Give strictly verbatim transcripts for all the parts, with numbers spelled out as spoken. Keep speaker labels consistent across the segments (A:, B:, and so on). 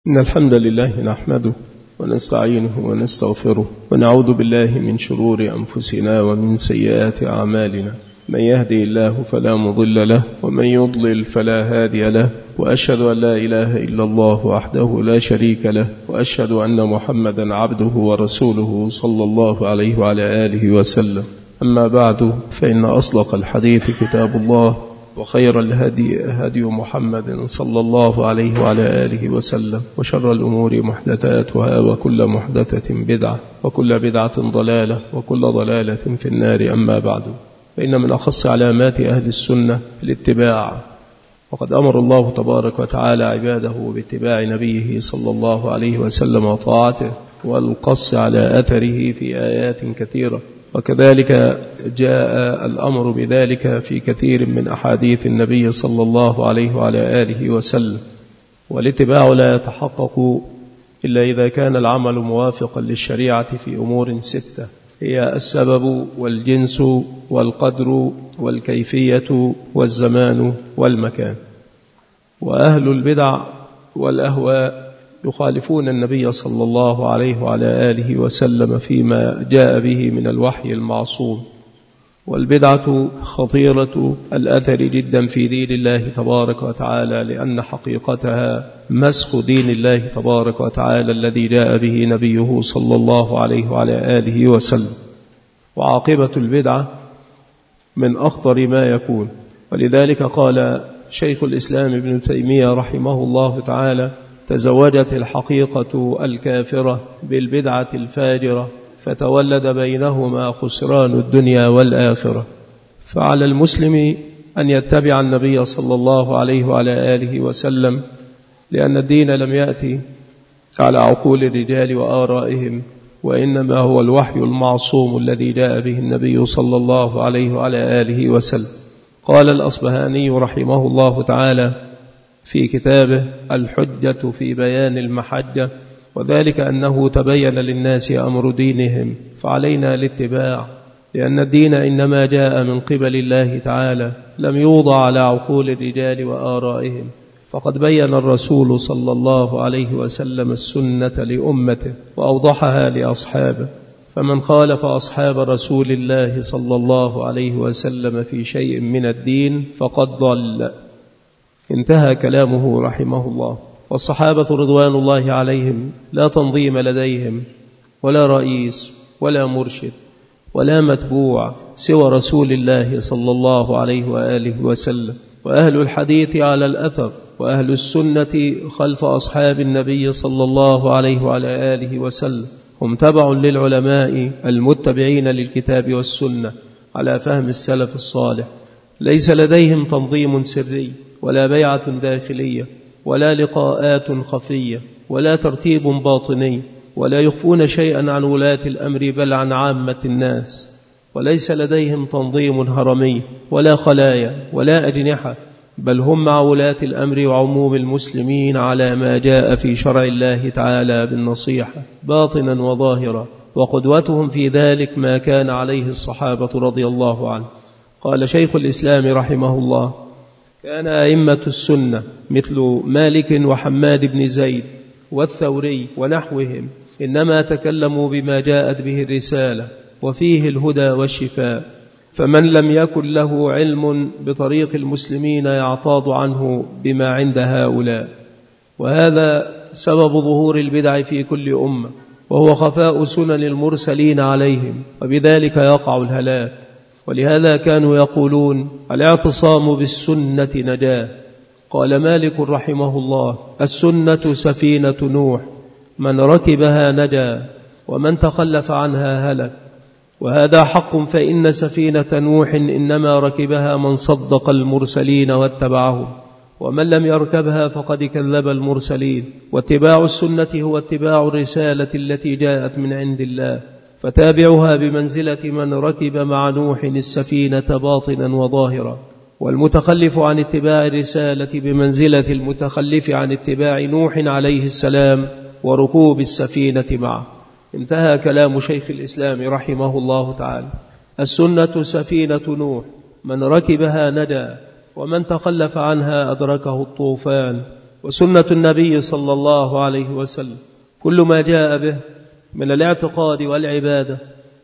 A: إن الحمد لله نحمده ونستعينه ونستغفره ونعوذ بالله من شرور أنفسنا ومن سيئات أعمالنا. من يهدي الله فلا مضل له ومن يضلل فلا هادي له، وأشهد أن لا إله إلا الله وحده لا شريك له، وأشهد أن محمدا عبده ورسوله صلى الله عليه وعلى آله وسلم. أما بعد، فإن أصدق الحديث كتاب الله، وخير الهدي هدي محمد صلى الله عليه وعلى آله وسلم، وشر الأمور محدثاتها، وكل محدثة بدعة، وكل بدعة ضلالة، وكل ضلالة في النار. أما بعد، فإن من أخص علامات أهل السنة الاتباع، وقد أمر الله تبارك وتعالى عباده باتباع نبيه صلى الله عليه وسلم وطاعته، والقص على أثره في آيات كثيرة، وكذلك جاء الأمر بذلك في كثير من أحاديث النبي صلى الله عليه وعلى آله وسلم. والاتباع لا يتحقق إلا إذا كان العمل موافقا للشريعة في أمور ستة، هي السبب والجنس والقدر والكيفية والزمان والمكان. وأهل البدع والأهواء يخالفون النبي صلى الله عليه وعلى آله وسلم فيما جاء به من الوحي المعصوم. والبدعة خطيرة الأثر جدا في دين الله تبارك وتعالى، لأن حقيقتها مسخ دين الله تبارك وتعالى الذي جاء به نبيه صلى الله عليه وعلى آله وسلم. وعاقبة البدعة من أخطر ما يكون. ولذلك قال شيخ الإسلام ابن تيمية رحمه الله تعالى: تزوجت الحقيقة الكافرة بالبدعة الفاجرة، فتولد بينهما خسران الدنيا والآخرة. فعلى المسلم أن يتبع النبي صلى الله عليه وعلى آله وسلم، لأن الدين لم يأتي على عقول الرجال وآرائهم، وإنما هو الوحي المعصوم الذي جاء به النبي صلى الله عليه وعلى آله وسلم. قال الأصبهاني رحمه الله تعالى في كتابه الحجة في بيان المحجة: وذلك أنه تبين للناس أمر دينهم، فعلينا الاتباع، لأن الدين إنما جاء من قبل الله تعالى، لم يوضع على عقول الرجال وآرائهم. فقد بين الرسول صلى الله عليه وسلم السنة لأمته وأوضحها لأصحابه، فمن خالف أصحاب رسول الله صلى الله عليه وسلم في شيء من الدين فقد ضل. انتهى كلامه رحمه الله. والصحابة رضوان الله عليهم لا تنظيم لديهم، ولا رئيس، ولا مرشد، ولا متبوع سوى رسول الله صلى الله عليه وآله وسلم. وأهل الحديث على الأثر، وأهل السنة خلف أصحاب النبي صلى الله عليه وعلى آله وسلم، هم تبع للعلماء المتبعين للكتاب والسنة على فهم السلف الصالح. ليس لديهم تنظيم سري، ولا بيعة داخلية، ولا لقاءات خفية، ولا ترتيب باطني، ولا يخفون شيئا عن ولاة الأمر بل عن عامة الناس. وليس لديهم تنظيم هرمي، ولا خلايا، ولا أجنحة، بل هم مع ولاة الأمر وعموم المسلمين على ما جاء في شرع الله تعالى بالنصيحة باطنا وظاهرا. وقدوتهم في ذلك ما كان عليه الصحابة رضي الله عنه. قال شيخ الإسلام رحمه الله: كان أئمة السنة مثل مالك وحماد بن زيد والثوري ونحوهم إنما تكلموا بما جاءت به الرسالة، وفيه الهدى والشفاء. فمن لم يكن له علم بطريق المسلمين يعتاض عنه بما عند هؤلاء. وهذا سبب ظهور البدع في كل أمة، وهو خفاء سنن المرسلين عليهم، وبذلك يقع الهلاك. ولهذا كانوا يقولون: الاعتصام بالسنة نجاة. قال مالك رحمه الله: السنة سفينة نوح، من ركبها نجا، ومن تخلف عنها هلك. وهذا حق، فإن سفينة نوح إنما ركبها من صدق المرسلين واتبعهم، ومن لم يركبها فقد كذب المرسلين. واتباع السنة هو اتباع الرسالة التي جاءت من عند الله، فتابعها بمنزلة من ركب مع نوح السفينة باطنا وظاهرا. والمتخلف عن اتباع الرسالة بمنزلة المتخلف عن اتباع نوح عليه السلام وركوب السفينة معه. انتهى كلام شيخ الإسلام رحمه الله تعالى. السنة سفينة نوح، من ركبها نجا، ومن تخلف عنها أدركه الطوفان. وسنة النبي صلى الله عليه وسلم، كل ما جاء به من الاعتقاد والعبادة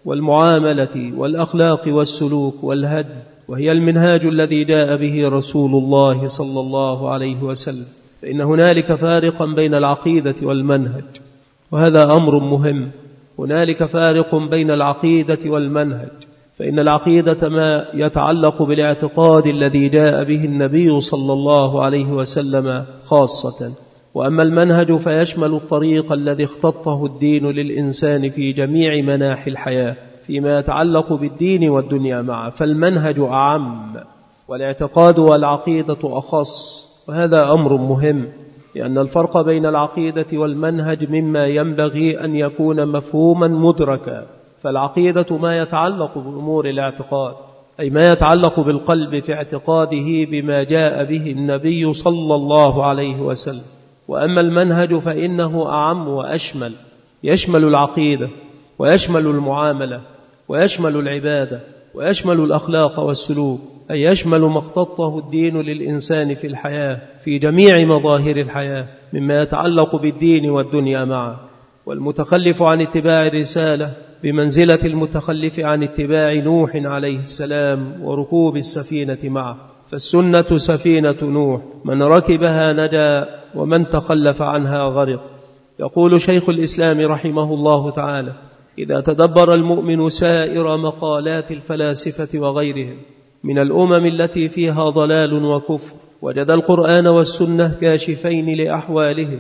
A: والمعاملة والأخلاق والسلوك والهدي، وهي المنهاج الذي جاء به رسول الله صلى الله عليه وسلم. فإن هنالك فارقا بين العقيدة والمنهج، وهذا أمر مهم. هنالك فارق بين العقيدة والمنهج، فإن العقيدة ما يتعلق بالاعتقاد الذي جاء به النبي صلى الله عليه وسلم خاصة، وأما المنهج فيشمل الطريق الذي اختطه الدين للإنسان في جميع مناحي الحياة فيما يتعلق بالدين والدنيا معه، فالمنهج أعم والاعتقاد والعقيدة أخص. وهذا أمر مهم، لأن الفرق بين العقيدة والمنهج مما ينبغي أن يكون مفهوما مدركا. فالعقيدة ما يتعلق بأمور الاعتقاد، أي ما يتعلق بالقلب في اعتقاده بما جاء به النبي صلى الله عليه وسلم. وأما المنهج فإنه أعم وأشمل، يشمل العقيدة ويشمل المعاملة ويشمل العبادة ويشمل الأخلاق والسلوك، أي يشمل ما اختطه الدين للإنسان في الحياة في جميع مظاهر الحياة مما يتعلق بالدين والدنيا معه. والمتخلف عن اتباع الرسالة بمنزلة المتخلف عن اتباع نوح عليه السلام وركوب السفينة معه، فالسنة سفينة نوح، من ركبها نجا ومن تخلف عنها غرق. يقول شيخ الإسلام رحمه الله تعالى: إذا تدبر المؤمن سائر مقالات الفلاسفة وغيرهم من الأمم التي فيها ضلال وكفر، وجد القرآن والسنة كاشفين لأحوالهم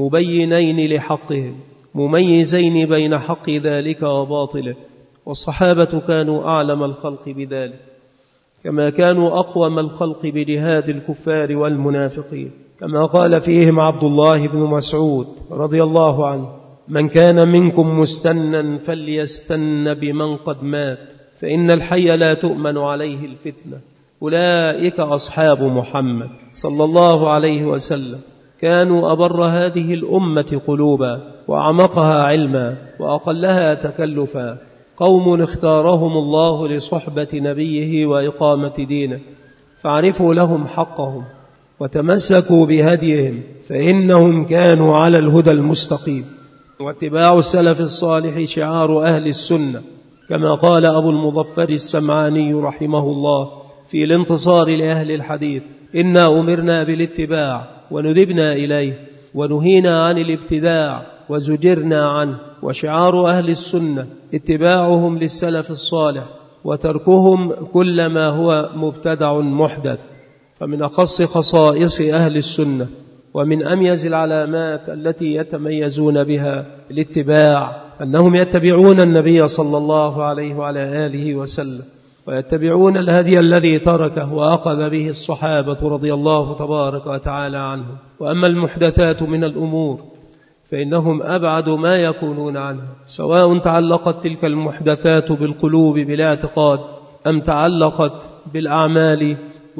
A: مبينين لحقهم مميزين بين حق ذلك وباطله. والصحابة كانوا أعلم الخلق بذلك، كما كانوا أقوم الخلق بجهاد الكفار والمنافقين، كما قال فيهم عبد الله بن مسعود رضي الله عنه: من كان منكم مستنا فليستن بمن قد مات، فإن الحي لا تؤمن عليه الفتنة. أولئك أصحاب محمد صلى الله عليه وسلم، كانوا أبر هذه الأمة قلوبا وأعمقها علما وأقلها تكلفا، قوم اختارهم الله لصحبة نبيه وإقامة دينه، فاعرفوا لهم حقهم وتمسكوا بهديهم، فإنهم كانوا على الهدى المستقيم. واتباع السلف الصالح شعار أهل السنة، كما قال أبو المظفر السمعاني رحمه الله في الانتصار لأهل الحديث: إنا أمرنا بالاتباع وندبنا إليه، ونهينا عن الابتداع وزجرنا عنه. وشعار أهل السنة اتباعهم للسلف الصالح وتركهم كل ما هو مبتدع محدث. فمن أخص خصائص أهل السنة ومن أميز العلامات التي يتميزون بها الاتباع أنهم يتبعون النبي صلى الله عليه وعلى آله وسلم، ويتبعون الهدي الذي تركه وأخذ به الصحابة رضي الله تبارك وتعالى عنهم. وأما المحدثات من الأمور فإنهم أبعد ما يكونون عنها، سواء تعلقت تلك المحدثات بالقلوب بالاعتقاد أم تعلقت بالأعمال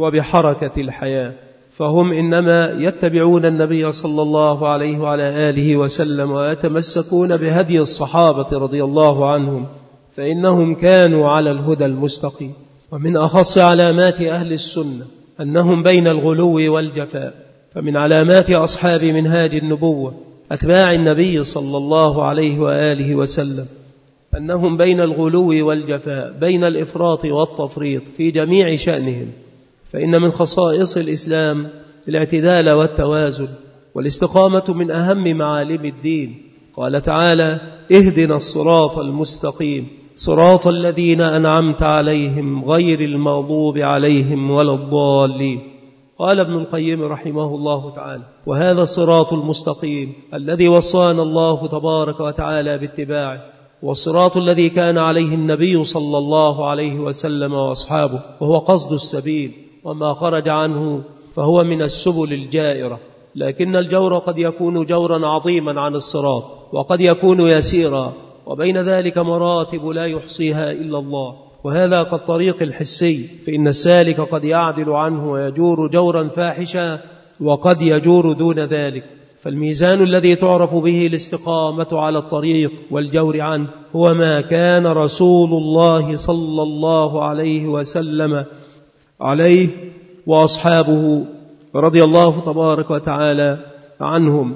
A: وبحركة الحياة، فهم إنما يتبعون النبي صلى الله عليه وعلى آله وسلم ويتمسكون بهدي الصحابة رضي الله عنهم، فإنهم كانوا على الهدى المستقيم. ومن أخص علامات أهل السنة أنهم بين الغلو والجفاء، فمن علامات أصحاب منهاج النبوة أتباع النبي صلى الله عليه وآله وسلم أنهم بين الغلو والجفاء، بين الإفراط والتفريط في جميع شأنهم. فإن من خصائص الإسلام الاعتدال والتوازن، والاستقامة من أهم معالم الدين. قال تعالى: اهدنا الصراط المستقيم صراط الذين أنعمت عليهم غير المغضوب عليهم ولا الضالين. قال ابن القيم رحمه الله تعالى: وهذا الصراط المستقيم الذي وصانا الله تبارك وتعالى باتباعه، والصراط الذي كان عليه النبي صلى الله عليه وسلم وأصحابه، وهو قصد السبيل، وما خرج عنه فهو من السبل الجائرة. لكن الجور قد يكون جورا عظيما عن الصراط، وقد يكون يسيرا، وبين ذلك مراتب لا يحصيها إلا الله. وهذا كالطريق الحسي، فإن السالك قد يعدل عنه ويجور جورا فاحشا، وقد يجور دون ذلك. فالميزان الذي تعرف به الاستقامة على الطريق والجور عنه هو ما كان رسول الله صلى الله عليه وسلم عليه وأصحابه رضي الله تبارك وتعالى عنهم،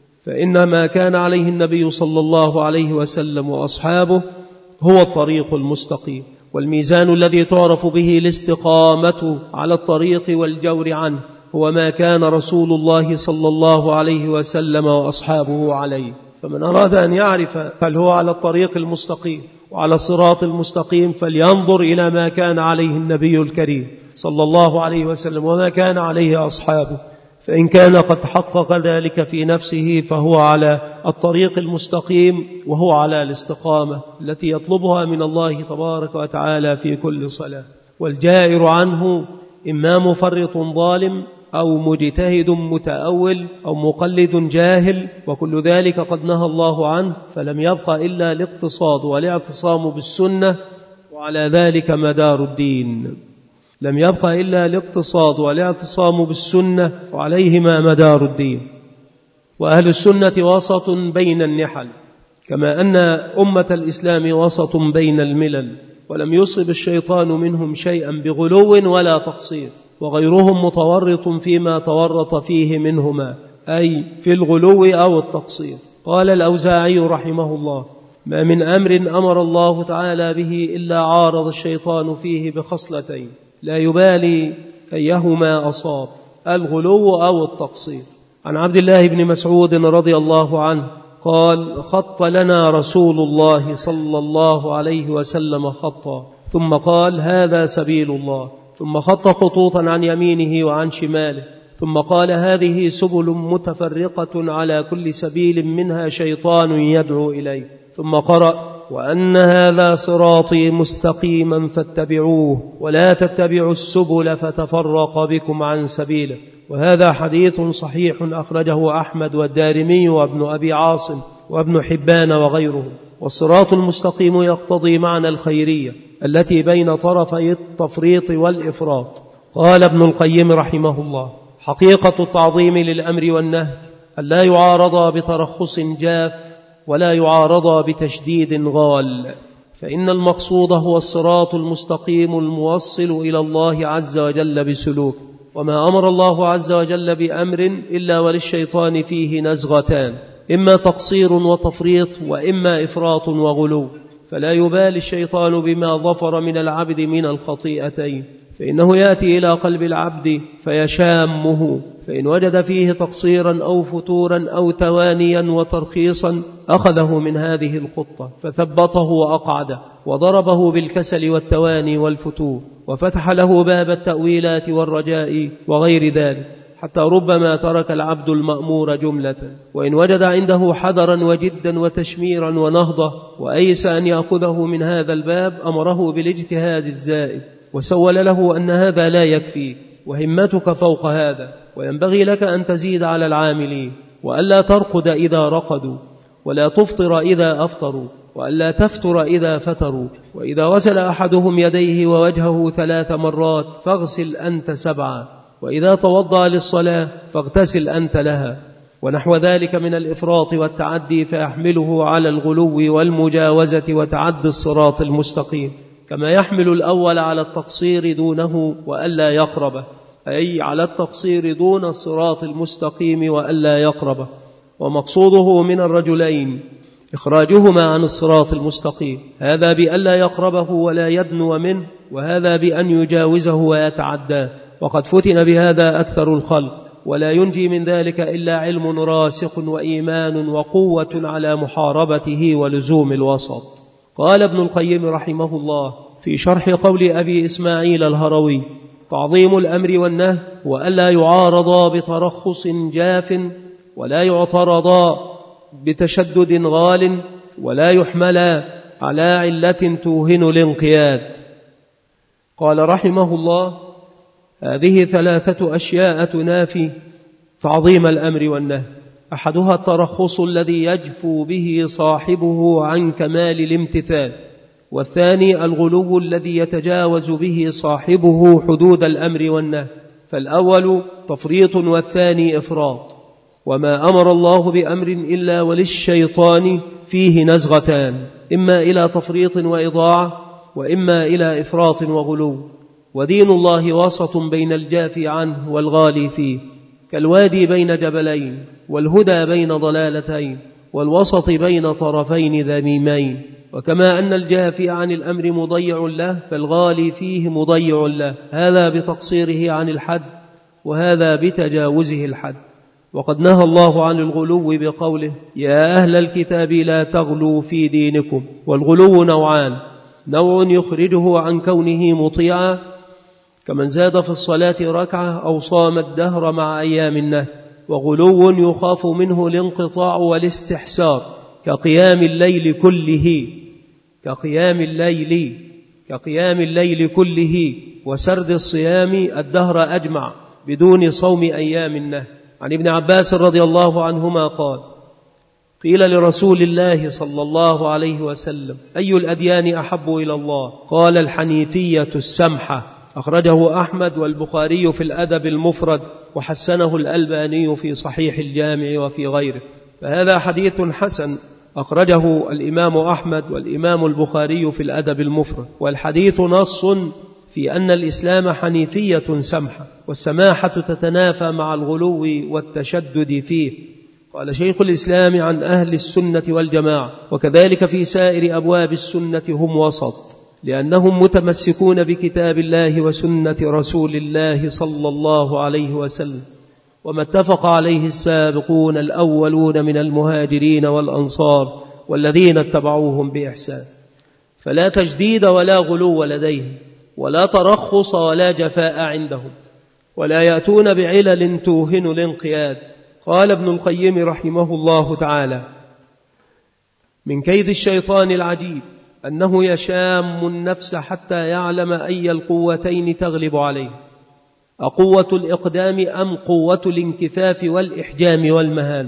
A: فإن ما كان عليه النبي صلى الله عليه وسلم وأصحابه هو الطريق المستقيم، والميزان الذي تعرف به الاستقامة على الطريق والجور عنه هو ما كان رسول الله صلى الله عليه وسلم وأصحابه عليه. فمن أراد أن يعرف هل هو على الطريق المستقيم وعلى الصراط المستقيم فلينظر إلى ما كان عليه النبي الكريم صلى الله عليه وسلم وما كان عليه أصحابه، فإن كان قد حقق ذلك في نفسه فهو على الطريق المستقيم، وهو على الاستقامة التي يطلبها من الله تبارك وتعالى في كل صلاة. والجائر عنه إما مفرط ظالم أو مجتهد متأول أو مقلد جاهل، وكل ذلك قد نهى الله عنه، فلم يبق إلا الاقتصاد والاعتصام بالسنة، وعلى ذلك مدار الدين. لم يبق إلا الاقتصاد والاعتصام بالسنة، وعليهما مدار الدين. وأهل السنة وسط بين النحل، كما أن أمة الإسلام وسط بين الملل، ولم يصب الشيطان منهم شيئا بغلو ولا تقصير، وغيرهم متورط فيما تورط فيه منهما، أي في الغلو أو التقصير. قال الأوزاعي رحمه الله: ما من أمر أمر الله تعالى به إلا عارض الشيطان فيه بخصلتين لا يبالي أيهما أصاب، الغلو أو التقصير. عن عبد الله بن مسعود رضي الله عنه قال: خط لنا رسول الله صلى الله عليه وسلم خطا، ثم قال: هذا سبيل الله، ثم خط خطوطا عن يمينه وعن شماله، ثم قال: هذه سبل متفرقة على كل سبيل منها شيطان يدعو إليه، ثم قرأ: وأن هذا صراطي مستقيما فاتبعوه ولا تتبعوا السبل فتفرق بكم عن سبيله. وهذا حديث صحيح أخرجه أحمد والدارمي وابن أبي عاصم وابن حبان وغيرهم. والصراط المستقيم يقتضي معنى الخيرية التي بين طرفي التفريط والإفراط. قال ابن القيم رحمه الله: حقيقة التعظيم للأمر والنهي ألا يعارض بترخص جاف ولا يعارض بتشديد غال، فإن المقصود هو الصراط المستقيم الموصل إلى الله عز وجل بسلوك. وما أمر الله عز وجل بأمر إلا وللشيطان فيه نزغتان، إما تقصير وتفريط وإما إفراط وغلو، فلا يبالي الشيطان بما ظفر من العبد من الخطيئتين، فإنه يأتي إلى قلب العبد فيشامه، فإن وجد فيه تقصيرا أو فتورا أو توانيا وترخيصا أخذه من هذه الخطة فثبطه وأقعده، وضربه بالكسل والتواني والفتور، وفتح له باب التأويلات والرجاء وغير ذلك، حتى ربما ترك العبد المأمور جملة. وإن وجد عنده حذرا وجدا وتشميرا ونهضة وأيس أن يأخذه من هذا الباب أمره بالاجتهاد الزائد، وسول له أن هذا لا يكفي وهمتك فوق هذا، وينبغي لك أن تزيد على العاملين، وألا ترقد إذا رقدوا، ولا تفطر إذا أفطروا، وألا تفتر إذا فتروا، وإذا غسل أحدهم يديه ووجهه ثلاث مرات فاغسل أنت سبعا، وإذا توضأ للصلاة فاغتسل أنت لها، ونحو ذلك من الإفراط والتعدي فيحمله على الغلو والمجاوزة وتعدي الصراط المستقيم، كما يحمل الأول على التقصير دونه وألا يقربه، أي على التقصير دون الصراط المستقيم وألا يقربه. ومقصوده من الرجلين إخراجهما عن الصراط المستقيم، هذا بألا يقربه ولا يدنو منه، وهذا بأن يجاوزه ويتعداه، وقد فتن بهذا أكثر الخلق، ولا ينجي من ذلك إلا علم راسخ وإيمان وقوة على محاربته ولزوم الوسط. قال ابن القيم رحمه الله في شرح قول أبي إسماعيل الهروي: تعظيم الأمر والنهي وألا يعارضا بترخص جاف، ولا يعترضا بتشدد غال، ولا يحملا على علة توهن الانقياد. قال رحمه الله: هذه ثلاثة أشياء تنافي تعظيم الأمر والنهي: أحدها الترخص الذي يجفو به صاحبه عن كمال الامتثال، والثاني الغلو الذي يتجاوز به صاحبه حدود الأمر والنهي، فالأول تفريط والثاني إفراط. وما أمر الله بأمر إلا وللشيطان فيه نزغتان، إما إلى تفريط وإضاعة، وإما إلى إفراط وغلو،
B: ودين الله وسط بين الجافي عنه والغالي فيه، كالوادي بين جبلين، والهدى بين ضلالتين، والوسط بين طرفين ذميمين. وكما أن الجافي عن الأمر مضيع له، فالغالي فيه مضيع له، هذا بتقصيره عن الحد، وهذا بتجاوزه الحد. وقد نهى الله عن الغلو بقوله: يا أهل الكتاب لا تغلوا في دينكم. والغلو نوعان: نوع يخرجه عن كونه مطيعا، كمن زاد في الصلاة ركعة أو صام الدهر مع أيام النهي، وغلو يخاف منه الانقطاع والاستحسار، كقيام الليل كله كقيام الليل كقيام الليل كله وسرد الصيام الدهر أجمع بدون صوم أيام النهي. عن ابن عباس رضي الله عنهما قال: قيل لرسول الله صلى الله عليه وسلم: أي الأديان أحب إلى الله؟ قال: الحنيفية السمحة. أخرجه أحمد والبخاري في الأدب المفرد، وحسنه الألباني في صحيح الجامع وفي غيره. فهذا حديث حسن أخرجه الإمام أحمد والإمام البخاري في الأدب المفرد، والحديث نص في أن الإسلام حنيفية سمحة، والسماحة تتنافى مع الغلو والتشدد فيه. قال شيخ الإسلام عن أهل السنة والجماعة: وكذلك في سائر أبواب السنة هم وسط، لأنهم متمسكون بكتاب الله وسنة رسول الله صلى الله عليه وسلم، وما اتفق عليه السابقون الأولون من المهاجرين والأنصار والذين اتبعوهم بإحسان. فلا تجديد ولا غلو لديهم، ولا ترخص ولا جفاء عندهم، ولا يأتون بعلل توهن الانقياد. قال ابن القيم رحمه الله تعالى: من كيد الشيطان العجيب أنه يشام النفس حتى يعلم أي القوتين تغلب عليه، أقوة الإقدام أم قوة الانكفاف والإحجام والمهان.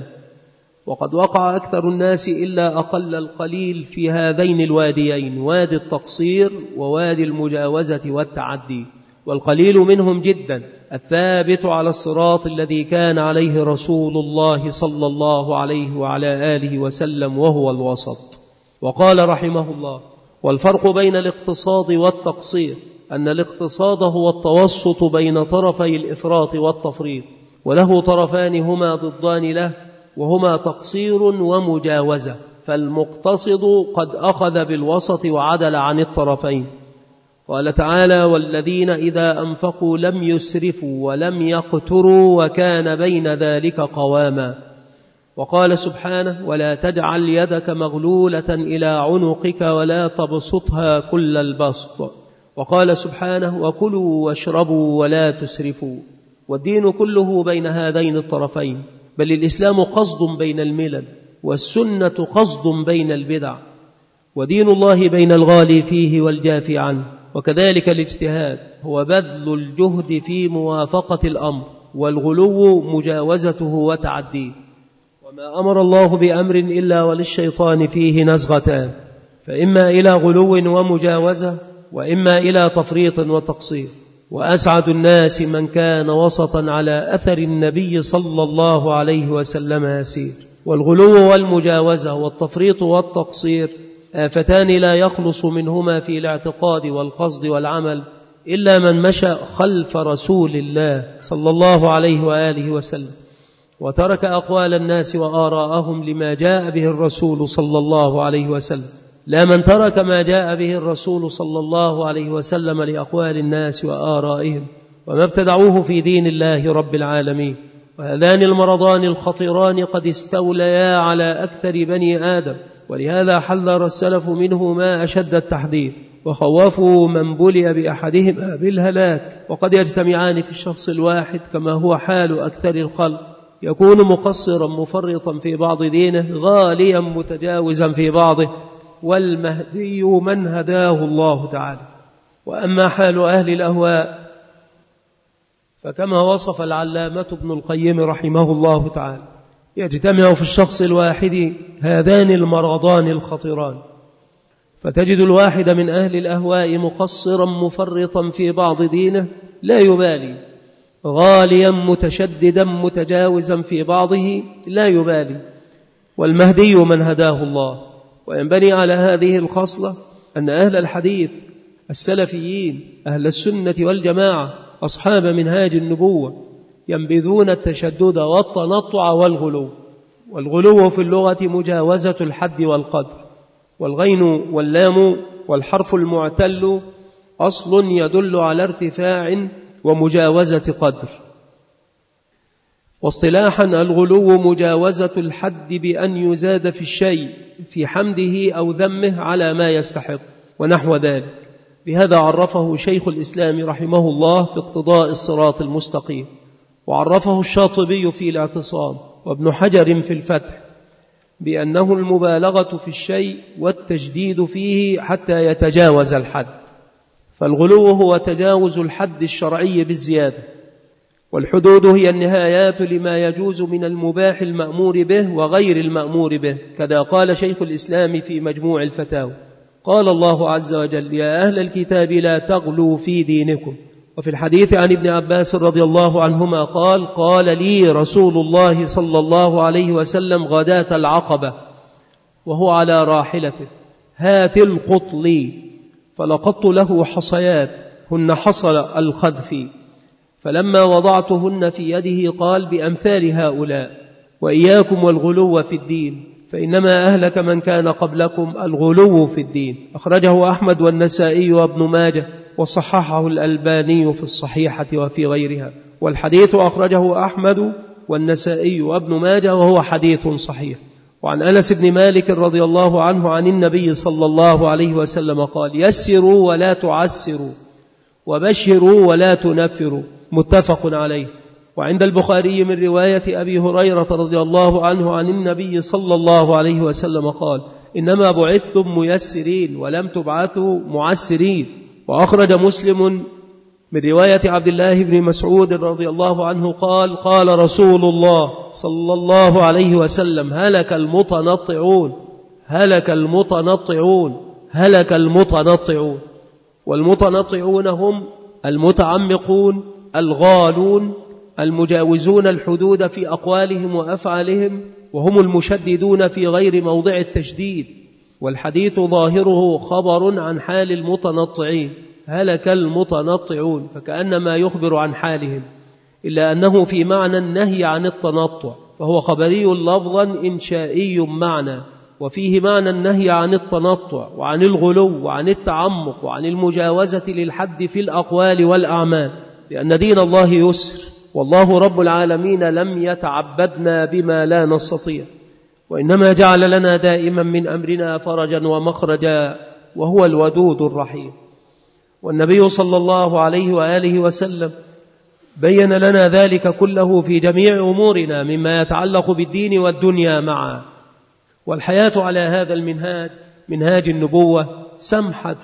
B: وقد وقع أكثر الناس إلا أقل القليل في هذين الواديين، وادي التقصير ووادي المجاوزة والتعدي. والقليل منهم جدا الثابت على الصراط الذي كان عليه رسول الله صلى الله عليه وعلى آله وسلم، وهو الوسط. وقال رحمه الله: والفرق بين الاقتصاد والتقصير أن الاقتصاد هو التوسط بين طرفي الإفراط والتفريط، وله طرفان هما ضدان له، وهما تقصير ومجاوزة. فالمقتصد قد أخذ بالوسط وعدل عن الطرفين. قال تعالى: والذين إذا أنفقوا لم يسرفوا ولم يقتروا وكان بين ذلك قواما. وقال سبحانه: ولا تجعل يدك مغلولة إلى عنقك ولا تبسطها كل البسط. وقال سبحانه: وكلوا واشربوا ولا تسرفوا. والدين كله بين هذين الطرفين، بل الإسلام قصد بين الملل، والسنة قصد بين البدع، ودين الله بين الغالي فيه والجافي عنه. وكذلك الاجتهاد هو بذل الجهد في موافقة الأمر، والغلو مجاوزته وتعديه. وما أمر الله بأمر إلا وللشيطان فيه نزغتان، فإما إلى غلو ومجاوزة، وإما إلى تفريط وتقصير. وأسعد الناس من كان وسطا على أثر النبي صلى الله عليه وسلم يسير. والغلو والمجاوزة والتفريط والتقصير آفتان لا يخلص منهما في الاعتقاد والقصد والعمل إلا من مشى خلف رسول الله صلى الله عليه وآله وسلم، وترك أقوال الناس وآراءهم لما جاء به الرسول صلى الله عليه وسلم، لا من ترك ما جاء به الرسول صلى الله عليه وسلم لأقوال الناس وآرائهم وما ابتدعوه في دين الله رب العالمين. وهذان المرضان الخطيران قد استوليا على أكثر بني آدم، ولهذا حذر السلف منه ما أشد التحذير، وخوفوا من بلي بأحدهما بالهلاك. وقد يجتمعان في الشخص الواحد كما هو حال أكثر الخلق، يكون مقصرا مفرطا في بعض دينه، غاليا متجاوزا في بعضه، والمهدي من هداه الله تعالى. وأما حال أهل الأهواء فكما وصف العلامة ابن القيم رحمه الله تعالى، يجتمع في الشخص الواحد هذان المرضان الخطيران، فتجد الواحد من أهل الأهواء مقصرا مفرطا في بعض دينه لا يبالي، غاليا متشددا متجاوزا في بعضه لا يبالي، والمهدي من هداه الله. وينبني على هذه الخصلة أن أهل الحديث السلفيين أهل السنة والجماعة أصحاب منهاج النبوة ينبذون التشدد والتنطع والغلو. والغلو في اللغة مجاوزة الحد والقدر، والغين واللام والحرف المعتل أصل يدل على ارتفاع ومجاوزة قدر. واصطلاحا الغلو مجاوزة الحد بأن يزاد في الشيء في حمده أو ذمه على ما يستحق ونحو ذلك. بهذا عرفه شيخ الإسلام رحمه الله في اقتضاء الصراط المستقيم، وعرفه الشاطبي في الاعتصام، وابن حجر في الفتح، بأنه المبالغة في الشيء والتجديد فيه حتى يتجاوز الحد. فالغلو هو تجاوز الحد الشرعي بالزيادة، والحدود هي النهايات لما يجوز من المباح المأمور به وغير المأمور به، كذا قال شيخ الإسلام في مجموع الفتاوى. قال الله عز وجل: يا أهل الكتاب لا تغلوا في دينكم. وفي الحديث عن ابن عباس رضي الله عنهما قال: قال لي رسول الله صلى الله عليه وسلم غداة العقبة وهو على راحلته: هات القط لي. فلقطت له حصيات هن حصل الخذف، فلما وضعتهن في يده قال: بأمثال هؤلاء وإياكم والغلو في الدين، فإنما أهلك من كان قبلكم الغلو في الدين. أخرجه أحمد والنسائي وابن ماجه، وصححه الألباني في الصحيحة وفي غيرها. والحديث أخرجه أحمد والنسائي وابن ماجه وهو حديث صحيح. وعن أنس بن مالك رضي الله عنه عن النبي صلى الله عليه وسلم قال: يسروا ولا تعسروا، وبشروا ولا تنفروا، متفق عليه. وعند البخاري من رواية أبي هريرة رضي الله عنه عن النبي صلى الله عليه وسلم قال: إنما بعثتم ميسرين ولم تبعثوا معسرين. وأخرج مسلم من رواية عبد الله بن مسعود رضي الله عنه قال: قال رسول الله صلى الله عليه وسلم: هلك المتنطعون، هلك المتنطعون، هلك المتنطعون. والمتنطعون هم المتعمقون الغالون المجاوزون الحدود في أقوالهم وأفعالهم، وهم المشددون في غير موضع التشديد. والحديث ظاهره خبر عن حال المتنطعين، هلك المتنطعون، فكأنما يخبر عن حالهم، إلا أنه في معنى النهي عن التنطع، فهو خبري لفظا إنشائي معنى، وفيه معنى النهي عن التنطع وعن الغلو وعن التعمق وعن المجاوزة للحد في الأقوال والأعمال، لأن دين الله يسر، والله رب العالمين لم يتعبدنا بما لا نستطيع، وإنما جعل لنا دائما من أمرنا فرجا ومخرجا، وهو الودود الرحيم. والنبي صلى الله عليه وآله وسلم بين لنا ذلك كله في جميع أمورنا مما يتعلق بالدين والدنيا معا. والحياة على هذا المنهاج، منهاج النبوة، سمحة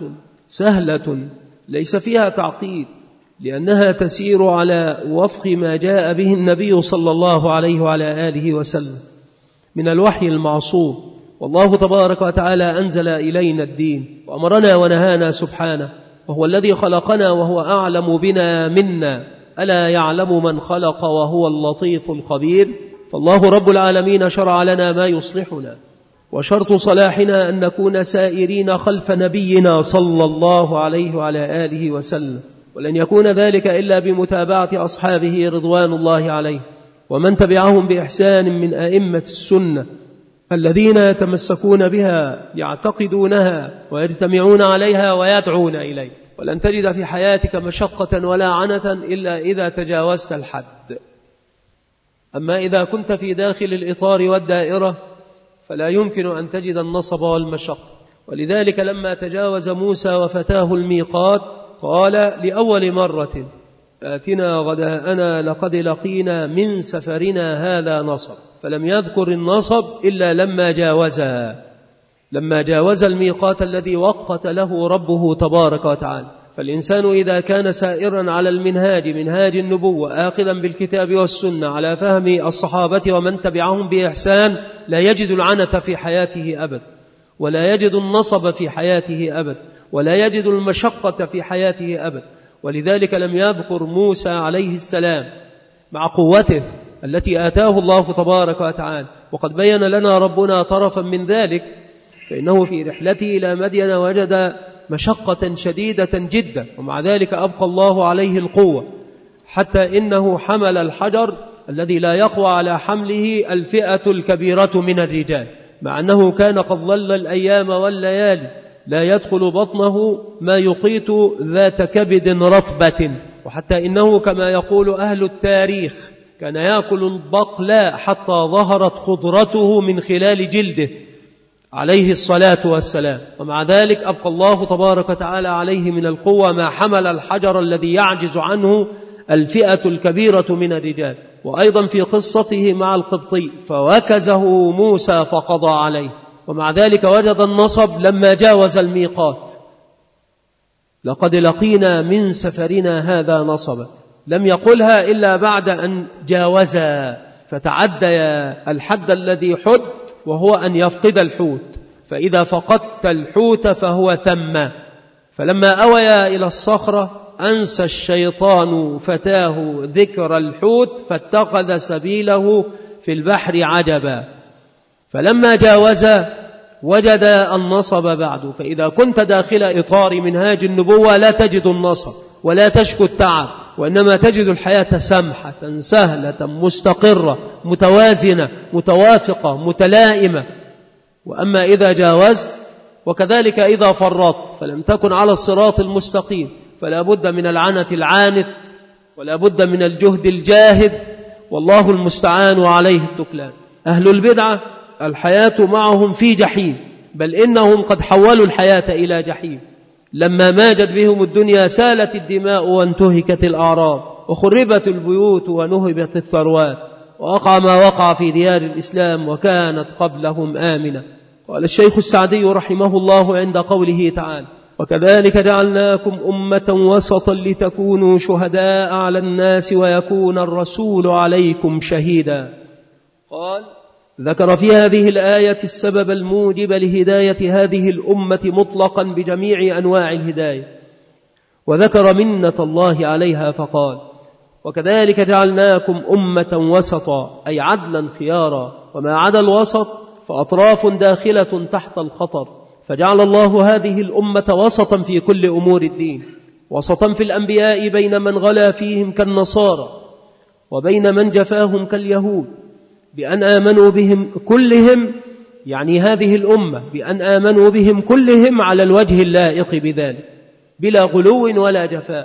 B: سهلة ليس فيها تعقيد، لأنها تسير على وفق ما جاء به النبي صلى الله عليه وعلى آله وسلم من الوحي المعصوم. والله تبارك وتعالى أنزل إلينا الدين وأمرنا ونهانا سبحانه، وهو الذي خلقنا وهو أعلم بنا منا، ألا يعلم من خلق وهو اللطيف الخبير. فالله رب العالمين شرع لنا ما يصلحنا، وشرط صلاحنا أن نكون سائرين خلف نبينا صلى الله عليه وعلى آله وسلم، ولن يكون ذلك إلا بمتابعة أصحابه رضوان الله عليه، ومن تبعهم بإحسان من أئمة السنة الذين يتمسكون بها يعتقدونها ويجتمعون عليها ويدعون إليه. ولن تجد في حياتك مشقة ولا عنة إلا إذا تجاوزت الحد. أما إذا كنت في داخل الإطار والدائرة فلا يمكن أن تجد النصب والمشقة. ولذلك لما تجاوز موسى وفتاه الميقات قال لأول مرة: آتنا غداءنا لقد لقينا من سفرنا هذا نصب. فلم يذكر النصب إلا لما جاوزها، لما جاوز الميقات الذي وقت له ربه تبارك وتعالى. فالإنسان إذا كان سائرا على المنهاج، منهاج النبوة، آخذا بالكتاب والسنة على فهم الصحابة ومن تبعهم بإحسان، لا يجد العنة في حياته أبدا، ولا يجد النصب في حياته أبدا، ولا يجد المشقة في حياته أبدا. ولذلك لم يذكر موسى عليه السلام مع قوته التي آتاه الله تبارك وتعالى، وقد بين لنا ربنا طرفا من ذلك، فإنه في رحلته إلى مدين وجد مشقة شديدة جدا، ومع ذلك أبقى الله عليه القوة، حتى إنه حمل الحجر الذي لا يقوى على حمله الفئة الكبيرة من الرجال، مع أنه كان قد ظل الأيام والليالي لا يدخل بطنه ما يقيت ذات كبد رطبة. وحتى إنه كما يقول أهل التاريخ كان يأكل البقلاء حتى ظهرت خضرته من خلال جلده عليه الصلاة والسلام، ومع ذلك أبقى الله تبارك وتعالى عليه من القوة ما حمل الحجر الذي يعجز عنه الفئة الكبيرة من الرجال. وأيضا في قصته مع القبطي فوكزه موسى فقضى عليه، ومع ذلك وجد النصب لما جاوز الميقات. لقد لقينا من سفرنا هذا نصبا، لم يقلها إلا بعد أن جاوزا فتعدى الحد الذي حد، وهو أن يفقد الحوت، فإذا فقدت الحوت فهو ثم. فلما أويا إلى الصخرة أنسى الشيطان فتاه ذكر الحوت فاتخذ سبيله في البحر عجبا. فلما جاوز وجد النصب بعد. فإذا كنت داخل إطار منهاج النبوة لا تجد النصب ولا تشكو التعب، وإنما تجد الحياة سمحة سهلة مستقرة متوازنة متوافقة متلائمة. وأما إذا جاوزت وكذلك إذا فرطت فلم تكن على الصراط المستقيم فلا بد من العنة العانت ولا بد من الجهد الجاهد، والله المستعان وعليه التكلان. أهل البدعة الحياة معهم في جحيم، بل إنهم قد حولوا الحياة إلى جحيم. لما ماجت بهم الدنيا سالت الدماء وانتهكت الأعراض وخربت البيوت ونهبت الثروات، ووقع ما وقع في ديار الإسلام وكانت قبلهم آمنة. قال الشيخ السعدي رحمه الله عند قوله تعالى: وكذلك جعلناكم أمة وسطا لتكونوا شهداء على الناس ويكون الرسول عليكم شهيدا. قال: ذكر في هذه الآية السبب الموجب لهداية هذه الأمة مطلقا بجميع أنواع الهداية، وذكر منة الله عليها فقال: وكذلك جعلناكم أمة وسطا، أي عدلا خيارا، وما عدا الوسط فأطراف داخلة تحت الخطر، فجعل الله هذه الأمة وسطا في كل أمور الدين، وسطا في الأنبياء بين من غلا فيهم كالنصارى وبين من جفاهم كاليهود، بأن آمنوا بهم كلهم، يعني هذه الأمة بأن آمنوا بهم كلهم على الوجه اللائق بذلك بلا غلو ولا جفاء.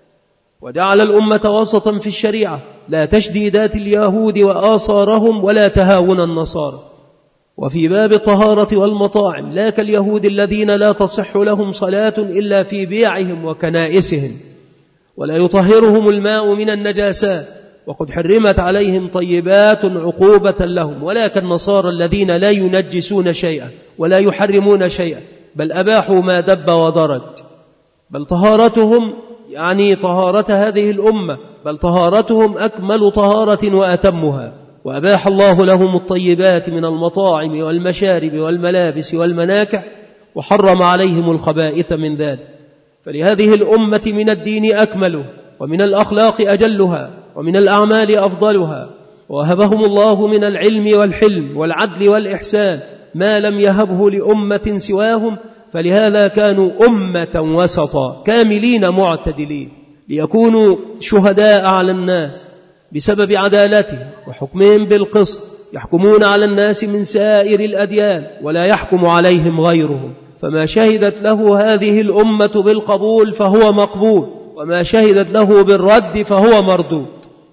B: وجعل الأمة وسطا في الشريعة، لا تشديدات اليهود وآثارهم ولا تهاون النصارى. وفي باب الطهارة والمطاعم لا كاليهود الذين لا تصح لهم صلاة إلا في بيعهم وكنائسهم، ولا يطهرهم الماء من النجاسات، وقد حرمت عليهم طيبات عقوبة لهم، ولا كالنصارى الذين لا ينجسون شيئا ولا يحرمون شيئا، بل أباحوا ما دب ودرج. بل طهارتهم يعني طهارة هذه الأمة، بل طهارتهم أكمل طهارة وأتمها. وأباح الله لهم الطيبات من المطاعم والمشارب والملابس والمناكح، وحرم عليهم الخبائث من ذلك. فلهذه الأمة من الدين أكمله، ومن الأخلاق أجلها، ومن الأعمال أفضلها، وهبهم الله من العلم والحلم والعدل والإحسان ما لم يهبه لأمة سواهم، فلهذا كانوا أمة وسطا كاملين معتدلين، ليكونوا شهداء على الناس بسبب عدالتهم وحكمهم بالقسط، يحكمون على الناس من سائر الأديان ولا يحكم عليهم غيرهم. فما شهدت له هذه الأمة بالقبول فهو مقبول، وما شهدت له بالرد فهو مردود.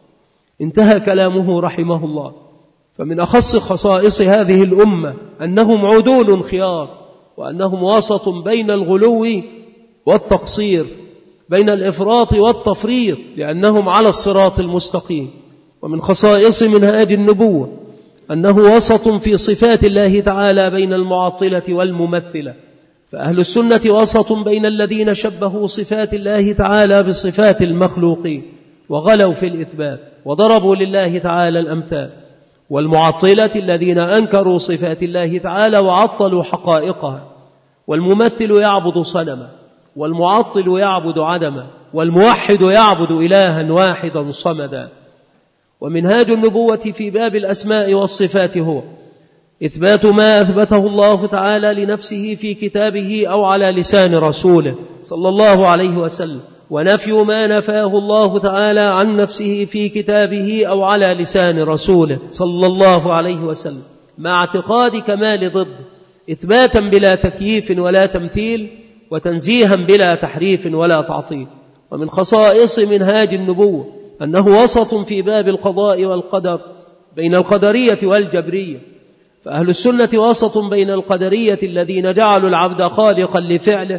B: انتهى كلامه رحمه الله. فمن أخص خصائص هذه الأمة أنهم عدول خيار، وأنهم وسط بين الغلو والتقصير، بين الإفراط والتفريط، لأنهم على الصراط المستقيم. ومن خصائص منهاج النبوة أنه وسط في صفات الله تعالى بين المعطلة والممثلة. فأهل السنة وسط بين الذين شبهوا صفات الله تعالى بصفات المخلوقين وغلوا في الإثبات وضربوا لله تعالى الأمثال، والمعطلة الذين أنكروا صفات الله تعالى وعطلوا حقائقها. والممثل يعبد صنما، والمعطل يعبد عدما، والموحد يعبد إلها واحدا صمدا. ومنهاج النبوة في باب الأسماء والصفات هو إثبات ما أثبته الله تعالى لنفسه في كتابه أو على لسان رسوله صلى الله عليه وسلم، ونفي ما نفاه الله تعالى عن نفسه في كتابه أو على لسان رسوله صلى الله عليه وسلم، مع اعتقاد كمال ضد، إثباتا بلا تكييف ولا تمثيل، وتنزيها بلا تحريف ولا تعطيل. ومن خصائص منهاج النبوة أنه وسط في باب القضاء والقدر بين القدرية والجبرية، فأهل السنة وسط بين القدرية الذين جعلوا العبد خالقا لفعله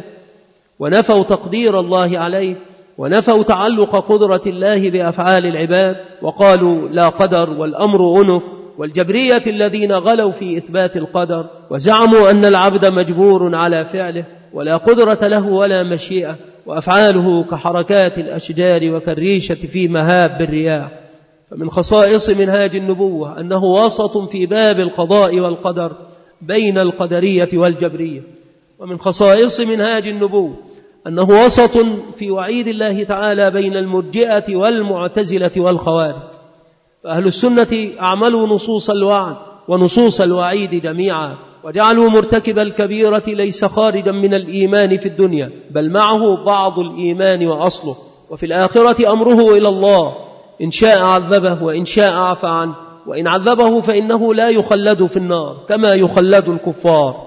B: ونفوا تقدير الله عليه، ونفوا تعلق قدرة الله بأفعال العباد وقالوا لا قدر والأمر أنف، والجبرية الذين غلوا في إثبات القدر وزعموا أن العبد مجبور على فعله ولا قدرة له ولا مشيئة، وأفعاله كحركات الأشجار وكالريشة في مهاب الرياح. فمن خصائص منهاج النبوة أنه وسط في باب القضاء والقدر بين القدرية والجبرية. ومن خصائص منهاج النبوة أنه وسط في وعيد الله تعالى بين المرجئة والمعتزلة والخوارج. فأهل السنة أعملوا نصوص الوعد ونصوص الوعيد جميعا، وجعلوا مرتكب الكبيرة ليس خارجا من الإيمان في الدنيا، بل معه بعض الإيمان وأصله، وفي الآخرة أمره إلى الله، إن شاء عذبه وإن شاء عفى عنه، وإن عذبه فإنه لا يخلد في النار كما يخلد الكفار،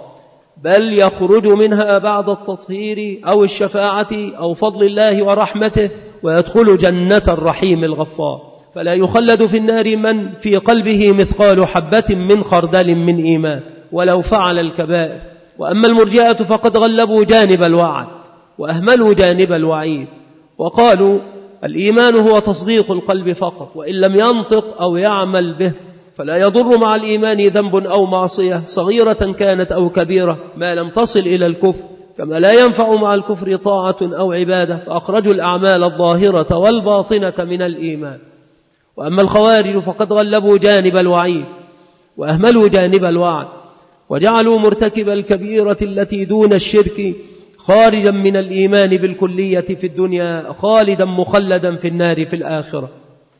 B: بل يخرج منها بعد التطهير أو الشفاعة أو فضل الله ورحمته، ويدخل جنة الرحيم الغفار. فلا يخلد في النار من في قلبه مثقال حبة من خردل من إيمان ولو فعل الكبائر. وأما المرجئة فقد غلبوا جانب الوعد وأهملوا جانب الوعيد، وقالوا الإيمان هو تصديق القلب فقط، وإن لم ينطق أو يعمل به فلا يضر مع الإيمان ذنب أو معصية صغيرة كانت أو كبيرة ما لم تصل إلى الكفر، كما لا ينفع مع الكفر طاعة أو عبادة، فأخرجوا الأعمال الظاهرة والباطنة من الإيمان. وأما الخوارج فقد غلبوا جانب الوعيد وأهملوا جانب الوعد، وجعلوا مرتكب الكبيرة التي دون الشرك خارجا من الإيمان بالكلية في الدنيا خالدا مخلدا في النار في الآخرة.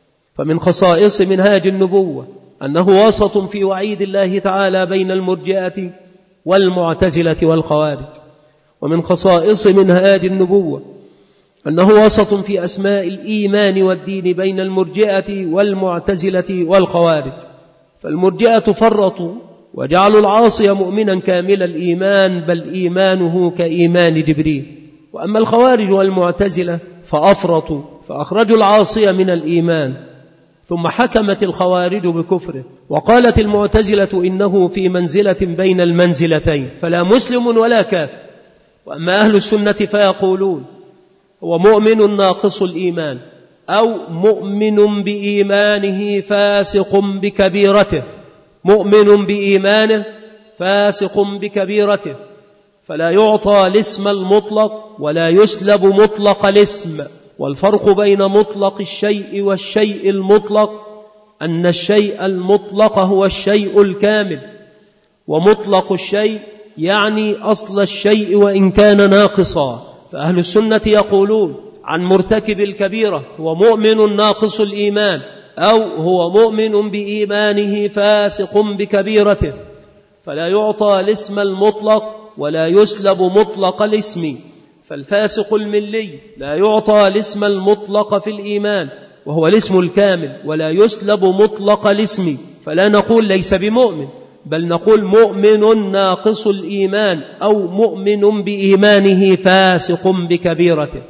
B: فمن خصائص منهاج النبوة أنه وسط في وعيد الله تعالى بين المرجئة والمعتزلة والخوارج. ومن خصائص منهاج النبوة أنه وسط في أسماء الإيمان والدين بين المرجئة والمعتزلة والخوارج. فالمرجئة فرطوا وجعلوا العاصي مؤمنا كامل الإيمان، بل إيمانه كإيمان جبريل. وأما الخوارج والمعتزلة فأفرطوا فأخرجوا العاصي من الإيمان، ثم حكمت الخوارج بكفره، وقالت المعتزلة إنه في منزلة بين المنزلتين فلا مسلم ولا كافر. وأما أهل السنة فيقولون هو مؤمن ناقص الإيمان، أو مؤمن بإيمانه فاسق بكبيرته، مؤمن بإيمانه فاسق بكبيرته، فلا يعطى الاسم المطلق ولا يسلب مطلق الاسم. والفرق بين مطلق الشيء والشيء المطلق أن الشيء المطلق هو الشيء الكامل، ومطلق الشيء يعني أصل الشيء وإن كان ناقصا. فأهل السنة يقولون عن مرتكب الكبيرة هو مؤمن ناقص الإيمان، أو هو مؤمن بإيمانه فاسق بكبيرته، فلا يعطى الاسم المطلق ولا يسلب مطلق الاسم. فالفاسق الملي لا يعطى الاسم المطلق في الإيمان وهو الاسم الكامل، ولا يسلب مطلق الاسم، فلا نقول ليس بمؤمن، بل نقول مؤمن ناقص الإيمان أو مؤمن بإيمانه فاسق بكبيرته.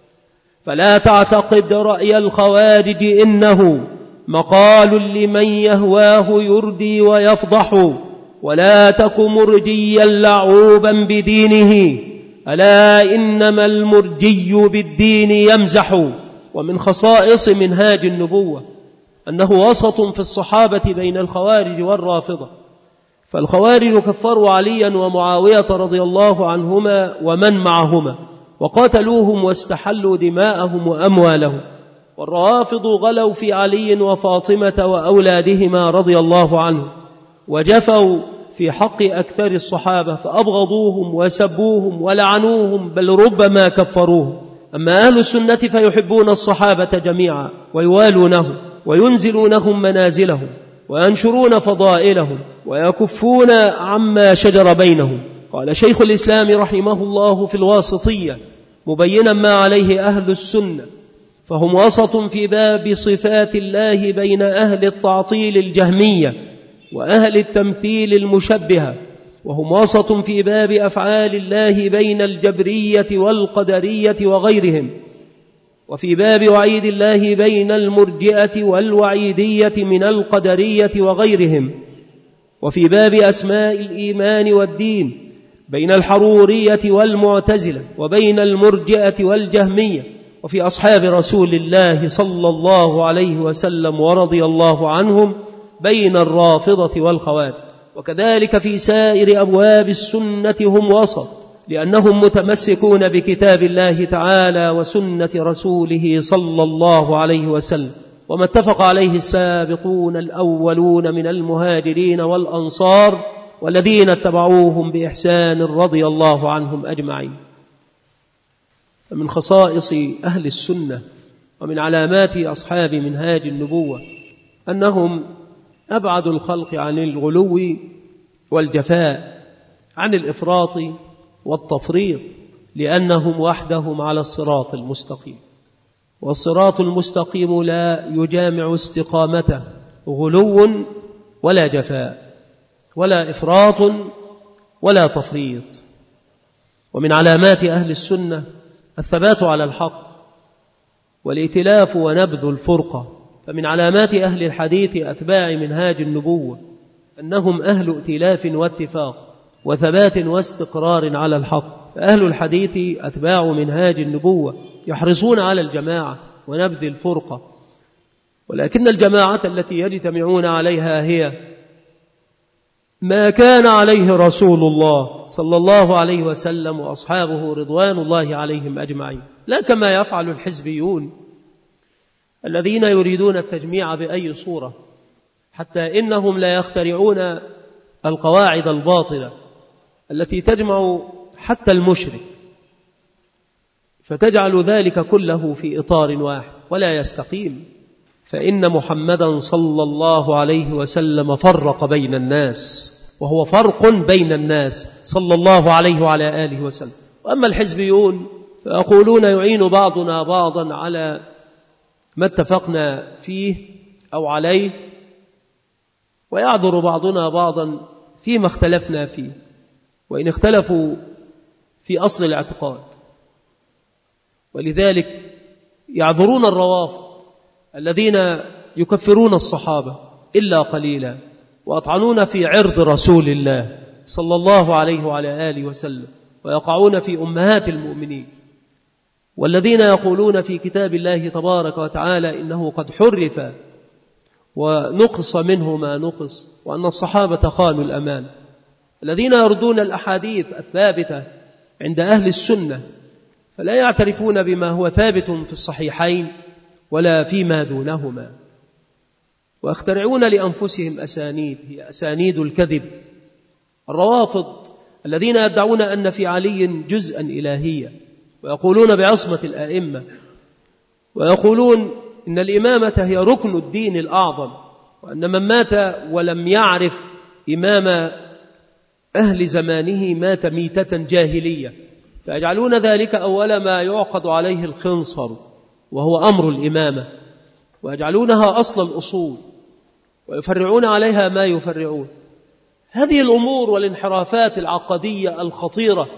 B: فلا تعتقد رأي الخوارج إنه مقال لمن يهواه يردي ويفضح، ولا تك مرجيا لعوبا بدينه، ألا إنما المرجي بالدين يمزح. ومن خصائص منهاج النبوة أنه وسط في الصحابة بين الخوارج والرافضة. فالخوارج كفروا عليا ومعاوية رضي الله عنهما ومن معهما وقاتلوهم واستحلوا دماءهم وأموالهم، والروافض غلوا في علي وفاطمة وأولادهما رضي الله عنهم، وجفوا في حق أكثر الصحابة فأبغضوهم وسبوهم ولعنوهم، بل ربما كفروهم. أما أهل السنة فيحبون الصحابة جميعا ويوالونهم وينزلونهم منازلهم وينشرون فضائلهم ويكفون عما شجر بينهم. قال شيخ الإسلام رحمه الله في الواسطية مبينا ما عليه أهل السنة: فهم وسط في باب صفات الله بين أهل التعطيل الجهمية وأهل التمثيل المشبهة، وهم وسط في باب أفعال الله بين الجبرية والقدرية وغيرهم، وفي باب وعيد الله بين المرجئة والوعيدية من القدرية وغيرهم، وفي باب أسماء الإيمان والدين بين الحرورية والمعتزلة وبين المرجئة والجهمية، وفي أصحاب رسول الله صلى الله عليه وسلم ورضي الله عنهم بين الرافضة والخوارج. وكذلك في سائر أبواب السنة هم وسط، لأنهم متمسكون بكتاب الله تعالى وسنة رسوله صلى الله عليه وسلم، وما اتفق عليه السابقون الأولون من المهاجرين والأنصار والذين اتبعوهم بإحسان رضي الله عنهم أجمعين. فمن خصائص أهل السنة ومن علامات أصحاب منهاج النبوة أنهم أبعد الخلق عن الغلو والجفاء، عن الإفراط والتفريط، لأنهم وحدهم على الصراط المستقيم. والصراط المستقيم لا يجامع استقامته غلو ولا جفاء ولا إفراط ولا تفريط. ومن علامات أهل السنة الثبات على الحق والائتلاف ونبذ الفرقة. فمن علامات أهل الحديث أتباع منهاج النبوة أنهم أهل ائتلاف واتفاق وثبات واستقرار على الحق. فأهل الحديث أتباع منهاج النبوة يحرصون على الجماعة ونبذ الفرقة، ولكن الجماعة التي يجتمعون عليها هي ما كان عليه رسول الله صلى الله عليه وسلم وأصحابه رضوان الله عليهم أجمعين، لا كما يفعل الحزبيون الذين يريدون التجميع بأي صورة، حتى إنهم لا يخترعون القواعد الباطلة التي تجمع حتى المشرك، فتجعل ذلك كله في إطار واحد ولا يستقيم. فإن محمدا صلى الله عليه وسلم فرق بين الناس، وهو فرق بين الناس صلى الله عليه وعلى آله وسلم. وأما الحزبيون فيقولون يعين بعضنا بعضا على ما اتفقنا فيه أو عليه، ويعذر بعضنا بعضا فيما اختلفنا فيه، وإن اختلفوا في أصل الاعتقاد. ولذلك يعذرون الروافض الذين يكفرون الصحابة إلا قليلا، ويطعنون في عرض رسول الله صلى الله عليه وعلى آله وسلم، ويقعون في أمهات المؤمنين، والذين يقولون في كتاب الله تبارك وتعالى إنه قد حرف ونقص منه ما نقص، وأن الصحابة خانوا الأمان. الذين يردون الأحاديث الثابتة عند أهل السنة فلا يعترفون بما هو ثابت في الصحيحين ولا فيما دونهما، ويخترعون لأنفسهم أسانيد هي أسانيد الكذب. الروافض الذين يدعون أن في علي جزءا إلهية، ويقولون بعصمة الآئمة، ويقولون إن الإمامة هي ركن الدين الأعظم، وأن من مات ولم يعرف إمام أهل زمانه مات ميتة جاهلية، فيجعلون ذلك أول ما يعقد عليه الخنصر وهو أمر الإمامة، ويجعلونها أصل الأصول، ويفرعون عليها ما يفرعون. هذه الأمور والانحرافات العقدية الخطيرة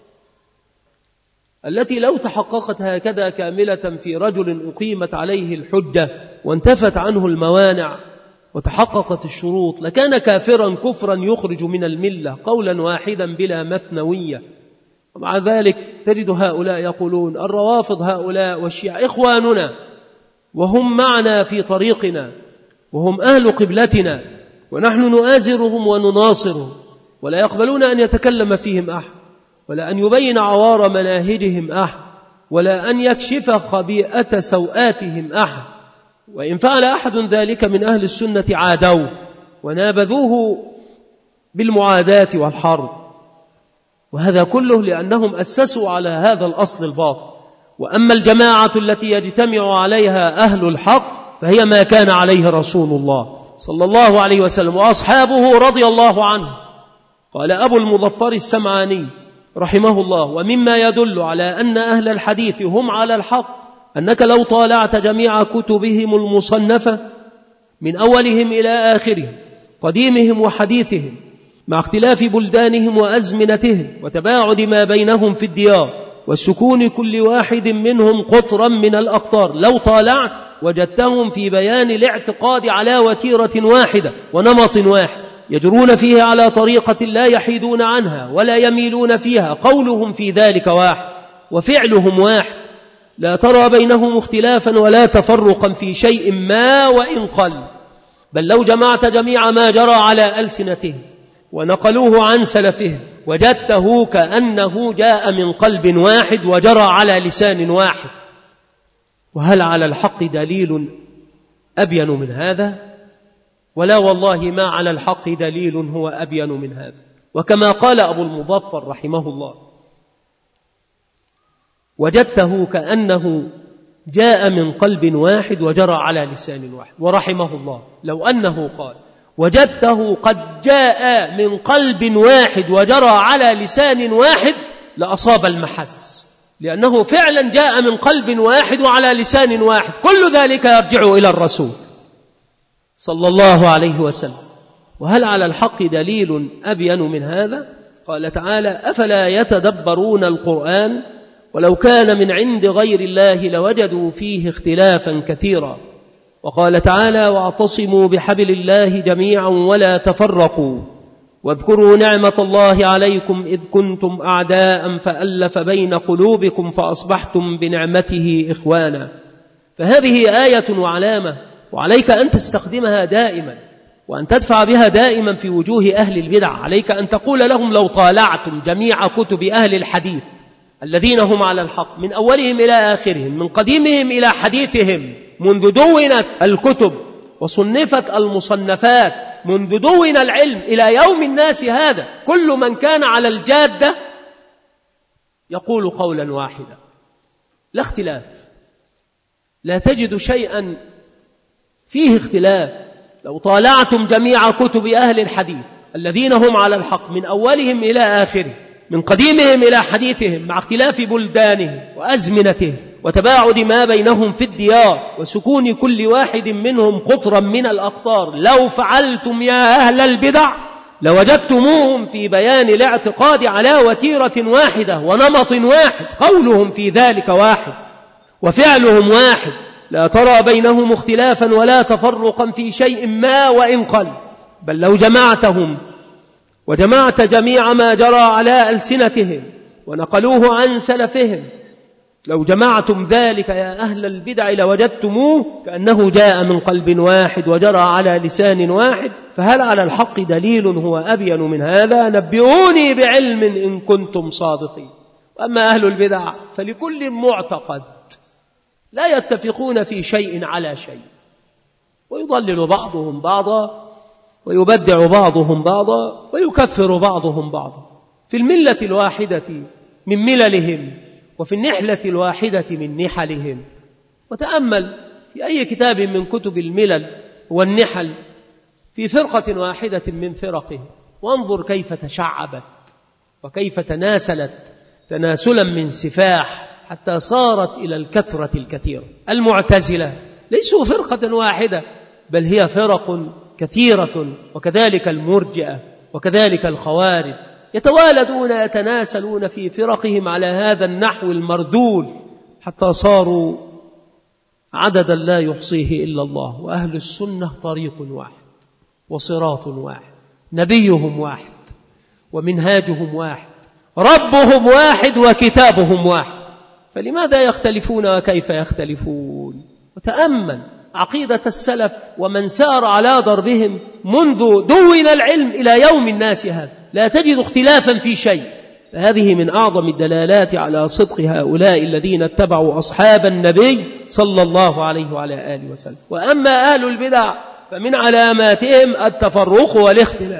B: التي لو تحققت هكذا كاملة في رجل أقيمت عليه الحجة وانتفت عنه الموانع وتحققت الشروط لكان كافرا كفرا يخرج من الملة قولا واحدا بلا مثنوية. ومع ذلك تجد هؤلاء يقولون الروافض هؤلاء والشيعة إخواننا، وهم معنا في طريقنا، وهم أهل قبلتنا، ونحن نؤازرهم ونناصرهم، ولا يقبلون أن يتكلم فيهم أحد، ولا أن يبين عوار مناهجهم أحد، ولا أن يكشف خبيئة سوآتهم أحد. وإن فعل أحد ذلك من أهل السنة عادوه ونابذوه بالمعاداة والحرب، وهذا كله لأنهم أسسوا على هذا الأصل الباطل. وأما الجماعة التي يجتمع عليها أهل الحق فهي ما كان عليه رسول الله صلى الله عليه وسلم وأصحابه رضي الله عنه. قال أبو المظفر السمعاني رحمه الله: ومما يدل على أن أهل الحديث هم على الحق أنك لو طالعت جميع كتبهم المصنفة من أولهم إلى آخرهم، قديمهم وحديثهم، مع اختلاف بلدانهم وأزمنتهم وتباعد ما بينهم في الديار والسكون كل واحد منهم قطرا من الأقطار، لو طالعت وجدتهم في بيان الاعتقاد على وتيرة واحدة ونمط واحد، يجرون فيه على طريقة لا يحيدون عنها ولا يميلون فيها، قولهم في ذلك واحد وفعلهم واحد، لا ترى بينهم اختلافا ولا تفرقا في شيء ما وإن قل، بل لو جمعت جميع ما جرى على ألسنتهم ونقلوه عن سلفهم وجدته كأنه جاء من قلب واحد وجرى على لسان واحد. وهل على الحق دليل أبين من هذا؟ ولا والله ما على الحق دليل هو أبين من هذا. وكما قال أبو المظفر رحمه الله: وجدته كأنه جاء من قلب واحد وجرى على لسان واحد. ورحمه الله لو أنه قال وجدته قد جاء من قلب واحد وجرى على لسان واحد لأصاب المحز، لأنه فعلا جاء من قلب واحد وعلى لسان واحد، كل ذلك يرجع إلى الرسول صلى الله عليه وسلم. وهل على الحق دليل أبين من هذا؟ قال تعالى: أفلا يتدبرون القرآن ولو كان من عند غير الله لوجدوا فيه اختلافا كثيرا. وقال تعالى: واعتصموا بحبل الله جميعا ولا تفرقوا واذكروا نعمة الله عليكم إذ كنتم أعداء فألف بين قلوبكم فأصبحتم بنعمته إخوانا. فهذه آية وعلامة، وعليك أن تستخدمها دائما وأن تدفع بها دائما في وجوه أهل البدع. عليك أن تقول لهم: لو طالعتم جميع كتب أهل الحديث الذين هم على الحق من أولهم إلى آخرهم، من قديمهم إلى حديثهم، منذ دونت الكتب وصنفت المصنفات، منذ دون العلم إلى يوم الناس هذا، كل من كان على الجادة يقول قولا واحدا لا اختلاف، لا تجد شيئا فيه اختلاف. لو طالعتم جميع كتب أهل الحديث الذين هم على الحق من أولهم إلى آخرهم، من قديمهم إلى حديثهم، مع اختلاف بلدانهم وأزمنتهم وتباعد ما بينهم في الديار وسكون كل واحد منهم قطرا من الأقطار، لو فعلتم يا أهل البدع لوجدتموهم في بيان الاعتقاد على وتيرة واحدة ونمط واحد، قولهم في ذلك واحد وفعلهم واحد، لا ترى بينهم اختلافا ولا تفرقا في شيء ما وإن قل، بل لو جمعتهم وجمعت جميع ما جرى على ألسنتهم ونقلوه عن سلفهم، لو جمعتم ذلك يا أهل البدع لوجدتموه كأنه جاء من قلب واحد وجرى على لسان واحد. فهل على الحق دليل هو أبين من هذا؟ نبئوني بعلم إن كنتم صادقين. وأما أهل البدع فلكل معتقد لا يتفقون في شيء على شيء، ويضلل بعضهم بعضا ويبدع بعضهم بعضا ويكفر بعضهم بعضا في الملة الواحدة من مللهم وفي النحلة الواحدة من نحلهم. وتأمل في أي كتاب من كتب الملل والنحل في فرقة واحدة من فرقه، وانظر كيف تشعبت وكيف تناسلت تناسلا من سفاح حتى صارت إلى الكثرة الكثيرة. المعتزلة ليسوا فرقة واحدة، بل هي فرق كثيرة، وكذلك المرجئة وكذلك الخوارج، يتوالدون يتناسلون في فرقهم على هذا النحو المرذول حتى صاروا عددا لا يحصيه إلا الله. وأهل السنة طريق واحد وصراط واحد، نبيهم واحد ومنهاجهم واحد، ربهم واحد وكتابهم واحد، فلماذا يختلفون وكيف يختلفون؟ وتأمل عقيدة السلف ومن سار على ضربهم منذ دون العلم إلى يوم الناس هذا، لا تجد اختلافا في شيء. فهذه من أعظم الدلالات على صدق هؤلاء الذين اتبعوا أصحاب النبي صلى الله عليه وعلى آله وسلم. وأما أهل البدع فمن علاماتهم التفرق والاختلاف،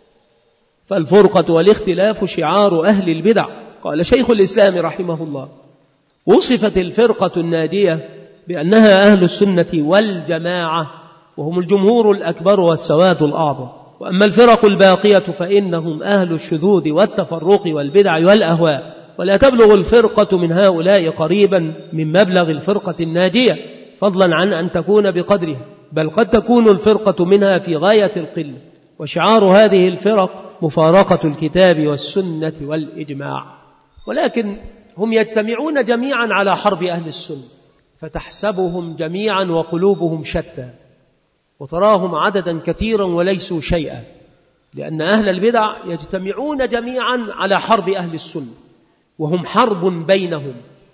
B: فالفرقة والاختلاف شعار أهل البدع. قال شيخ الإسلام رحمه الله: وصفت الفرقة الناجية بأنها أهل السنة والجماعة وهم الجمهور الأكبر والسواد الأعظم. وأما الفرق الباقية فإنهم أهل الشذوذ والتفرق والبدع والأهواء، ولا تبلغ الفرقة من هؤلاء قريبا من مبلغ الفرقة الناجية، فضلا عن أن تكون بقدرها، بل قد تكون الفرقة منها في غاية القلة. وشعار هذه الفرق مفارقة الكتاب والسنة والإجماع. ولكن هم يجتمعون جميعا على حرب أهل السنة، فتحسبهم جميعا وقلوبهم شتى، وتراهم عددا كثيرا وليسوا شيئا، لأن أهل البدع يجتمعون جميعا على حرب أهل السنة، وهم حرب بينهم،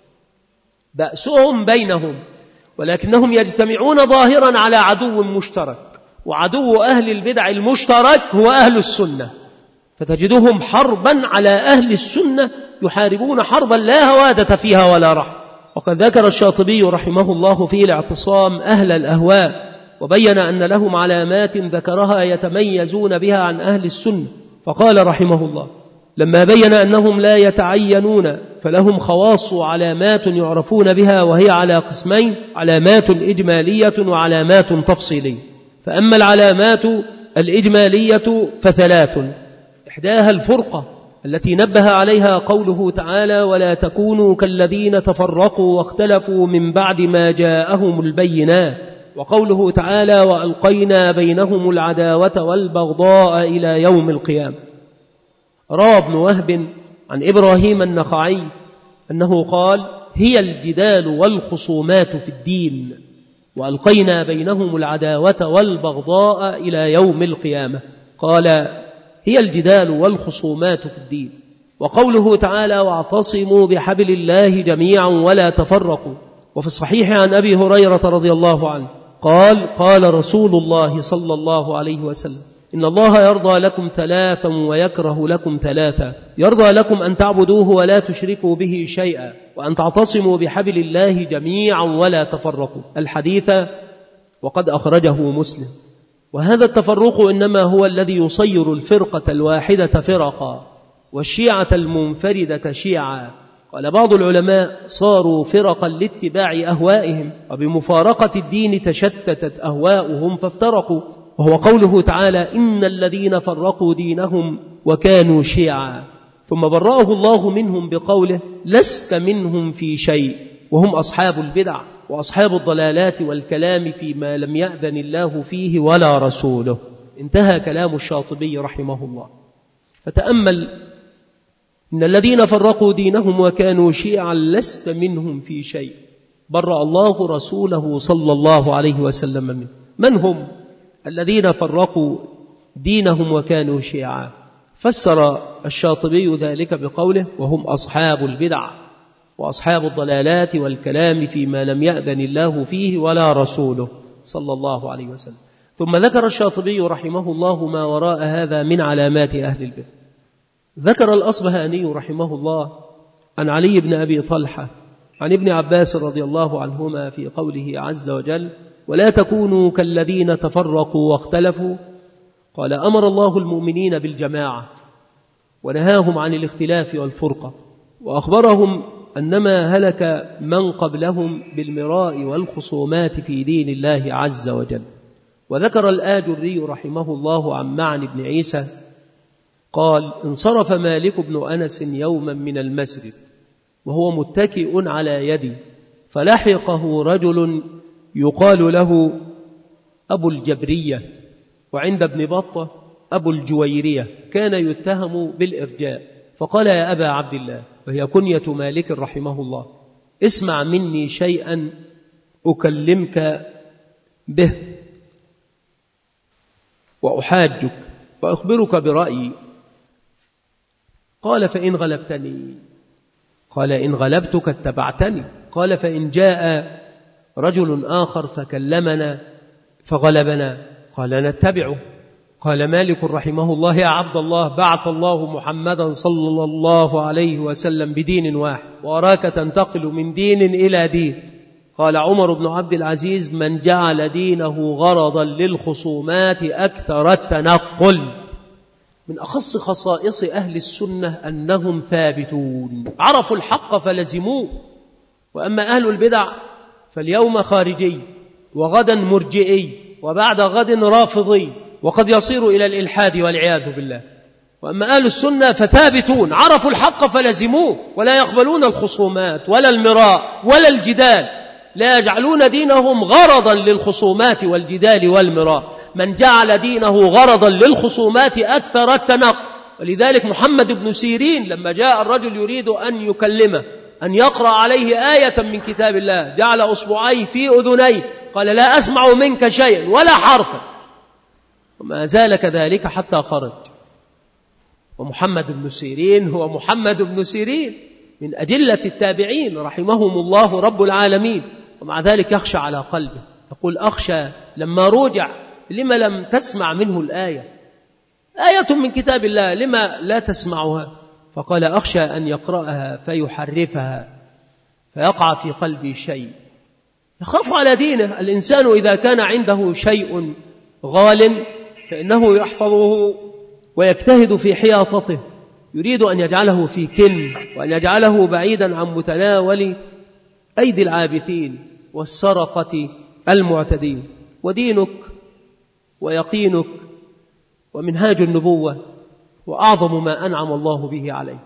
B: بأسهم بينهم، ولكنهم يجتمعون ظاهرا على عدو مشترك، وعدو أهل البدع المشترك هو أهل السنة، فتجدهم حربا على أهل السنة يحاربون حربا لا هوادة فيها ولا رحم. وقد ذكر الشاطبي رحمه الله في الاعتصام أهل الأهواء، وبين أن لهم علامات ذكرها يتميزون بها عن أهل السنة، فقال رحمه الله: لما بين أنهم لا يتعينون فلهم خواص وعلامات يعرفون بها، وهي على قسمين: علامات إجمالية وعلامات تفصيلية. فأما العلامات الإجمالية فثلاث، إحداها الفرقة التي نبه عليها قوله تعالى: ولا تكونوا كالذين تفرقوا واختلفوا من بعد ما جاءهم البينات، وقوله تعالى: وألقينا بينهم العداوة والبغضاء إلى يوم القيامة. روى ابن وهب عن إبراهيم النخعي أنه قال: هي الجدال والخصومات في الدين، وألقينا بينهم العداوة والبغضاء إلى يوم القيامة. قال: هي الجدال والخصومات في الدين. وقوله تعالى: واعتصموا بحبل الله جميعا ولا تفرقوا. وفي الصحيح عن أبي هريرة رضي الله عنه قال: قال رسول الله صلى الله عليه وسلم: إن الله يرضى لكم ثلاثا ويكره لكم ثلاثا: يرضى لكم أن تعبدوه ولا تشركوا به شيئا، وأن تعتصموا بحبل الله جميعا ولا تفرقوا. الحديث وقد أخرجه مسلم. وهذا التفرق إنما هو الذي يصير الفرقة الواحدة فرقا، والشيعة المنفردة شيعا. قال بعض العلماء: صاروا فرقا لاتباع أهوائهم، وبمفارقة الدين تشتتت أهواؤهم فافترقوا. وهو قوله تعالى: إن الذين فرقوا دينهم وكانوا شيعا. ثم برأه الله منهم بقوله: لست منهم في شيء، وهم أصحاب البدع وأصحاب الضلالات والكلام فيما لم يأذن الله فيه ولا رسوله. انتهى كلام الشاطبي رحمه الله. فتأمل: إن الذين فرقوا دينهم وكانوا شيعا لست منهم في شيء، برأ الله رسوله صلى الله عليه وسلم منه. من هم الذين فرقوا دينهم وكانوا شيعا؟ فسر الشاطبي ذلك بقوله: وهم أصحاب البدع وأصحاب الضلالات والكلام فيما لم يأذن الله فيه ولا رسوله صلى الله عليه وسلم. ثم ذكر الشاطبي رحمه الله ما وراء هذا من علامات أهل البدع. ذكر الأصبهاني رحمه الله عن علي بن أبي طلحة عن ابن عباس رضي الله عنهما في قوله عز وجل: ولا تكونوا كالذين تفرقوا واختلفوا. قال: أمر الله المؤمنين بالجماعة ونهاهم عن الاختلاف والفرقة، وأخبرهم أنما هلك من قبلهم بالمراء والخصومات في دين الله عز وجل. وذكر الآجري رحمه الله عن معن بن عيسى قال: انصرف مالك بن أنس يوما من المسجد وهو متكئ على يدي، فلحقه رجل يقال له أبو الجبرية، وعند ابن بطة أبو الجويرية، كان يتهم بالإرجاء، فقال: يا أبا عبد الله، وهي كنية مالك رحمه الله، اسمع مني شيئا أكلمك به وأحاجك وأخبرك برأيي. قال: فإن غلبتني. قال: إن غلبتك اتبعتني. قال: فإن جاء رجل آخر فكلمنا فغلبنا. قال: نتبعه. قال مالك رحمه الله: يا عبد الله، بعث الله محمدا صلى الله عليه وسلم بدين واحد، وأراك تنتقل من دين إلى دين. قال عمر بن عبد العزيز: من جعل دينه غرضا للخصومات أكثر التنقل. من أخص خصائص أهل السنة أنهم ثابتون، عرفوا الحق فلزموه. وأما أهل البدع فاليوم خارجي، وغدا مرجئي، وبعد غد رافضي، وقد يصير إلى الإلحاد والعياذ بالله. وأما أهل السنة فثابتون، عرفوا الحق فلزموه، ولا يقبلون الخصومات ولا المراء ولا الجدال، لا يجعلون دينهم غرضا للخصومات والجدال والمراء. من جعل دينه غرضا للخصومات أكثر التنقل. ولذلك محمد بن سيرين لما جاء الرجل يريد أن يكلمه، أن يقرأ عليه آية من كتاب الله، جعل أصبعيه في أذنيه، قال لا أسمع منك شيئا ولا حرفا، وما زال كذلك حتى خرج. ومحمد بن سيرين هو محمد بن سيرين من أجلة التابعين رحمهم الله رب العالمين، ومع ذلك يخشى على قلبه، يقول أخشى لما رجع لما لم تسمع منه الآية، آية من كتاب الله لما لا تسمعها؟ فقال أخشى أن يقرأها فيحرفها فيقع في قلبي شيء. يخاف على دينه. الإنسان إذا كان عنده شيء غال فإنه يحفظه ويجتهد في حياطته، يريد أن يجعله في كن، وأن يجعله بعيدا عن متناول أيدي العابثين والسرقة المعتدين. ودينك ويقينك ومنهاج النبوة وأعظم ما أنعم الله به عليك،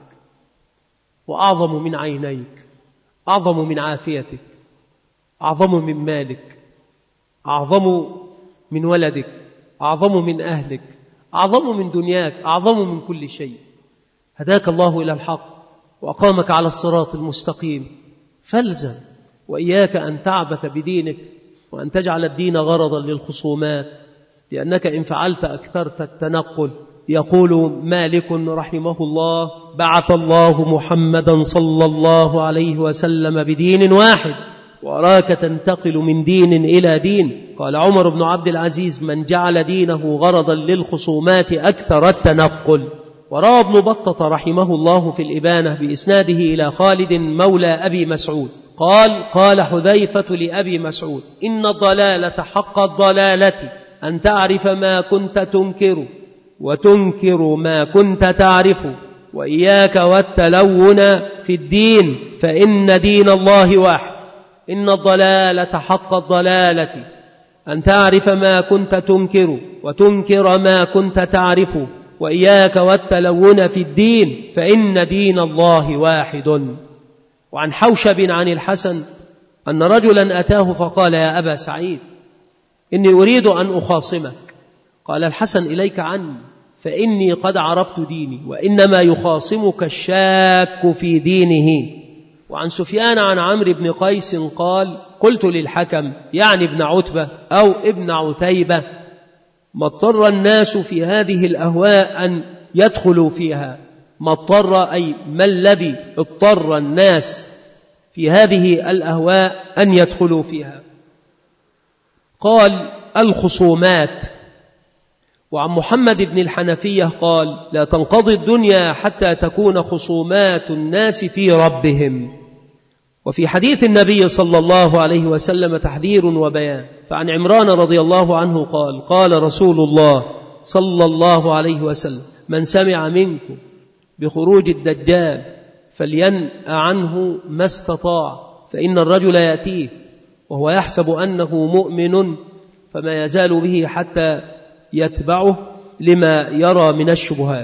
B: وأعظم من عينيك، أعظم من عافيتك، أعظم من مالك، أعظم من ولدك، أعظم من أهلك، أعظم من دنياك، أعظم من كل شيء. هداك الله إلى الحق وأقامك على الصراط المستقيم، فالزم، وإياك أن تعبث بدينك وأن تجعل الدين غرضا للخصومات، لأنك إن فعلت أكثرت التنقل. يقول مالك رحمه الله: بعث الله محمدا صلى الله عليه وسلم بدين واحد وأراك تنتقل من دين إلى دين. قال عمر بن عبد العزيز: من جعل دينه غرضا للخصومات أكثر التنقل. وروى ابن بطة رحمه الله في الإبانة بإسناده إلى خالد مولى أبي مسعود قال: قال حذيفة لأبي مسعود: إن الضلالة حق الضلالة أن تعرف ما كنت تنكر وتنكر ما كنت تعرف، وإياك والتلون في الدين فإن دين الله واحد. إن الضلالة حق الضلالة أن تعرف ما كنت تنكر وتنكر ما كنت تعرف، وإياك والتلون في الدين فإن دين الله واحد. وعن حوشب عن الحسن أن رجلا أتاه فقال: يا أبا سعيد، إني أريد أن أخاصمك. قال الحسن: إليك عني، فإني قد عرفت ديني، وإنما يخاصمك الشاك في دينه. وعن سفيان عن عمرو بن قيس قال: قلت للحكم يعني ابن عتبة أو ابن عتيبة: ما اضطر الناس في هذه الأهواء أن يدخلوا فيها؟ ما اضطر أي ما الذي اضطر الناس في هذه الأهواء أن يدخلوا فيها؟ قال: الخصومات. وعن محمد بن الحنفية قال: لا تنقضي الدنيا حتى تكون خصومات الناس في ربهم. وفي حديث النبي صلى الله عليه وسلم تحذير وبيان. فعن عمران رضي الله عنه قال: قال رسول الله صلى الله عليه وسلم: من سمع منكم بخروج الدجال فلينأ عنه ما استطاع، فإن الرجل يأتيه وهو يحسب أنه مؤمن فما يزال به حتى يتبعه لما يرى من الشبهات.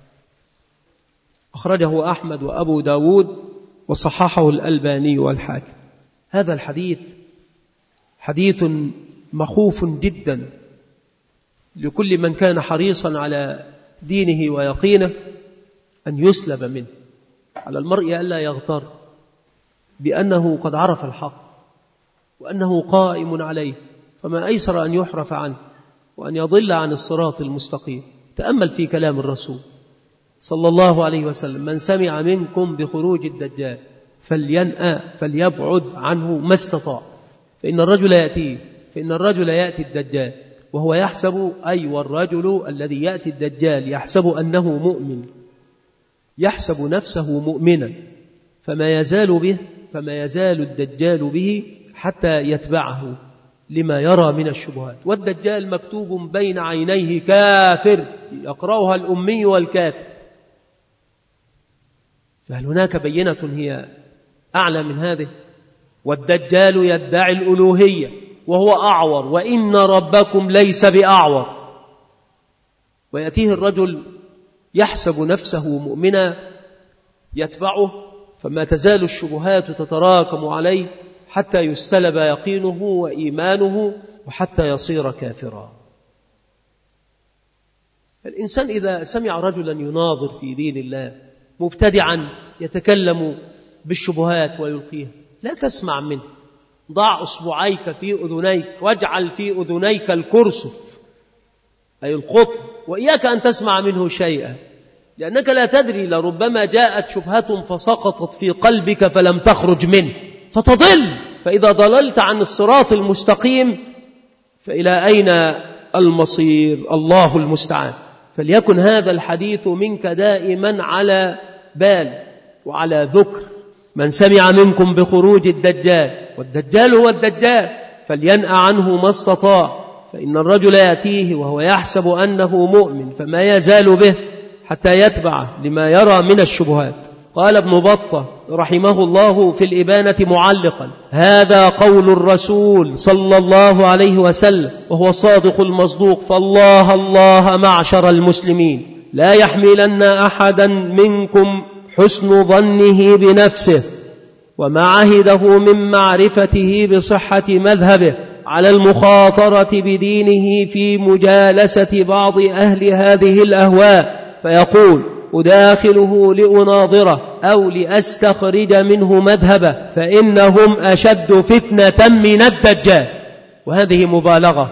B: أخرجه أحمد وأبو داود وصححه الألباني والحاكم. هذا الحديث حديث مخوف جدا لكل من كان حريصا على دينه ويقينه أن يسلب منه. على المرء ألا يغتر بأنه قد عرف الحق وأنه قائم عليه، فما أيسر أن يحرف عنه وأن يضل عن الصراط المستقيم. تأمل في كلام الرسول صلى الله عليه وسلم: من سمع منكم بخروج الدجال فلينأ فليبعد عنه ما استطاع، فإن الرجل يأتي فإن الرجل يأتي الدجال وهو يحسب، أي والرجل الذي يأتي الدجال يحسب أنه مؤمن، يحسب نفسه مؤمنا، فما يزال به فما يزال الدجال به حتى يتبعه لما يرى من الشبهات. والدجال مكتوب بين عينيه كافر يقرأها الأمي والكاتب، فهل هناك بينة هي أعلى من هذه؟ والدجال يدعي الألوهية وهو أعور وإن ربكم ليس بأعور. ويأتيه الرجل يحسب نفسه مؤمنا يتبعه، فما تزال الشبهات تتراكم عليه حتى يستلب يقينه وإيمانه وحتى يصير كافرا. الإنسان إذا سمع رجلا يناظر في دين الله مبتدعا يتكلم بالشبهات ويلقيها، لا تسمع منه، ضع أصبعيك في أذنيك واجعل في أذنيك الكرسف أي القطب، وإياك أن تسمع منه شيئا، لأنك لا تدري، لربما جاءت شبهة فسقطت في قلبك فلم تخرج منه فتضل. فإذا ضللت عن الصراط المستقيم فإلى أين المصير؟ الله المستعان. فليكن هذا الحديث منك دائما على بال وعلى ذكر. من سمع منكم بخروج الدجال، والدجال هو الدجال، فلينأ عنه ما استطاع، فإن الرجل يأتيه وهو يحسب أنه مؤمن فما يزال به حتى يتبعه لما يرى من الشبهات. قال ابن بطة رحمه الله في الإبانة معلقا: هذا قول الرسول صلى الله عليه وسلم وهو الصادق المصدوق، فالله الله معشر المسلمين لا يحملن أحدا منكم حسن ظنه بنفسه وما عهده من معرفته بصحة مذهبه على المخاطرة بدينه في مجالسة بعض أهل هذه الأهواء، فيقول أداخله لأناظره أو لأستخرج منه مذهبه، فإنهم أشد فتنة من الدجال. وهذه مبالغة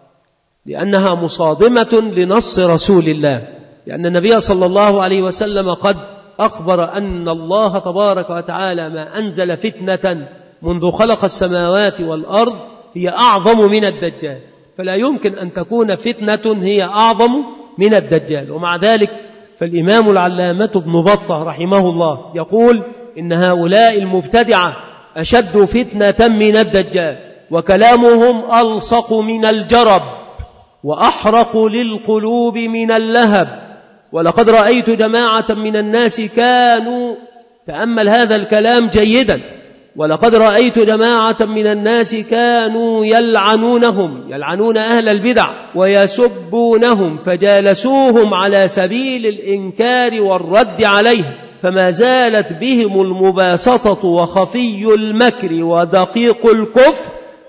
B: لأنها مصادمة لنص رسول الله، لأن النبي صلى الله عليه وسلم قد أخبر أن الله تبارك وتعالى ما أنزل فتنة منذ خلق السماوات والأرض هي أعظم من الدجال، فلا يمكن أن تكون فتنة هي أعظم من الدجال. ومع ذلك فالإمام العلامة ابن بطة رحمه الله يقول إن هؤلاء المبتدعة أشد فتنة من الدجال، وكلامهم ألصق من الجرب وأحرق للقلوب من اللهب. ولقد رأيت جماعة من الناس كانوا، تأمل هذا الكلام جيدا، ولقد رأيت جماعة من الناس كانوا يلعنونهم، يلعنون أهل البدع ويسبونهم، فجالسوهم على سبيل الإنكار والرد عليهم، فما زالت بهم المباسطة وخفي المكر ودقيق الكفر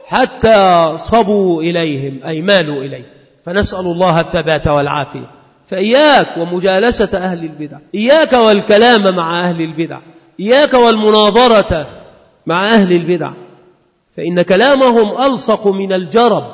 B: حتى صبوا إليهم أي مالوا إليه. فنسأل الله الثبات والعافية. فإياك ومجالسة أهل البدع، إياك والكلام مع أهل البدع، إياك والمناظرة مع أهل البدع، فإن كلامهم ألصق من الجرب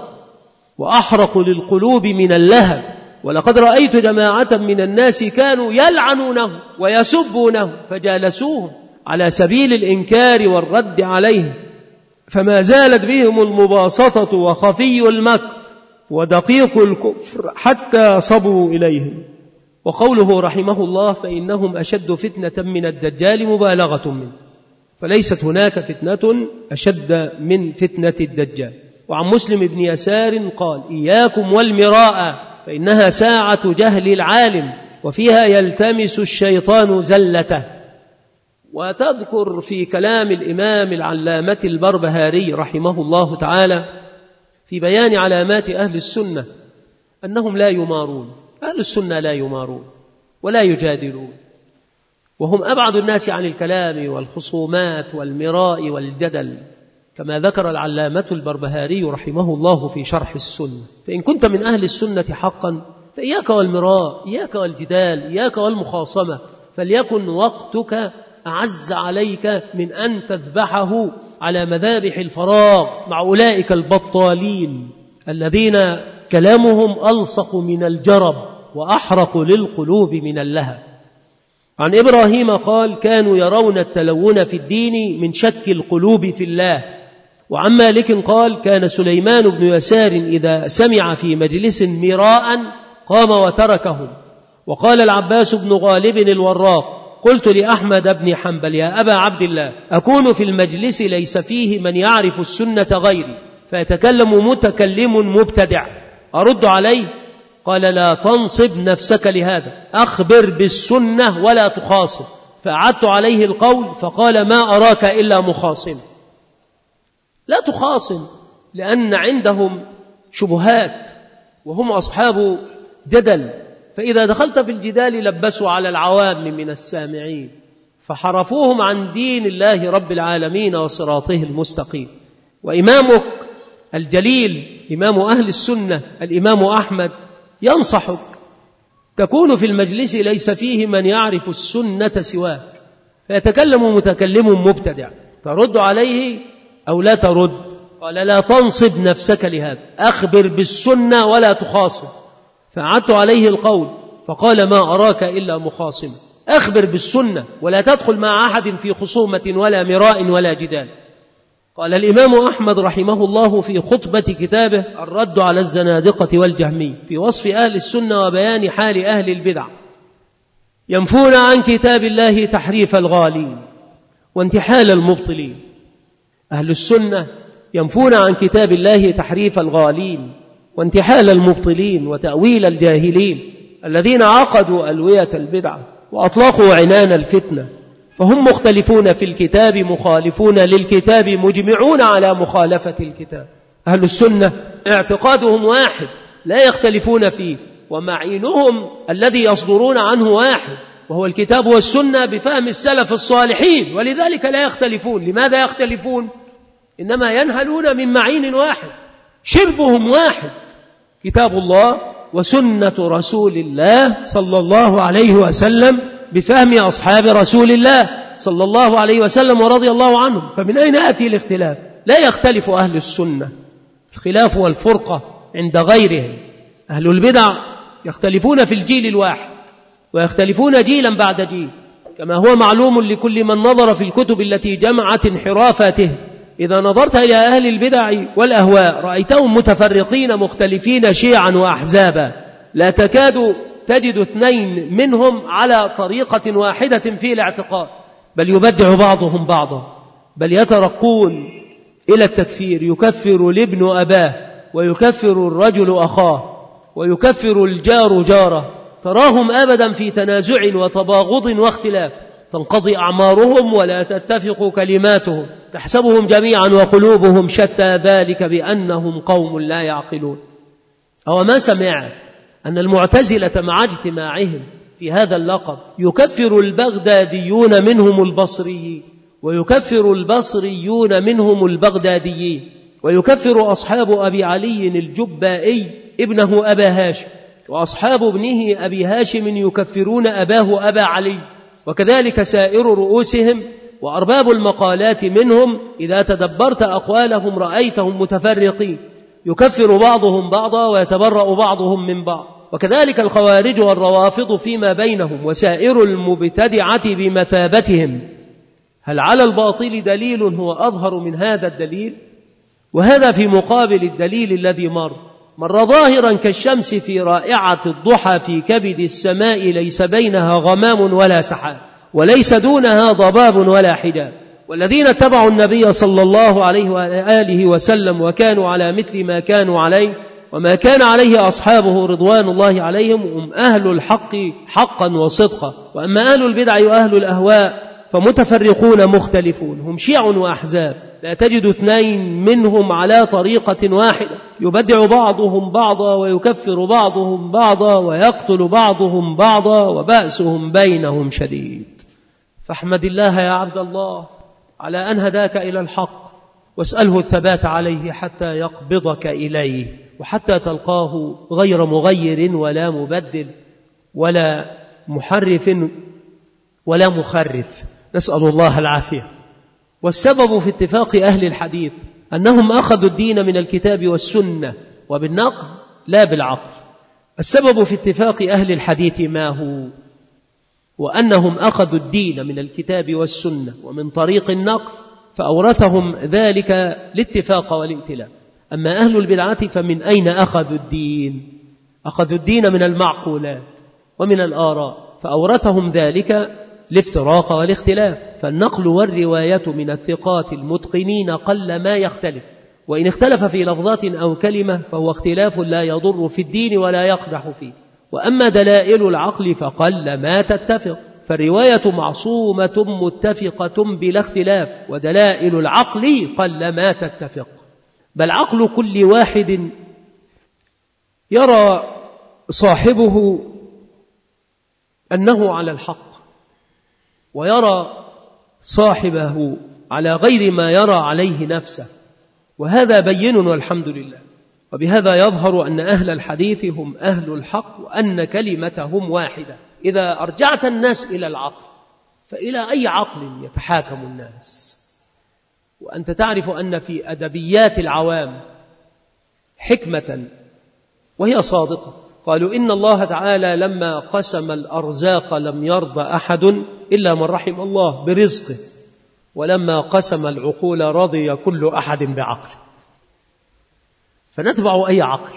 B: وأحرق للقلوب من اللهب. ولقد رأيت جماعة من الناس كانوا يلعنونه ويسبونه، فجالسوهم على سبيل الإنكار والرد عليهم، فما زالت بهم المباسطة وخفي المكر ودقيق الكفر حتى صبوا إليهم. وقوله رحمه الله فإنهم أشد فتنة من الدجال مبالغة منه، فليست هناك فتنة أشد من فتنة الدجال. وعن مسلم بن يسار قال: إياكم والمراء فإنها ساعة جهل العالم وفيها يلتمس الشيطان زلته. وتذكر في كلام الإمام العلامة البربهاري رحمه الله تعالى في بيان علامات أهل السنة أنهم لا يمارون، أهل السنة لا يمارون ولا يجادلون، وهم أبعد الناس عن الكلام والخصومات والمراء والجدل، كما ذكر العلامة البربهاري رحمه الله في شرح السنة. فإن كنت من أهل السنة حقا فإياك والمراء، إياك والجدال، إياك والمخاصمة، فليكن وقتك أعز عليك من أن تذبحه على مذابح الفراغ مع أولئك البطالين الذين كلامهم ألصق من الجرب وأحرق للقلوب من اللهب. عن إبراهيم قال: كانوا يرون التلون في الدين من شك القلوب في الله. وعن مالك قال: كان سليمان بن يسار إذا سمع في مجلس مراء قام وتركهم. وقال العباس بن غالب الوراق: قلت لأحمد بن حنبل: يا أبا عبد الله، أكون في المجلس ليس فيه من يعرف السنة غيري فيتكلم متكلم مبتدع، أرد عليه؟ قال: لا تنصب نفسك لهذا، أخبر بالسنة ولا تخاصم. فأعدت عليه القول فقال: ما أراك إلا مخاصم. لا تخاصم، لأن عندهم شبهات وهم أصحاب جدل، فإذا دخلت في الجدال لبسوا على العوام من السامعين فحرفوهم عن دين الله رب العالمين وصراطه المستقيم. وإمامك الجليل إمام أهل السنة الإمام أحمد ينصحك، تكون في المجلس ليس فيه من يعرف السنة سواك، فيتكلم متكلم مبتدع ترد عليه أو لا ترد؟ قال لا تنصب نفسك لهذا، أخبر بالسنة ولا تخاصم. فأعدت عليه القول فقال ما أراك إلا مخاصما، أخبر بالسنة ولا تدخل مع أحد في خصومة ولا مراء ولا جدال. قال الإمام أحمد رحمه الله في خطبة كتابه الرد على الزنادقة والجهمي في وصف أهل السنة وبيان حال أهل البدع: ينفون عن كتاب الله تحريف الغالين وانتحال المبطلين. أهل السنة ينفون عن كتاب الله تحريف الغالين وانتحال المبطلين وتأويل الجاهلين الذين عقدوا ألوية البدعة وأطلقوا عنان الفتنة، فهم مختلفون في الكتاب مخالفون للكتاب مجمعون على مخالفة الكتاب. أهل السنة اعتقادهم واحد لا يختلفون فيه، ومعينهم الذي يصدرون عنه واحد وهو الكتاب والسنة بفهم السلف الصالحين، ولذلك لا يختلفون. لماذا يختلفون؟ إنما ينهلون من معين واحد، شربهم واحد، كتاب الله وسنة رسول الله صلى الله عليه وسلم بفهم أصحاب رسول الله صلى الله عليه وسلم ورضي الله عنهم. فمن أين يأتي الاختلاف؟ لا يختلف أهل السنة، الخلاف والفرقة عند غيرهم. أهل البدع يختلفون في الجيل الواحد ويختلفون جيلا بعد جيل، كما هو معلوم لكل من نظر في الكتب التي جمعت انحرافاته. إذا نظرت إلى أهل البدع والأهواء رأيتهم متفرقين مختلفين شيعا وأحزابا، لا تكاد تجد اثنين منهم على طريقة واحدة في الاعتقاد، بل يبدع بعضهم بعضا، بل يترقون إلى التكفير. يكفر الابن أباه ويكفر الرجل أخاه ويكفر الجار جاره، تراهم أبدا في تنازع وتباغض واختلاف، تنقضي أعمارهم ولا تتفق كلماتهم، تحسبهم جميعا وقلوبهم شتى، ذلك بأنهم قوم لا يعقلون. أو ما سمعت أن المعتزلة مع اجتماعهم في هذا اللقب يكفر البغداديون منهم البصريين، ويكفر البصريون منهم البغداديين، ويكفر أصحاب أبي علي الجبائي ابنه أبا هاشم، وأصحاب ابنه أبي هاشم يكفرون أباه أبا علي، وكذلك سائر رؤوسهم وأرباب المقالات منهم. إذا تدبرت أقوالهم رأيتهم متفرقين، يكفر بعضهم بعضا ويتبرأ بعضهم من بعض. وكذلك الخوارج والروافض فيما بينهم، وسائر المبتدعة بمثابتهم. هل على الباطل دليل هو أظهر من هذا الدليل؟ وهذا في مقابل الدليل الذي مر مر ظاهرا كالشمس في رائعة الضحى في كبد السماء، ليس بينها غمام ولا سحاب، وليس دونها ضباب ولا حجاب. والذين اتبعوا النبي صلى الله عليه وآله وسلم وكانوا على مثل ما كانوا عليه وما كان عليه أصحابه رضوان الله عليهم هم أهل الحق حقا وصدقا. وأما أهل البدع وأهل الأهواء فمتفرقون مختلفون، هم شيع وأحزاب، لا تجد اثنين منهم على طريقة واحدة، يبدع بعضهم بعضا ويكفر بعضهم بعضا ويقتل بعضهم بعضا، وبأسهم بينهم شديد. فاحمد الله يا عبد الله على أن هداك إلى الحق، واسأله الثبات عليه حتى يقبضك إليه، وحتى تلقاه غير مغير ولا مبدل ولا محرف ولا مخرف، نسأل الله العافية. والسبب في اتفاق أهل الحديث أنهم أخذوا الدين من الكتاب والسنة وبالنقل لا بالعقل. السبب في اتفاق أهل الحديث ما هو؟ وأنهم أخذوا الدين من الكتاب والسنة ومن طريق النقل، فأورثهم ذلك الاتفاق والائتلاف. أما أهل البدعة فمن أين أخذوا الدين؟ أخذوا الدين من المعقولات ومن الآراء، فأورثهم ذلك الافتراق والاختلاف. فالنقل والرواية من الثقات المتقنين قل ما يختلف، وإن اختلف في لفظات أو كلمة فهو اختلاف لا يضر في الدين ولا يقدح فيه. وأما دلائل العقل فقل ما تتفق، فالرواية معصومة متفقة بلا اختلاف، ودلائل العقل قل ما تتفق. بل عقل كل واحد يرى صاحبه أنه على الحق، ويرى صاحبه على غير ما يرى عليه نفسه، وهذا بين والحمد لله. وبهذا يظهر أن أهل الحديث هم أهل الحق، وأن كلمتهم واحدة. إذا أرجعت الناس إلى العقل، فإلى أي عقل يتحاكم الناس؟ وأنت تعرف أن في أدبيات العوام حكمة وهي صادقة. قالوا إن الله تعالى لما قسم الأرزاق لم يرضى أحد إلا من رحم الله برزقه، ولما قسم العقول رضي كل أحد بعقله. فنتبع أي عقل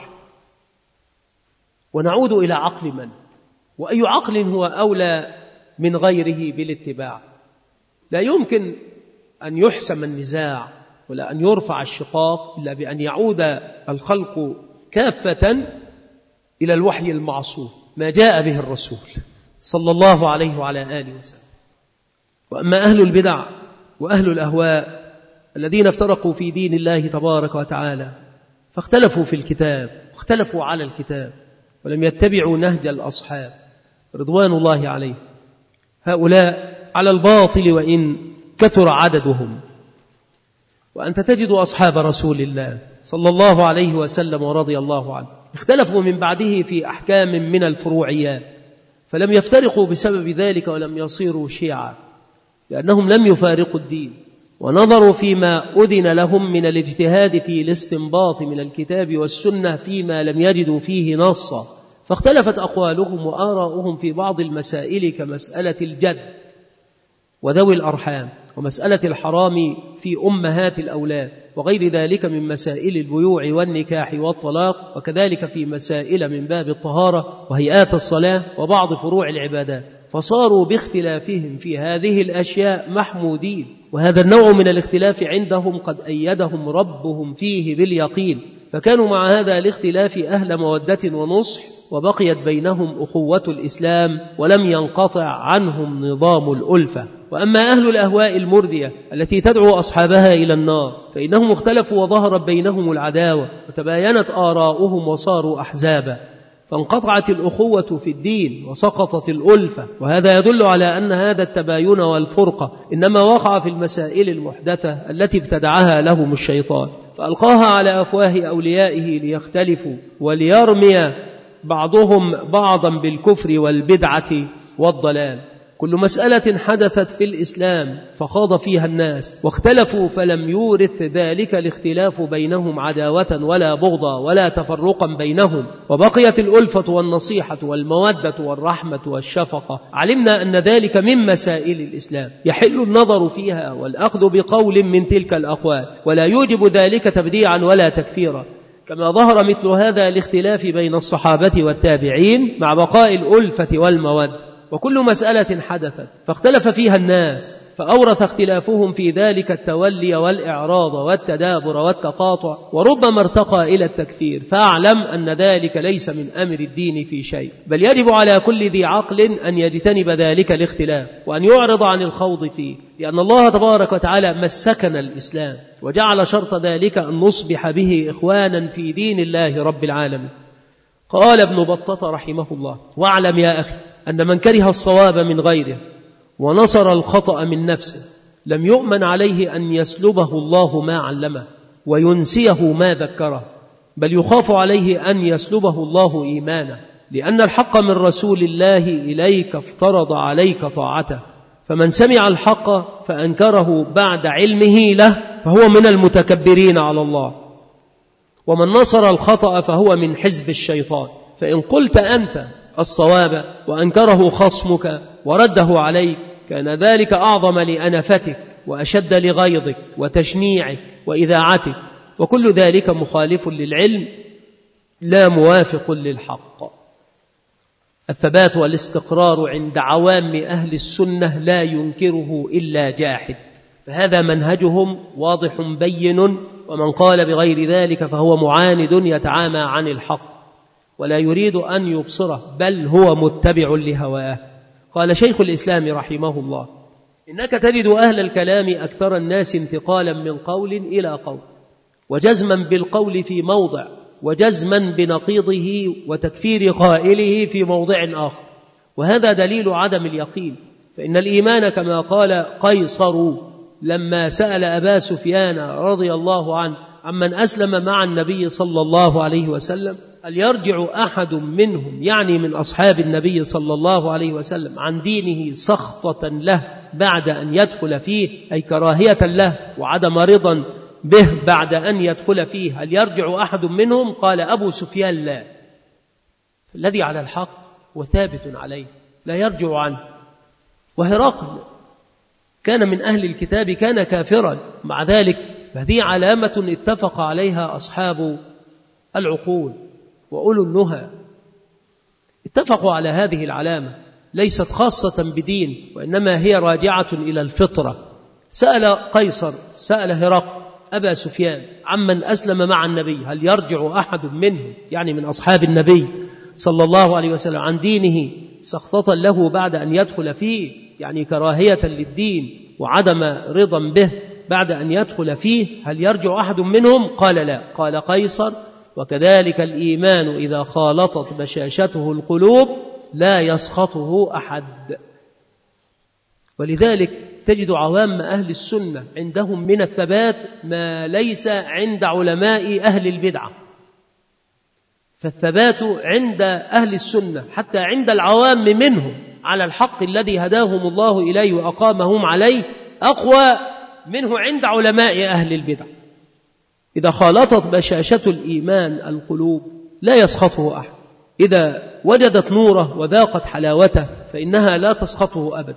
B: ونعود إلى عقل من؟ وأي عقل هو أولى من غيره بالاتباع؟ لا يمكن أن يحسم النزاع ولا أن يرفع الشقاق إلا بأن يعود الخلق كافة إلى الوحي المعصوم، ما جاء به الرسول صلى الله عليه وعلى آله وسلم. وأما أهل البدع وأهل الأهواء الذين افترقوا في دين الله تبارك وتعالى، فاختلفوا في الكتاب واختلفوا على الكتاب ولم يتبعوا نهج الأصحاب رضوان الله عليه، هؤلاء على الباطل وإن كثر عددهم. وأنت تجد أصحاب رسول الله صلى الله عليه وسلم ورضي الله عنه اختلفوا من بعده في أحكام من الفروعيات، فلم يفترقوا بسبب ذلك ولم يصيروا شيعا، لأنهم لم يفارقوا الدين ونظروا فيما أذن لهم من الاجتهاد في الاستنباط من الكتاب والسنة فيما لم يجدوا فيه نصا، فاختلفت أقوالهم وآراؤهم في بعض المسائل كمسألة الجد وذوي الأرحام، ومسألة الحرام في أمهات الأولاد، وغير ذلك من مسائل البيوع والنكاح والطلاق، وكذلك في مسائل من باب الطهارة وهيئات الصلاة وبعض فروع العبادات. فصاروا باختلافهم في هذه الأشياء محمودين، وهذا النوع من الاختلاف عندهم قد أيدهم ربهم فيه باليقين، فكانوا مع هذا الاختلاف أهل مودة ونصح، وبقيت بينهم أخوة الإسلام ولم ينقطع عنهم نظام الألفة. وأما أهل الأهواء المردية التي تدعو أصحابها إلى النار، فإنهم اختلفوا وظهرت بينهم العداوة وتباينت آراؤهم وصاروا أحزابا، فانقطعت الأخوة في الدين وسقطت الألفة. وهذا يدل على أن هذا التباين والفرقة إنما وقع في المسائل المحدثة التي ابتدعها لهم الشيطان، فألقاها على أفواه أوليائه ليختلفوا وليرمي بعضهم بعضا بالكفر والبدعة والضلال. كل مسألة حدثت في الإسلام فخاض فيها الناس واختلفوا، فلم يورث ذلك الاختلاف بينهم عداوة ولا بغضا ولا تفرقا بينهم، وبقيت الألفة والنصيحة والمودة والرحمة والشفقة. علمنا أن ذلك من مسائل الإسلام يحل النظر فيها والأخذ بقول من تلك الأقوال، ولا يوجب ذلك تبديعا ولا تكفيرا، كما ظهر مثل هذا الاختلاف بين الصحابة والتابعين مع بقاء الألفة والمودة. وكل مسألة حدثت فاختلف فيها الناس فأورث اختلافهم في ذلك التولي والإعراض والتدابر والتقاطع، وربما ارتقى إلى التكفير. فاعلم أن ذلك ليس من أمر الدين في شيء، بل يجب على كل ذي عقل أن يجتنب ذلك الاختلاف وأن يعرض عن الخوض فيه، لأن الله تبارك وتعالى مسكنا الإسلام وجعل شرط ذلك أن نصبح به إخوانا في دين الله رب العالمين. قال ابن بطة رحمه الله: واعلم يا أخي أن من كره الصواب من غيره ونصر الخطأ من نفسه لم يؤمن عليه أن يسلبه الله ما علمه وينسيه ما ذكره، بل يخاف عليه أن يسلبه الله إيمانه، لأن الحق من رسول الله إليك افترض عليك طاعته، فمن سمع الحق فأنكره بعد علمه له فهو من المتكبرين على الله، ومن نصر الخطأ فهو من حزب الشيطان. فإن قلت أنت الصواب وأنكره خصمك ورده عليك كان ذلك أعظم لأنفتك وأشد لغيظك وتشنيعك وإذاعتك، وكل ذلك مخالف للعلم لا موافق للحق. الثبات والاستقرار عند عوام أهل السنة لا ينكره إلا جاحد، فهذا منهجهم واضح بين، ومن قال بغير ذلك فهو معاند يتعامى عن الحق ولا يريد أن يبصره، بل هو متبع لهواه. قال شيخ الإسلام رحمه الله: إنك تجد أهل الكلام أكثر الناس انتقالا من قول إلى قول، وجزما بالقول في موضع وجزما بنقيضه وتكفير قائله في موضع آخر، وهذا دليل عدم اليقين. فإن الإيمان كما قال قيصر لما سأل أبا سفيان رضي الله عنه عمن أسلم مع النبي صلى الله عليه وسلم: هل يرجع أحد منهم يعني من أصحاب النبي صلى الله عليه وسلم عن دينه سخطة له بعد أن يدخل فيه، أي كراهية له وعدم رضا به بعد أن يدخل فيه، هل يرجع أحد منهم؟ قال أبو سفيان: لا. الذي على الحق وثابت عليه لا يرجع عنه. وهرقل كان من أهل الكتاب، كان كافرا، مع ذلك هذه علامة اتفق عليها أصحاب العقول وأولو النهى، اتفقوا على هذه العلامة، ليست خاصة بدين وإنما هي راجعة إلى الفطرة. سأل قيصر سأل هرقل أبا سفيان عمن أسلم مع النبي: هل يرجع أحد منهم يعني من أصحاب النبي صلى الله عليه وسلم عن دينه سخطة له بعد أن يدخل فيه، يعني كراهية للدين وعدم رضا به بعد أن يدخل فيه، هل يرجع أحد منهم؟ قال: لا. قال قيصر: وكذلك الإيمان إذا خالطت بشاشته القلوب لا يسخطه أحد. ولذلك تجد عوام أهل السنة عندهم من الثبات ما ليس عند علماء أهل البدعة. فالثبات عند أهل السنة حتى عند العوام منهم على الحق الذي هداهم الله إليه وأقامهم عليه أقوى منه عند علماء أهل البدع. إذا خالطت بشاشة الإيمان القلوب لا يسخطه أحد، إذا وجدت نوره وذاقت حلاوته فإنها لا تسخطه أبدا.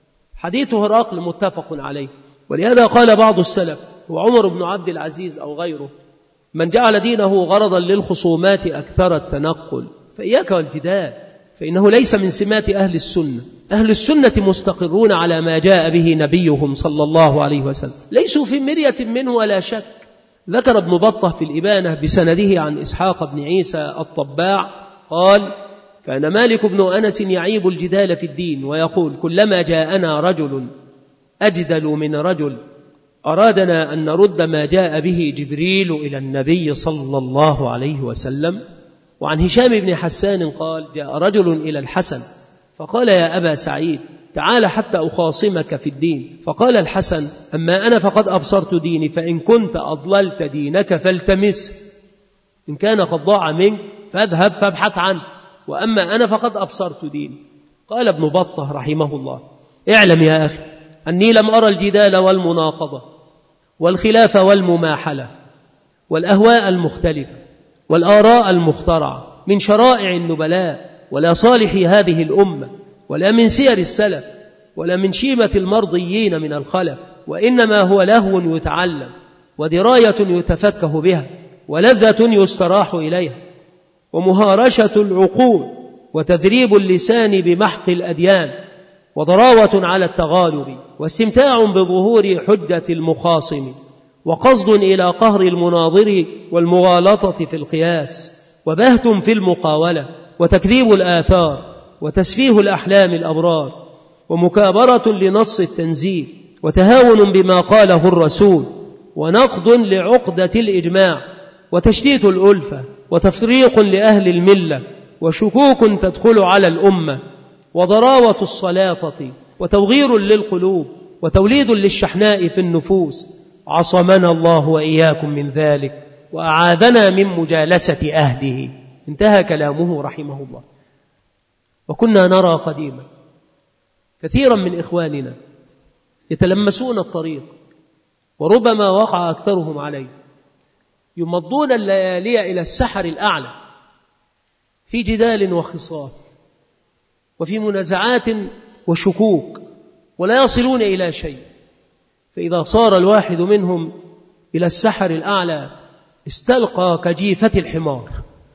B: حديث هرقل متفق عليه، ولهذا قال بعض السلف وعمر بن عبد العزيز أو غيره: من جعل دينه غرضا للخصومات أكثر التنقل، فإياك والجدال، فإنه ليس من سمات أهل السنة. أهل السنة مستقرون على ما جاء به نبيهم صلى الله عليه وسلم، ليسوا في مرية منه ولا شك. ذكر ابن بطة في الإبانة بسنده عن إسحاق بن عيسى الطباع قال: كان مالك بن أنس يعيب الجدال في الدين ويقول: كلما جاءنا رجل أجدل من رجل أرادنا أن نرد ما جاء به جبريل إلى النبي صلى الله عليه وسلم. وعن هشام بن حسان قال: جاء رجل إلى الحسن فقال: يا أبا سعيد تعال حتى أخاصمك في الدين. فقال الحسن: أما أنا فقد أبصرت ديني، فإن كنت أضللت دينك فالتمسه، إن كان قد ضاع منك فاذهب فابحث عنه، وأما أنا فقد أبصرت ديني. قال ابن بطة رحمه الله: اعلم يا أخي أني لم أرى الجدال والمناقضة والخلاف والمماحلة والأهواء المختلفة والآراء المخترعة من شرائع النبلاء ولا صالح هذه الأمة ولا من سير السلف ولا من شيمة المرضيين من الخلف، وإنما هو لهو يتعلم ودراية يتفكه بها ولذة يستراح إليها ومهارشة العقول وتذريب اللسان بمحق الأديان وضراوة على التغالب واستمتاع بظهور حجة المخاصم وقصد إلى قهر المناظر والمغالطة في القياس وبهت في المقاولة وتكذيب الآثار وتسفيه الأحلام الأبرار ومكابرة لنص التنزيل وتهاون بما قاله الرسول ونقض لعقدة الإجماع وتشتيت الألفة وتفريق لأهل الملة وشكوك تدخل على الأمة وضراوة الصلاطة وتوغير للقلوب وتوليد للشحناء في النفوس. عصمنا الله وإياكم من ذلك وأعاذنا من مجالسة أهله. انتهى كلامه رحمه الله. وكنا نرى قديما كثيرا من إخواننا يتلمسون الطريق وربما وقع أكثرهم عليه، يمضون الليالي إلى السحر الأعلى في جدال وخصام وفي منازعات وشكوك ولا يصلون إلى شيء. فإذا صار الواحد منهم إلى السحر الأعلى استلقى كجيفة الحمار،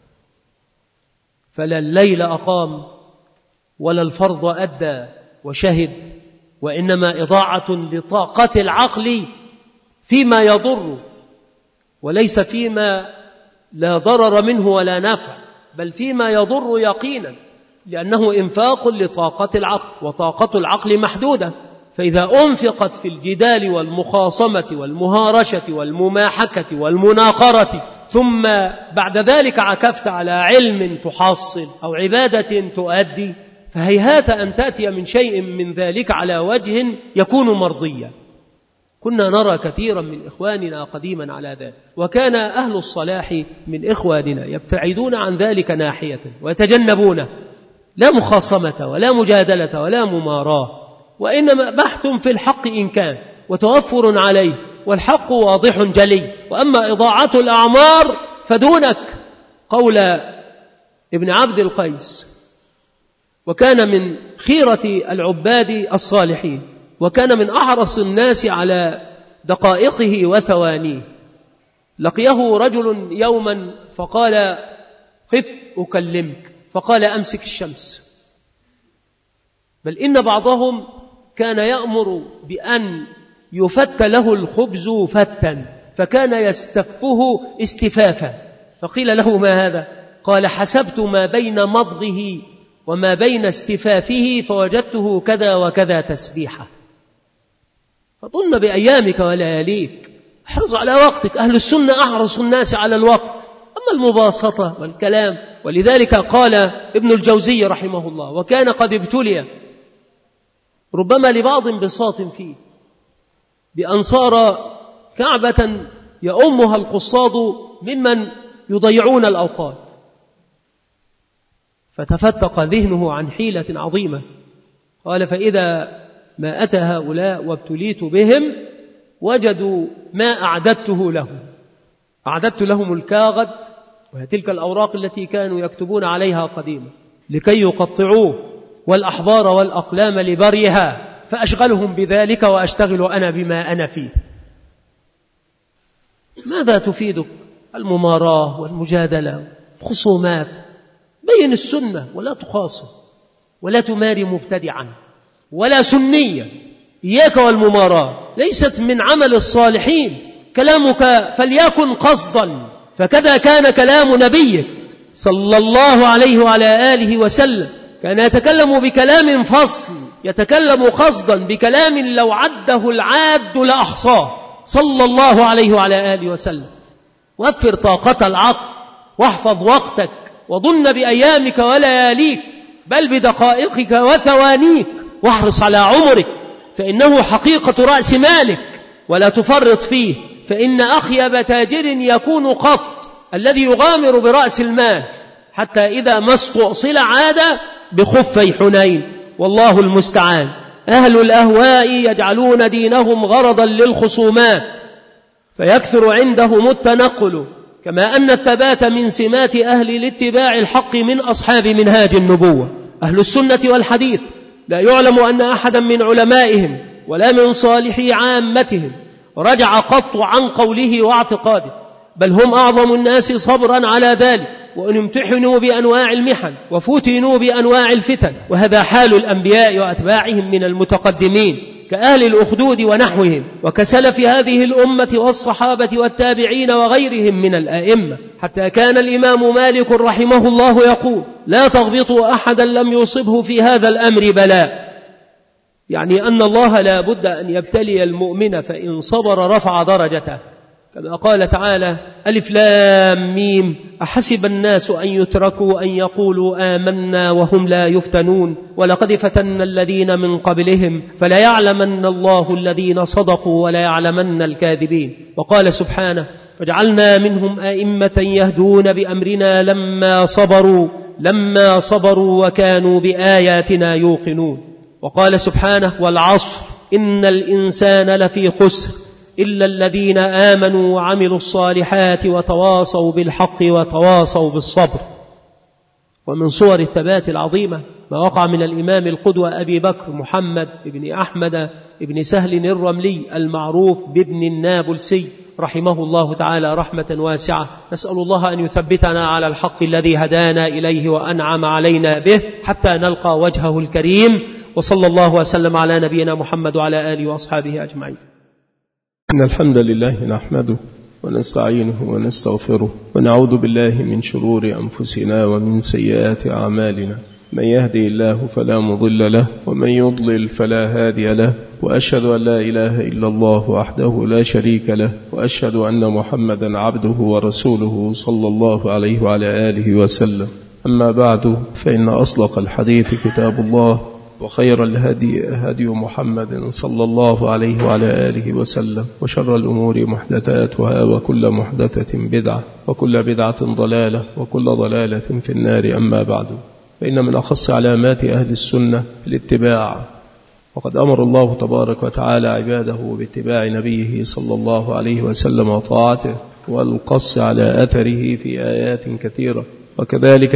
B: فلا الليل أقام ولا الفرض أدى وشهد، وإنما إضاعة لطاقة العقل فيما يضر وليس فيما لا ضرر منه ولا نفع، بل فيما يضر يقينا، لأنه إنفاق لطاقة العقل، وطاقة العقل محدودة فإذا أنفقت في الجدال والمخاصمة والمهارشة والمماحكة والمناقرة ثم بعد ذلك عكفت على علم تحصل أو عبادة تؤدي، فهيهات أن تأتي من شيء من ذلك على وجه يكون مرضيا. كنا نرى كثيرا من إخواننا قديما على ذلك، وكان أهل الصلاح من إخواننا يبتعدون عن ذلك ناحية ويتجنبونه، لا مخاصمة ولا مجادلة ولا مماراة، وإنما بحث في الحق إن كان وتوفر عليه، والحق واضح جلي. وأما إضاعة الأعمار فدونك. قول ابن عبد القيس، وكان من خيرة العباد الصالحين، وكان من أحرص الناس على دقائقه وثوانيه. لقيه رجل يوما فقال: خف أكلمك. فقال: أمسك الشمس. بل إن بعضهم كان يأمر بأن يفت له الخبز فتا، فكان يستفه استفافا. فقيل له: ما هذا؟ قال: حسبت ما بين مضغه وما بين استفافه فوجدته كذا وكذا تسبيحة. فطن بأيامك ولياليك، احرص على وقتك. أهل السنة أحرص الناس على الوقت، أما المباسطة والكلام. ولذلك قال ابن الجوزي رحمه الله: وكان قد ابتلي ربما لبعض انبساط فيه بأن صار كعبة يؤمها القصاد ممن يضيعون الأوقات، فتفتق ذهنه عن حيلة عظيمة. قال: فإذا ما أتى هؤلاء وابتليت بهم وجدوا ما أعددته لهم. أعددت لهم الكاغد، وهي تلك الأوراق التي كانوا يكتبون عليها قديما، لكي يقطعوه، والأحبار والأقلام لبريها، فأشغلهم بذلك وأشتغل أنا بما أنا فيه. ماذا تفيدك المماراة والمجادلة والخصومات؟ بين السنة ولا تخاصم، ولا تماري مبتدعا ولا سنيا. إياك والمماراة، ليست من عمل الصالحين. كلامك فليكن قصدا، فكذا كان كلام نبيك صلى الله عليه وعلى آله وسلم. كان يتكلم بكلام فصل، يتكلم قصدا بكلام لو عده العاد لأحصاه صلى الله عليه وعلى آله وسلم. وفر طاقة العقل، واحفظ وقتك، وظن بأيامك ولياليك، بل بدقائقك وثوانيك، واحرص على عمرك، فإنه حقيقة رأس مالك، ولا تفرط فيه. فإن أخيب تاجر يكون قط الذي يغامر برأس المال، حتى إذا ما استؤصل عاد بخفي حنين، والله المستعان. أهل الأهواء يجعلون دينهم غرضا للخصومات، فيكثر عندهم التنقل، كما أن الثبات من سمات أهل الاتباع الحق من أصحاب منهاج النبوة. أهل السنة والحديث لا يعلم أن أحدا من علمائهم ولا من صالحي عامتهم رجع قط عن قوله واعتقاده، بل هم أعظم الناس صبرا على ذلك، وأن امتحنوا بأنواع المحن وفتنوا بأنواع الفتن. وهذا حال الأنبياء وأتباعهم من المتقدمين كأهل الأخدود ونحوهم، وكسلف هذه الأمة والصحابة والتابعين وغيرهم من الآئمة، حتى كان الإمام مالك رحمه الله يقول: لا تغبطوا أحدا لم يصبه في هذا الأمر بلاء، يعني أن الله لا بد أن يبتلي المؤمن، فإن صبر رفع درجته، كما قال تعالى: ألف لام ميم أحسب الناس أن يتركوا أن يقولوا آمنا وهم لا يفتنون ولقد فتنا الذين من قبلهم فلا يعلمن الله الذين صدقوا ولا يعلمن الكاذبين. وقال سبحانه: فجعلنا منهم أئمة يهدون بأمرنا لما صبروا لما صبروا وكانوا بآياتنا يوقنون. وقال سبحانه: والعصر إن الإنسان لفي خسر إلا الذين آمنوا وعملوا الصالحات وتواصوا بالحق وتواصوا بالصبر. ومن صور الثبات العظيمة ما وقع من الإمام القدوة أبي بكر محمد بن أحمد بن سهل الرملي المعروف بابن النابلسي رحمه الله تعالى رحمة واسعة. نسأل الله أن يثبتنا على الحق الذي هدانا إليه وأنعم علينا به حتى نلقى وجهه الكريم. وصلى الله وسلم على نبينا محمد وعلى آله وأصحابه أجمعين.
A: إن الحمد لله نحمده ونستعينه ونستغفره ونعوذ بالله من شرور أنفسنا ومن سيئات أعمالنا. من يهدي الله فلا مضل له ومن يضلل فلا هادي له، وأشهد أن لا إله إلا الله وحده لا شريك له، وأشهد أن محمدا عبده ورسوله صلى الله عليه وعلى آله وسلم. أما بعد، فإن أصدق الحديث كتاب الله، وخير الهدي هدي محمد صلى الله عليه وعلى آله وسلم، وشر الأمور محدثاتها، وكل محدثة بدعة، وكل بدعة ضلالة، وكل ضلالة في النار. أما بعد، فإن من أخص علامات أهل السنة الاتباع، وقد أمر الله تبارك وتعالى عباده باتباع نبيه صلى الله عليه وسلم وطاعته، والقص على أثره في آيات كثيرة، وكذلك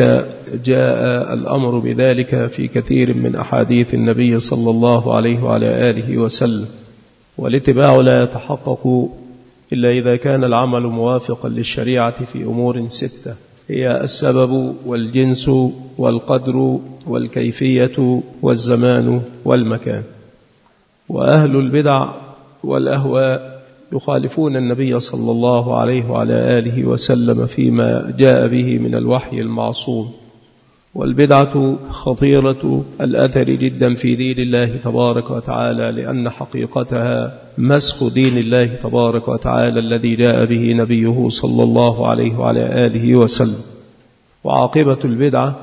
A: جاء الأمر بذلك في كثير من أحاديث النبي صلى الله عليه وعلى آله وسلم. والاتباع لا يتحقق إلا إذا كان العمل موافقا للشريعة في أمور ستة، هي السبب والجنس والقدر والكيفية والزمان والمكان. وأهل البدع والأهواء يخالفون النبي صلى الله عليه وعلى آله وسلم فيما جاء به من الوحي المعصوم. والبدعة خطيرة الأثر جدا في دين الله تبارك وتعالى، لأن حقيقتها مسخ دين الله تبارك وتعالى الذي جاء به نبيه صلى الله عليه وعلى آله وسلم. وعاقبة البدعة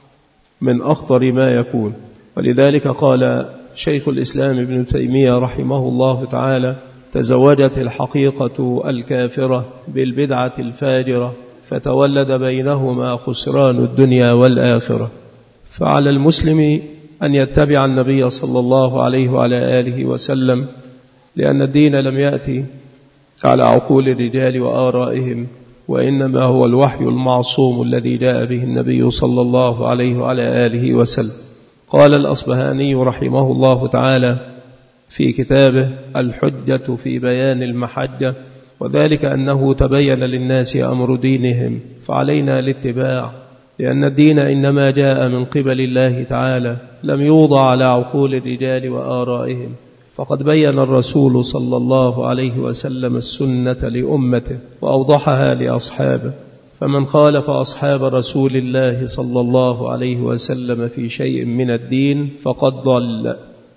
A: من أخطر ما يكون، ولذلك قال شيخ الإسلام ابن تيمية رحمه الله تعالى: تزوجت الحقيقة الكافرة بالبدعة الفاجرة، فتولد بينهما خسران الدنيا والآخرة. فعلى المسلم أن يتبع النبي صلى الله عليه وعلى آله وسلم، لأن الدين لم يأتي على عقول الرجال وآرائهم، وإنما هو الوحي المعصوم الذي جاء به النبي صلى الله عليه وعلى آله وسلم. قال الأصبهاني رحمه الله تعالى في كتابه الحجة في بيان المحجة: وذلك أنه تبين للناس أمر دينهم، فعلينا الاتباع، لأن الدين إنما جاء من قبل الله تعالى، لم يوضع على عقول الرجال وآرائهم. فقد بين الرسول صلى الله عليه وسلم السنة لأمته وأوضحها لأصحابه، فمن خالف أصحاب رسول الله صلى الله عليه وسلم في شيء من الدين فقد ضل.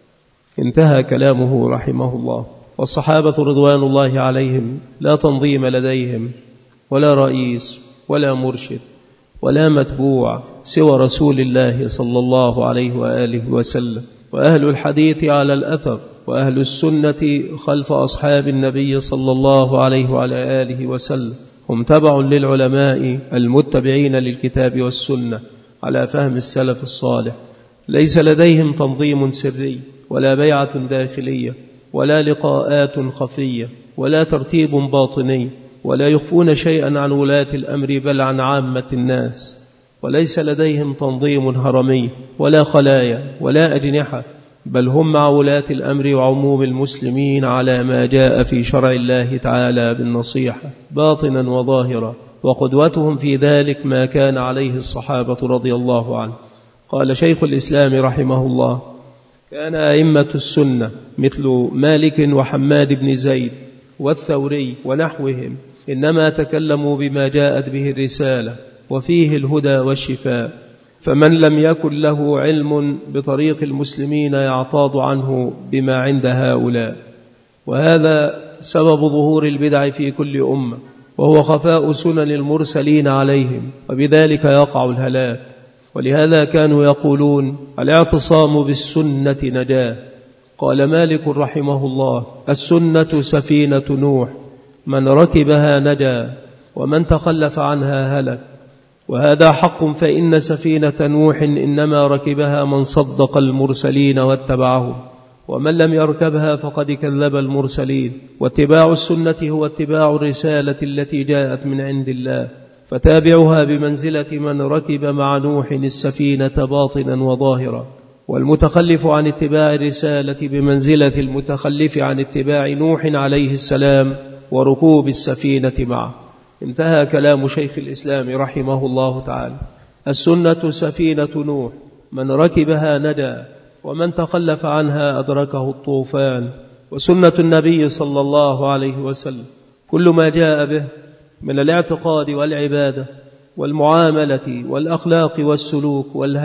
A: انتهى كلامه رحمه الله. والصحابة رضوان الله عليهم لا تنظيم لديهم، ولا رئيس، ولا مرشد، ولا متبوع سوى رسول الله صلى الله عليه وآله وسلم. وأهل الحديث على الأثر، وأهل السنة خلف أصحاب النبي صلى الله عليه وعلى آله وسلم، هم تبع للعلماء المتبعين للكتاب والسنة على فهم السلف الصالح. ليس لديهم تنظيم سري، ولا بيعة داخلية، ولا لقاءات خفية، ولا ترتيب باطني، ولا يخفون شيئا عن ولاة الأمر بل عن عامة الناس. وليس لديهم تنظيم هرمي، ولا خلايا، ولا أجنحة، بل هم مع ولاة الأمر وعموم المسلمين على ما جاء في شرع الله تعالى بالنصيحة باطنا وظاهرا، وقدوتهم في ذلك ما كان عليه الصحابة رضي الله عنه. قال شيخ الإسلام رحمه الله: كان أئمة السنة مثل مالك وحماد بن زيد والثوري ونحوهم إنما تكلموا بما جاءت به الرسالة، وفيه الهدى والشفاء، فمن لم يكن له علم بطريق المسلمين يعتاض عنه بما عند هؤلاء. وهذا سبب ظهور البدع في كل أمة، وهو خفاء سنن المرسلين عليهم، وبذلك يقع الهلاك. ولهذا كانوا يقولون: الاعتصام بالسنة نجاة. قال مالك رحمه الله: السنة سفينة نوح، من ركبها نجا، ومن تخلف عنها هلك. وهذا حق، فإن سفينة نوح إنما ركبها من صدق المرسلين واتبعهم، ومن لم يركبها فقد كذب المرسلين. واتباع السنة هو اتباع الرسالة التي جاءت من عند الله، فتابعها بمنزلة من ركب مع نوح السفينة باطنا وظاهرا. والمتخلف عن اتباع الرسالة بمنزلة المتخلف عن اتباع نوح عليه السلام وركوب السفينة معه. انتهى كلام شيخ الإسلام رحمه الله تعالى. السنة سفينة نوح، من ركبها نجا، ومن تخلف عنها أدركه الطوفان. وسنة النبي صلى الله عليه وسلم كل ما جاء به من الاعتقاد والعبادة والمعاملة والأخلاق والسلوك والهدي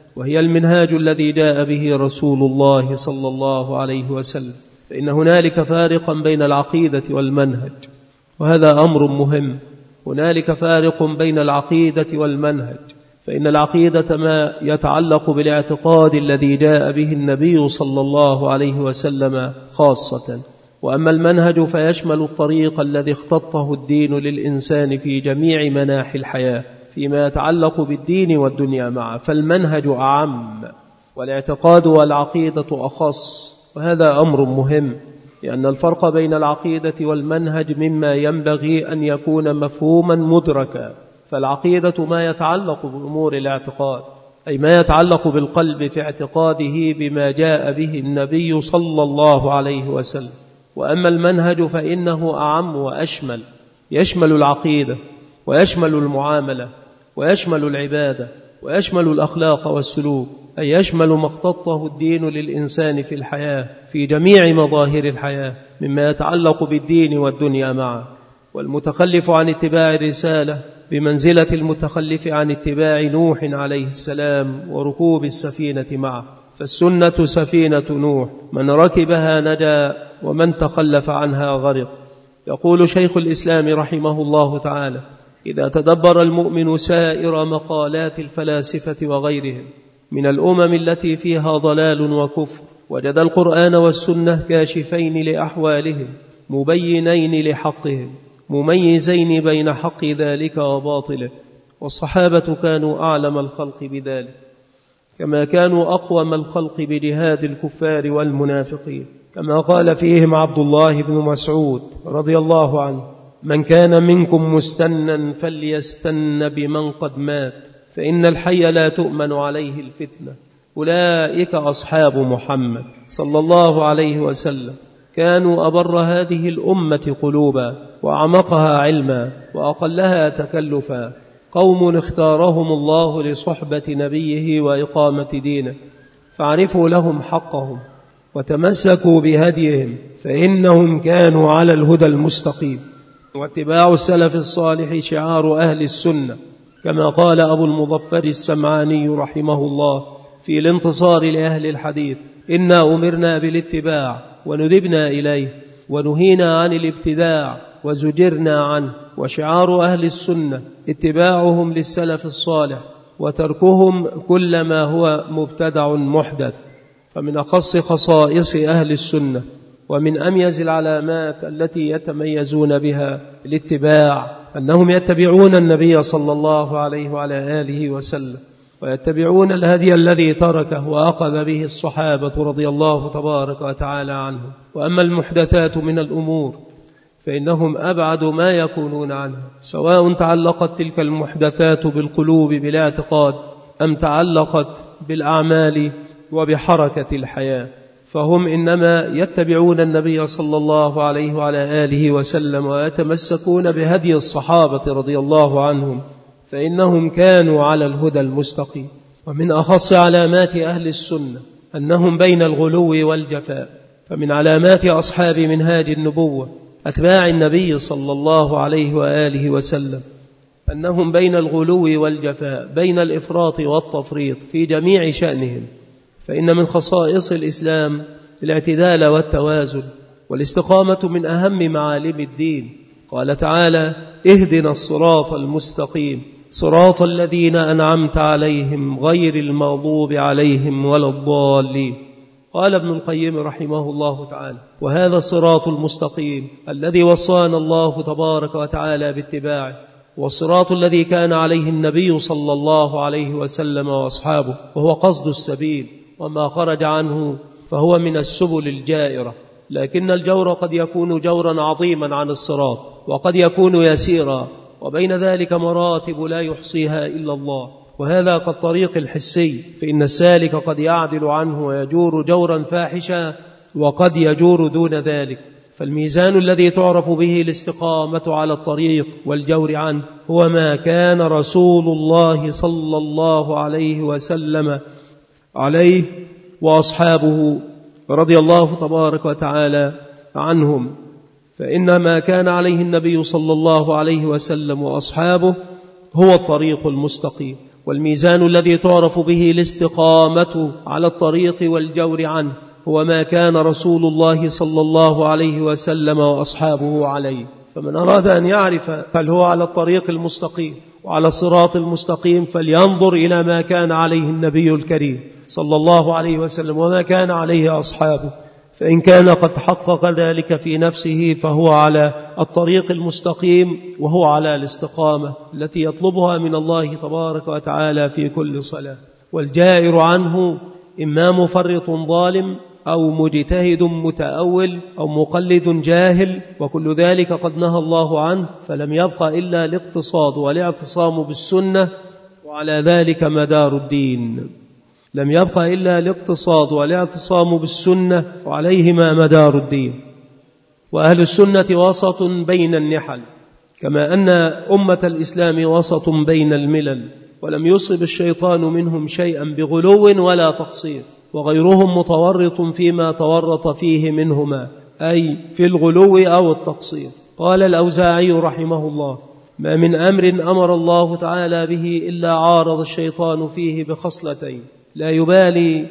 B: وهي المنهاج الذي جاء به رسول الله صلى الله عليه وسلم، فإن هنالك فارقا بين العقيدة والمنهج، وهذا أمر مهم. هنالك فارق بين العقيدة والمنهج، فإن العقيدة ما يتعلق بالاعتقاد الذي جاء به النبي صلى الله عليه وسلم خاصة، وأما المنهج فيشمل الطريق الذي اختطه الدين للإنسان في جميع مناحي الحياة فيما يتعلق بالدين والدنيا معه، فالمنهج أعم والاعتقاد والعقيدة أخص، وهذا أمر مهم، لأن الفرق بين العقيدة والمنهج مما ينبغي أن يكون مفهوما مدركا. فالعقيدة ما يتعلق بأمور الاعتقاد، أي ما يتعلق بالقلب في اعتقاده بما جاء به النبي صلى الله عليه وسلم. وأما المنهج فإنه أعم وأشمل، يشمل العقيدة ويشمل المعاملة ويشمل العبادة ويشمل الأخلاق والسلوك، أي يشمل ما اختطه الدين للإنسان في الحياة في جميع مظاهر الحياة مما يتعلق بالدين والدنيا معه. والمتخلف عن اتباع الرسالة بمنزلة المتخلف عن اتباع نوح عليه السلام وركوب السفينة معه، فالسنة سفينة نوح، من ركبها نجا ومن تخلف عنها غرق. يقول شيخ الإسلام رحمه الله تعالى: إذا تدبر المؤمن سائر مقالات الفلاسفة وغيرهم من الأمم التي فيها ضلال وكفر، وجد القرآن والسنة كاشفين لأحوالهم مبينين لحقهم مميزين بين حق ذلك وباطله. والصحابة كانوا أعلم الخلق بذلك، كما كانوا أقوم الخلق بجهاد الكفار والمنافقين، كما قال فيهم عبد الله بن مسعود رضي الله عنه: من كان منكم مستنا فليستن بمن قد مات، فإن الحي لا تؤمن عليه الفتنة. أولئك أصحاب محمد صلى الله عليه وسلم، كانوا أبر هذه الأمة قلوبا وأعمقها علما وأقلها تكلفا، قوم اختارهم الله لصحبة نبيه وإقامة دينه، فاعرفوا لهم حقهم وتمسكوا بهديهم، فإنهم كانوا على الهدى المستقيم. واتباع السلف الصالح شعار أهل السنة، كما قال أبو المظفر السمعاني رحمه الله في الانتصار لأهل الحديث: إنا أمرنا بالاتباع وندبنا إليه، ونهينا عن الابتداع وزجرنا عنه. وشعار أهل السنة اتباعهم للسلف الصالح وتركهم كل ما هو مبتدع محدث. فمن أخص خصائص أهل السنة ومن أميز العلامات التي يتميزون بها الاتباع أنهم يتبعون النبي صلى الله عليه وعلى آله وسلم، ويتبعون الهدي الذي تركه وأخذ به الصحابة رضي الله تبارك وتعالى عنهم. وأما المحدثات من الأمور فإنهم أبعد ما يكونون عنها، سواء تعلقت تلك المحدثات بالقلوب بالاعتقاد أم تعلقت بالأعمال وبحركة الحياة، فهم إنما يتبعون النبي صلى الله عليه وعلى آله وسلم ويتمسكون بهدي الصحابة رضي الله عنهم، فإنهم كانوا على الهدى المستقيم. ومن أخص علامات أهل السنة أنهم بين الغلو والجفاء، فمن علامات أصحاب منهاج النبوة أتباع النبي صلى الله عليه وآله وسلم أنهم بين الغلو والجفاء، بين الإفراط والتفريط في جميع شأنهم. فإن من خصائص الإسلام الاعتدال والتوازن، والاستقامة من أهم معالم الدين. قال تعالى: اهدنا الصراط المستقيم صراط الذين أنعمت عليهم غير المغضوب عليهم ولا الضالين. قال ابن القيم رحمه الله تعالى: وهذا الصراط المستقيم الذي وصانا الله تبارك وتعالى باتباعه، والصراط الذي كان عليه النبي صلى الله عليه وسلم وأصحابه، وهو قصد السبيل، وما خرج عنه فهو من السبل الجائرة. لكن الجور قد يكون جورا عظيما عن الصراط، وقد يكون يسيرا، وبين ذلك مراتب لا يحصيها إلا الله. وهذا كالطريق الحسي، فإن السالك قد يعدل عنه ويجور جورا فاحشا، وقد يجور دون ذلك. فالميزان الذي تعرف به الاستقامة على الطريق والجور عنه هو ما كان رسول الله صلى الله عليه وسلم عليه وأصحابه رضي الله تبارك وتعالى عنهم. فإن ما كان عليه النبي صلى الله عليه وسلم وأصحابه هو الطريق المستقيم، والميزان الذي تعرف به الاستقامة على الطريق والجور عنه هو ما كان رسول الله صلى الله عليه وسلم وأصحابه عليه. فمن أراد أن يعرف هل هو على الطريق المستقيم وعلى الصراط المستقيم فلينظر إلى ما كان عليه النبي الكريم صلى الله عليه وسلم وما كان عليه أصحابه، فإن كان قد حقق ذلك في نفسه فهو على الطريق المستقيم وهو على الاستقامة التي يطلبها من الله تبارك وتعالى في كل صلاة. والجائر عنه إما مفرط ظالم أو مجتهد متأول أو مقلد جاهل، وكل ذلك قد نهى الله عنه، فلم يبق إلا الاقتصاد والاعتصام بالسنة، وعلى ذلك مدار الدين. لم يبق إلا الاقتصاد والاعتصام بالسنة وعليهما مدار الدين. وأهل السنة وسط بين النحل، كما أن أمة الإسلام وسط بين الملل، ولم يصب الشيطان منهم شيئا بغلو ولا تقصير، وغيرهم متورط فيما تورط فيه منهما، أي في الغلو أو التقصير. قال الأوزاعي رحمه الله: ما من أمر أمر الله تعالى به إلا عارض الشيطان فيه بخصلتين لا يبالي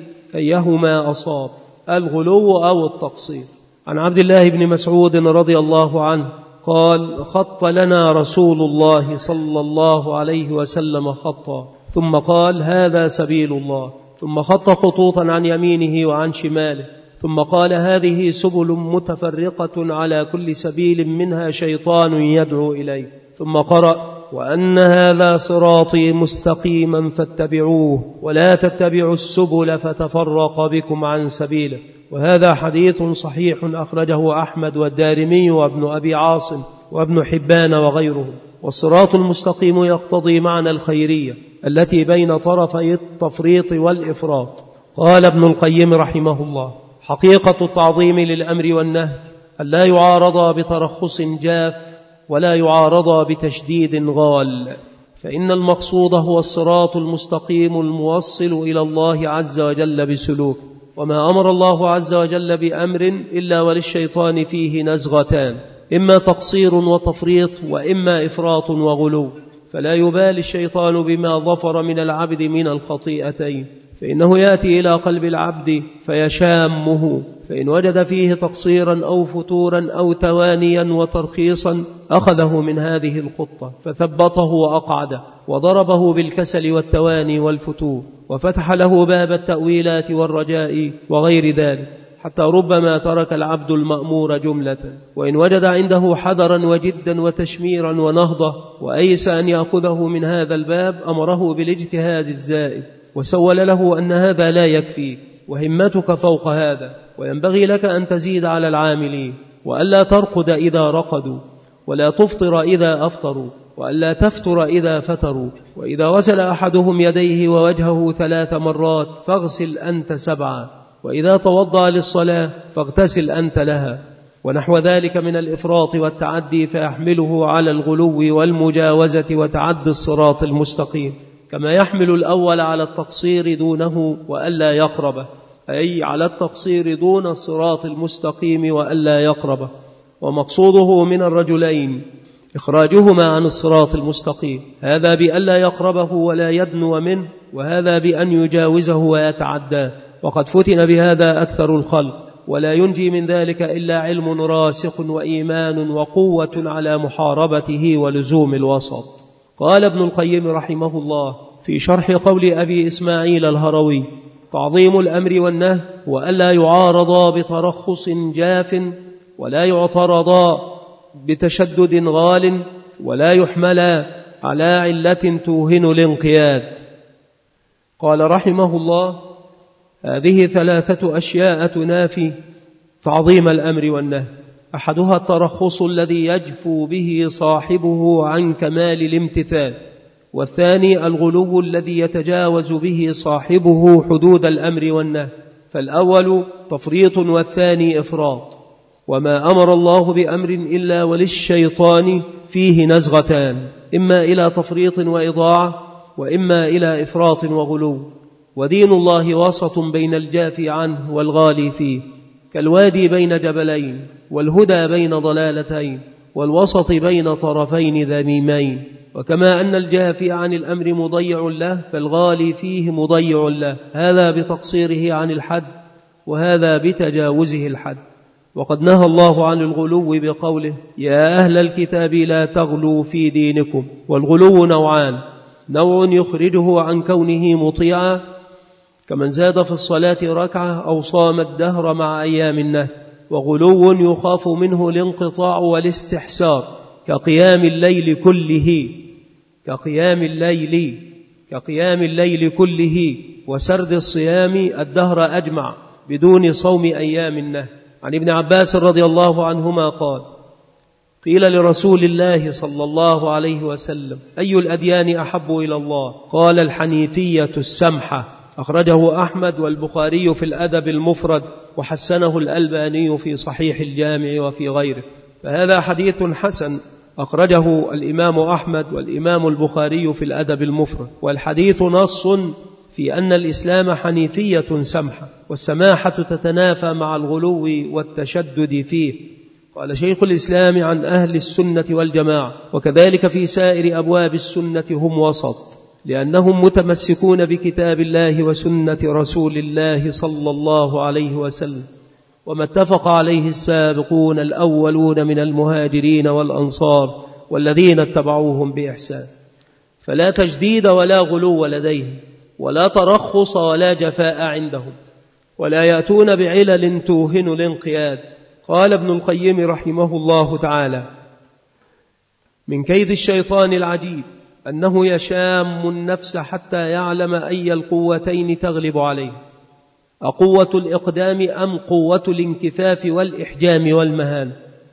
B: أيهما أصاب، الغلو أو التقصير. عن عبد الله بن مسعود رضي الله عنه قال: خط لنا رسول الله صلى الله عليه وسلم خطا، ثم قال: هذا سبيل الله، ثم خط خطوطا عن يمينه وعن شماله، ثم قال: هذه سبل متفرقة على كل سبيل منها شيطان يدعو إليه، ثم قرأ: وأن هذا صراطي مستقيما فاتبعوه ولا تتبعوا السبل فتفرق بكم عن سبيله. وهذا حديث صحيح أخرجه أحمد والدارمي وابن أبي عاصم وابن حبان وغيرهم. والصراط المستقيم يقتضي معنى الخيرية التي بين طرفي التفريط والإفراط. قال ابن القيم رحمه الله: حقيقة التعظيم للأمر والنهي أن لا يعارض بترخص جاف ولا يعارض بتشديد غال، فإن المقصود هو الصراط المستقيم الموصل إلى الله عز وجل بسلوك. وما أمر الله عز وجل بأمر إلا وللشيطان فيه نزغتان، إما تقصير وتفريط وإما إفراط وغلو، فلا يبالي الشيطان بما ظفر من العبد من الخطيئتين، فإنه يأتي إلى قلب العبد فيشامه، فإن وجد فيه تقصيرا أو فتورا أو توانيا وترخيصا أخذه من هذه الخطة فثبطه وأقعده وضربه بالكسل والتواني والفتور، وفتح له باب التأويلات والرجاء وغير ذلك، حتى ربما ترك العبد المأمور جملة. وإن وجد عنده حذرا وجدا وتشميرا ونهضة وأيس أن يأخذه من هذا الباب أمره بالاجتهاد الزائد، وسول له أن هذا لا يكفي وهمتك فوق هذا، وينبغي لك أن تزيد على العاملين، وألا ترقد إذا رقدوا، ولا تفطر إذا أفطروا، وألا تفتر إذا فتروا، وإذا غسل أحدهم يديه ووجهه ثلاث مرات فاغسل أنت سبعا، وإذا توضأ للصلاة فاغتسل أنت لها، ونحو ذلك من الإفراط والتعدي فيحمله على الغلو والمجاوزة وتعدي الصراط المستقيم، كما يحمل الأول على التقصير دونه وألا يقربه، أي على التقصير دون الصراط المستقيم وألا يقربه. ومقصوده من الرجلين إخراجهما عن الصراط المستقيم، هذا بألا يقربه ولا يدنو منه، وهذا بأن يجاوزه ويتعداه، وقد فتن بهذا أكثر الخلق، ولا ينجي من ذلك إلا علم راسخ وإيمان وقوة على محاربته ولزوم الوسط. قال ابن القيم رحمه الله في شرح قول أبي إسماعيل الهروي: تعظيم الأمر والنهي وألا يعارضا بترخص جاف، ولا يعترضا بتشدد غال، ولا يحملا على علة توهن الانقياد. قال رحمه الله: هذه ثلاثة أشياء تنافي تعظيم الأمر والنهي: أحدها الترخص الذي يجفو به صاحبه عن كمال الامتثال، والثاني الغلو الذي يتجاوز به صاحبه حدود الأمر والنهي، فالأول تفريط والثاني إفراط. وما أمر الله بأمر إلا وللشيطان فيه نزغتان، إما إلى تفريط وإضاعة، وإما إلى إفراط وغلو. ودين الله وسط بين الجافي عنه والغالي فيه، كالوادي بين جبلين، والهدى بين ضلالتين، والوسط بين طرفين ذميمين. وكما أن الجافي عن الأمر مضيع له فالغالي فيه مضيع له، هذا بتقصيره عن الحد وهذا بتجاوزه الحد. وقد نهى الله عن الغلو بقوله: يا أهل الكتاب لا تغلوا في دينكم. والغلو نوعان: نوع يخرجه عن كونه مطيعا كمن زاد في الصلاة ركعة أو صام الدهر مع أيام النهي، وغلو يخاف منه الانقطاع والاستحسار كقيام الليل كله كقيام الليل كقيام الليل كله وسرد الصيام الدهر أجمع بدون صوم أيام النهي. عن ابن عباس رضي الله عنهما قال: قيل لرسول الله صلى الله عليه وسلم: أي الأديان أحب إلى الله؟ قال: الحنيفية السمحة. أخرجه أحمد والبخاري في الأدب المفرد، وحسنه الألباني في صحيح الجامع وفي غيره. فهذا حديث حسن أخرجه الإمام أحمد والإمام البخاري في الأدب المفرد، والحديث نص في أن الإسلام حنيفية سمحة، والسماحة تتنافى مع الغلو والتشدد فيه. قال شيخ الإسلام عن أهل السنة والجماعة: وكذلك في سائر أبواب السنة هم وسط، لأنهم متمسكون بكتاب الله وسنة رسول الله صلى الله عليه وسلم، وما اتفق عليه السابقون الأولون من المهاجرين والأنصار والذين اتبعوهم بإحسان. فلا تجديد ولا غلو لديهم، ولا ترخص ولا جفاء عندهم، ولا يأتون بعلل توهن الانقياد. قال ابن القيم رحمه الله تعالى: من كيد الشيطان العجيب أنه يشام النفس حتى يعلم أي القوتين تغلب عليه، أقوة الإقدام أم قوة الانكفاف والإحجام والمهان.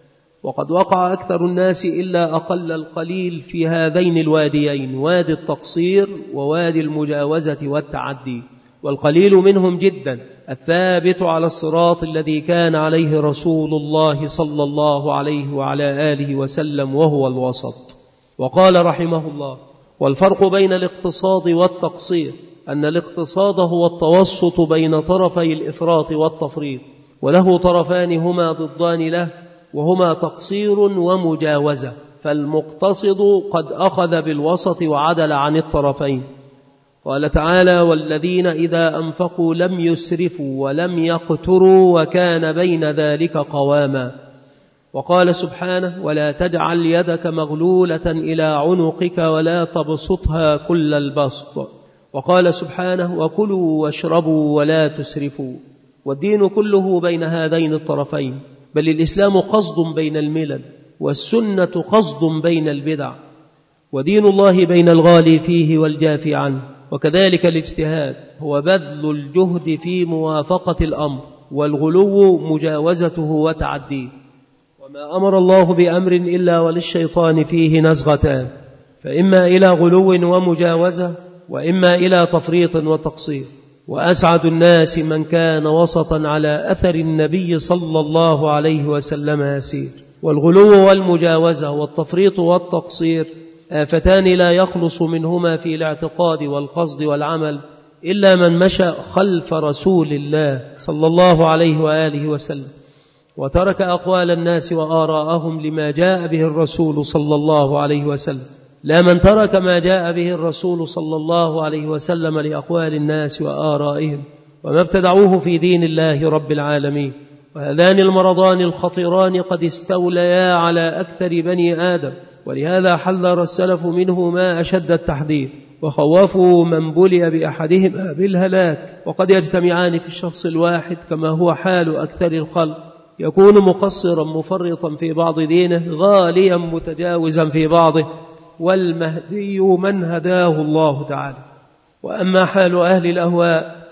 B: وقد وقع أكثر الناس إلا أقل القليل في هذين الواديين، وادي التقصير ووادي المجاوزة والتعدي، والقليل منهم جدا الثابت على الصراط الذي كان عليه رسول الله صلى الله عليه وعلى آله وسلم، وهو الوسط. وقال رحمه الله: والفرق بين الاقتصاد والتقصير أن الاقتصاد هو التوسط بين طرفي الإفراط والتفريط، وله طرفان هما ضدان له، وهما تقصير ومجاوزة. فالمقتصد قد أخذ بالوسط وعدل عن الطرفين. قال تعالى: والذين إذا أنفقوا لم يسرفوا ولم يقتروا وكان بين ذلك قواما. وقال سبحانه: ولا تجعل يدك مغلولة إلى عنقك ولا تبسطها كل البسط. وقال سبحانه: وكلوا واشربوا ولا تسرفوا. والدين كله بين هذين الطرفين، بل الإسلام قصد بين الملل، والسنة قصد بين البدع، ودين الله بين الغالي فيه والجافي عنه. وكذلك الاجتهاد هو بذل الجهد في موافقة الأمر، والغلو مجاوزته وتعديه. وما أمر الله بأمر إلا وللشيطان فيه نزغتان، فإما إلى غلو ومجاوزة، وإما إلى تفريط وتقصير. وأسعد الناس من كان وسطا على أثر النبي صلى الله عليه وسلم يسير. والغلو والمجاوزة والتفريط والتقصير آفتان لا يخلص منهما في الاعتقاد والقصد والعمل إلا من مشى خلف رسول الله صلى الله عليه وآله وسلم، وترك أقوال الناس وآراءهم لما جاء به الرسول صلى الله عليه وسلم، لا من ترك ما جاء به الرسول صلى الله عليه وسلم لأقوال الناس وآرائهم وما ابتدعوه في دين الله رب العالمين. وهذان المرضان الخطيران قد استوليا على أكثر بني آدم، ولهذا حذر السلف منه ما أشد التحذير، وخوفوا من بلي بأحدهما بالهلاك. وقد يجتمعان في الشخص الواحد كما هو حال أكثر الخلق، يكون مقصرا مفرطا في بعض دينه، غاليا متجاوزا في بعضه، والمهدي من هداه الله تعالى. وأما حال أهل الأهواء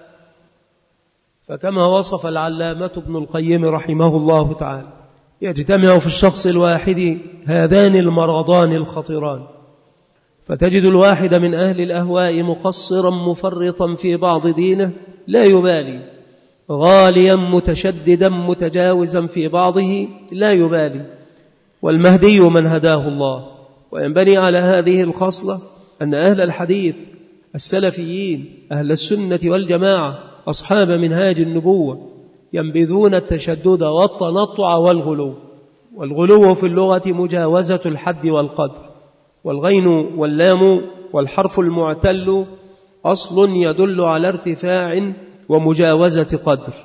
B: فكما وصف العلامة ابن القيم رحمه الله تعالى: يجتمع في الشخص الواحد هذان المرضان الخطيران، فتجد الواحد من أهل الأهواء مقصرا مفرطا في بعض دينه لا يبالي، غاليا متشددا متجاوزا في بعضه لا يبالي، والمهدي من هداه الله. وينبني على هذه الخصلة أن أهل الحديث السلفيين أهل السنة والجماعة أصحاب منهاج النبوة ينبذون التشدد والتنطع والغلو. والغلو في اللغة مجاوزة الحد والقدر، والغين واللام والحرف المعتل أصل يدل على ارتفاع ومجاوزة قدر.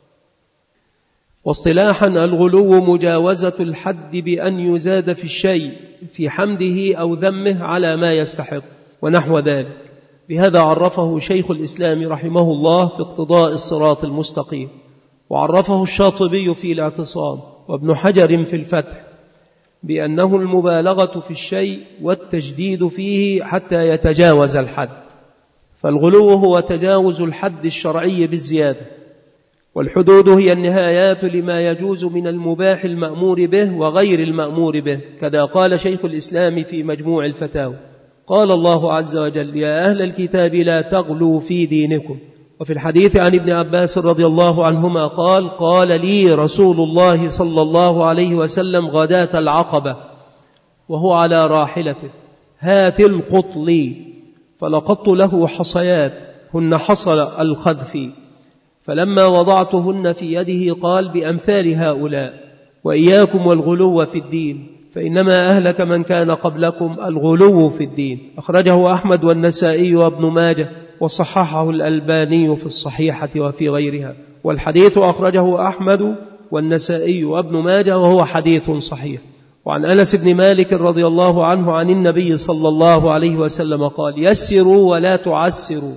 B: واصطلاحا الغلو مجاوزة الحد بأن يزاد في الشيء في حمده أو ذمه على ما يستحق ونحو ذلك. بهذا عرفه شيخ الإسلام رحمه الله في اقتضاء الصراط المستقيم، وعرفه الشاطبي في الاعتصام، وابن حجر في الفتح، بأنه المبالغة في الشيء والتجديد فيه حتى يتجاوز الحد. فالغلو هو تجاوز الحد الشرعي بالزيادة، والحدود هي النهايات لما يجوز من المباح المأمور به وغير المأمور به، كذا قال شيخ الإسلام في مجموع الفتاوى. قال الله عز وجل: يا أهل الكتاب لا تغلوا في دينكم. وفي الحديث عن ابن عباس رضي الله عنهما قال: قال لي رسول الله صلى الله عليه وسلم غداة العقبة وهو على راحلته: هات القط لي، فلقطت له حصيات هن حصل الخذف، فلما وضعتهن في يده قال: بأمثال هؤلاء، وإياكم والغلو في الدين، فإنما أهلك من كان قبلكم الغلو في الدين. أخرجه أحمد والنسائي وابن ماجه، وصححه الألباني في الصحيحة وفي غيرها. والحديث أخرجه أحمد والنسائي وابن ماجه وهو حديث صحيح. وعن أنس بن مالك رضي الله عنه عن النبي صلى الله عليه وسلم قال: يسروا ولا تعسروا،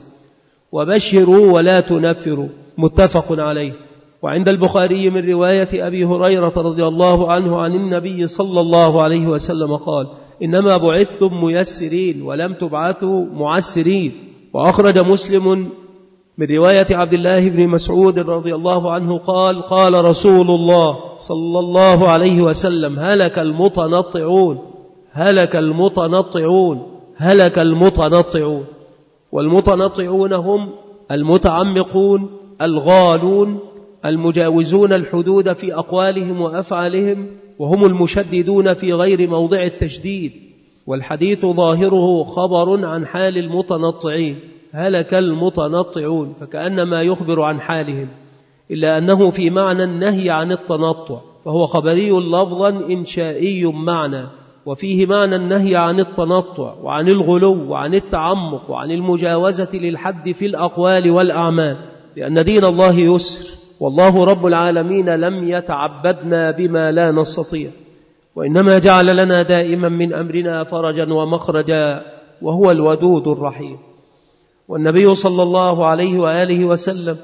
B: وبشروا ولا تنفروا، متفق عليه. وعند البخاري من رواية أبي هريرة رضي الله عنه عن النبي صلى الله عليه وسلم قال: إنما بعثتم ميسرين ولم تبعثوا معسرين. وأخرج مسلم من رواية عبد الله بن مسعود رضي الله عنه قال: قال رسول الله صلى الله عليه وسلم: هلك المتنطعون، هلك المتنطعون، هلك المتنطعون. والمتنطعون هم المتعمقون الغالون المجاوزون الحدود في أقوالهم وأفعالهم، وهم المشددون في غير موضع التشديد. والحديث ظاهره خبر عن حال المتنطعين، هلك المتنطعون، فكأنما يخبر عن حالهم، إلا أنه في معنى النهي عن التنطع، فهو خبري لفظا إنشائي معنى، وفيه معنى النهي عن التنطع وعن الغلو وعن التعمق وعن المجاوزة للحد في الأقوال والأعمال، لأن دين الله يسر، والله رب العالمين لم يتعبدنا بما لا نستطيع، وإنما جعل لنا دائما من أمرنا فرجا ومخرجا، وهو الودود الرحيم. والنبي صلى الله عليه وآله وسلم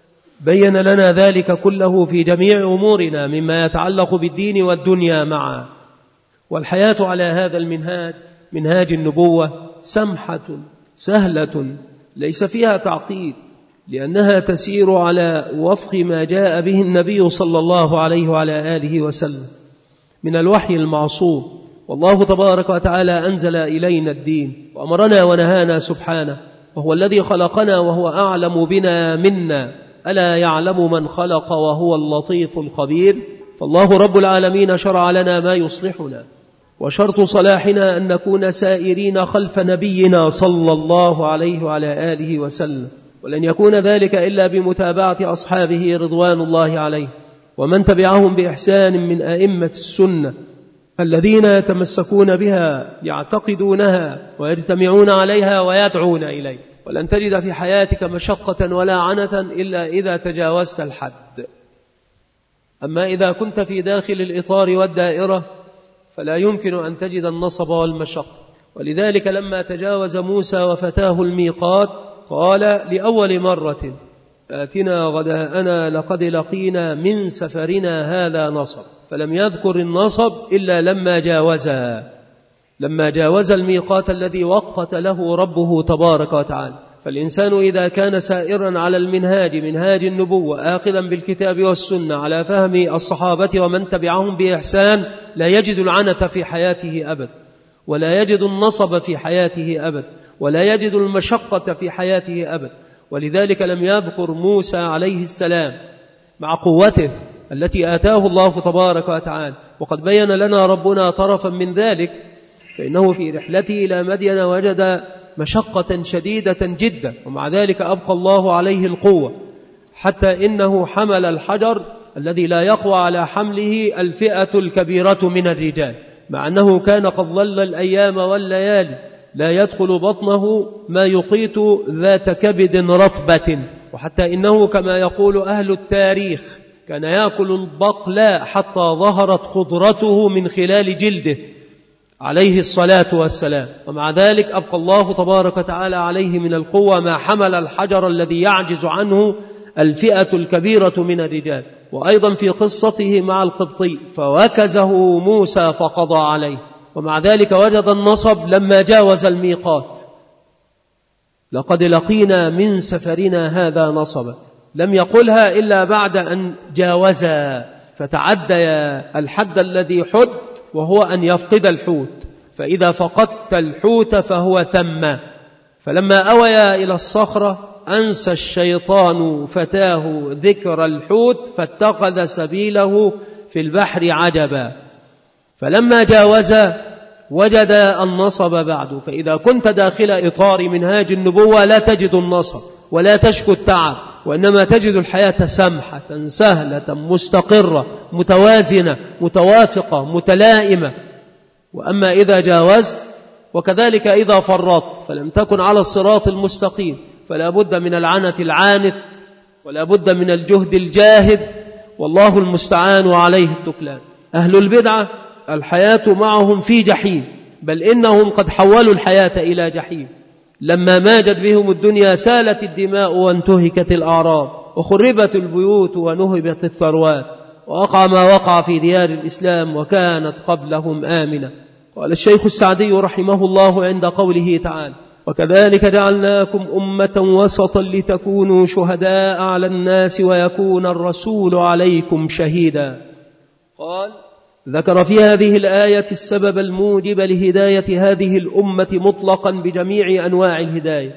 B: بين لنا ذلك كله في جميع أمورنا مما يتعلق بالدين والدنيا معا. والحياة على هذا المنهاج، منهاج النبوة، سمحة سهلة ليس فيها تعقيد، لأنها تسير على وفق ما جاء به النبي صلى الله عليه وعلى آله وسلم من الوحي المعصوم. والله تبارك وتعالى أنزل إلينا الدين وأمرنا ونهانا سبحانه، وهو الذي خلقنا وهو أعلم بنا منا، ألا يعلم من خلق وهو اللطيف الخبير. فالله رب العالمين شرع لنا ما يصلحنا، وشرط صلاحنا أن نكون سائرين خلف نبينا صلى الله عليه وعلى آله وسلم، ولن يكون ذلك إلا بمتابعة أصحابه رضوان الله عليه، ومن تبعهم بإحسان من أئمة السنة الذين يتمسكون بها يعتقدونها ويجتمعون عليها ويدعون إليه. ولن تجد في حياتك مشقة ولا عنة إلا إذا تجاوزت الحد. أما إذا كنت في داخل الإطار والدائرة فلا يمكن أن تجد النصب والمشقة. ولذلك لما تجاوز موسى وفتاه الميقات قال لأول مرة: آتنا غداءنا لقد لقينا من سفرنا هذا نصب. فلم يذكر النصب إلا لما جاوزها، لما جاوز الميقات الذي وقت له ربه تبارك وتعالى. فالإنسان إذا كان سائرا على المنهاج، منهاج النبوة، آخذا بالكتاب والسنة على فهم الصحابة ومن تبعهم بإحسان، لا يجد العنة في حياته أبدا، ولا يجد النصب في حياته أبدا، ولا يجد المشقة في حياته أبدا. ولذلك لم يذكر موسى عليه السلام مع قوته التي آتاه الله تبارك وتعالى، وقد بين لنا ربنا طرفا من ذلك، فإنه في رحلته إلى مدين وجد مشقة شديدة جدا، ومع ذلك أبقى الله عليه القوة، حتى إنه حمل الحجر الذي لا يقوى على حمله الفئة الكبيرة من الرجال، مع أنه كان قد ظل الأيام والليالي لا يدخل بطنه ما يقيت ذات كبد رطبة، وحتى إنه كما يقول أهل التاريخ كان يأكل البقل حتى ظهرت خضرته من خلال جلده عليه الصلاة والسلام، ومع ذلك أبقى الله تبارك وتعالى عليه من القوة ما حمل الحجر الذي يعجز عنه الفئة الكبيرة من الرجال. وأيضا في قصته مع القبطي فوكزه موسى فقضى عليه، ومع ذلك وجد النصب لما جاوز الميقات. لقد لقينا من سفرنا هذا نصبا، لم يقلها إلا بعد أن جاوزا فتعدى الحد الذي حد، وهو أن يفقد الحوت، فإذا فقدت الحوت فهو ثم. فلما أويا إلى الصخرة أنسى الشيطان فتاه ذكر الحوت فاتخذ سبيله في البحر عجبا. فلما جاوز وجد النصب بعد. فإذا كنت داخل إطار منهاج النبوة لا تجد النصب ولا تشكو التعب، وإنما تجد الحياة سمحة سهلة مستقرة متوازنة متوافقة متلائمة. وأما إذا جاوزت وكذلك إذا فرطت فلم تكن على الصراط المستقيم فلا بد من العنة العانت ولا بد من الجهد الجاهد، والله المستعان وعليه التكلان. أهل البدعة الحياة معهم في جحيم، بل إنهم قد حولوا الحياة إلى جحيم. لما ماجت بهم الدنيا سالت الدماء وانتهكت الأعراض وخربت البيوت ونهبت الثروات، ووقع ما وقع في ديار الإسلام وكانت قبلهم آمنة. قال الشيخ السعدي رحمه الله عند قوله تعالى: وكذلك جعلناكم أمة وسطا لتكونوا شهداء على الناس ويكون الرسول عليكم شهيدا. قال: ذكر في هذه الآية السبب الموجب لهداية هذه الأمة مطلقا بجميع أنواع الهداية،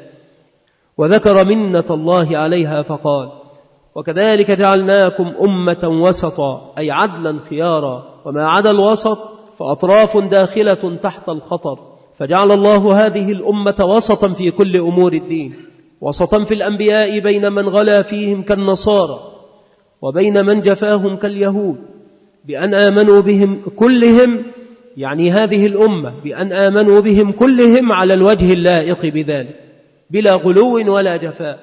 B: وذكر منة الله عليها فقال: وكذلك جعلناكم أمة وسطا، أي عدلا خيارا، وما عدا الوسط فأطراف داخلة تحت الخطر، فجعل الله هذه الأمة وسطا في كل أمور الدين، وسطا في الأنبياء بين من غلا فيهم كالنصارى وبين من جفاهم كاليهود، بأن آمنوا بهم كلهم، يعني هذه الأمة بأن آمنوا بهم كلهم على الوجه اللائق بذلك بلا غلو ولا جفاء.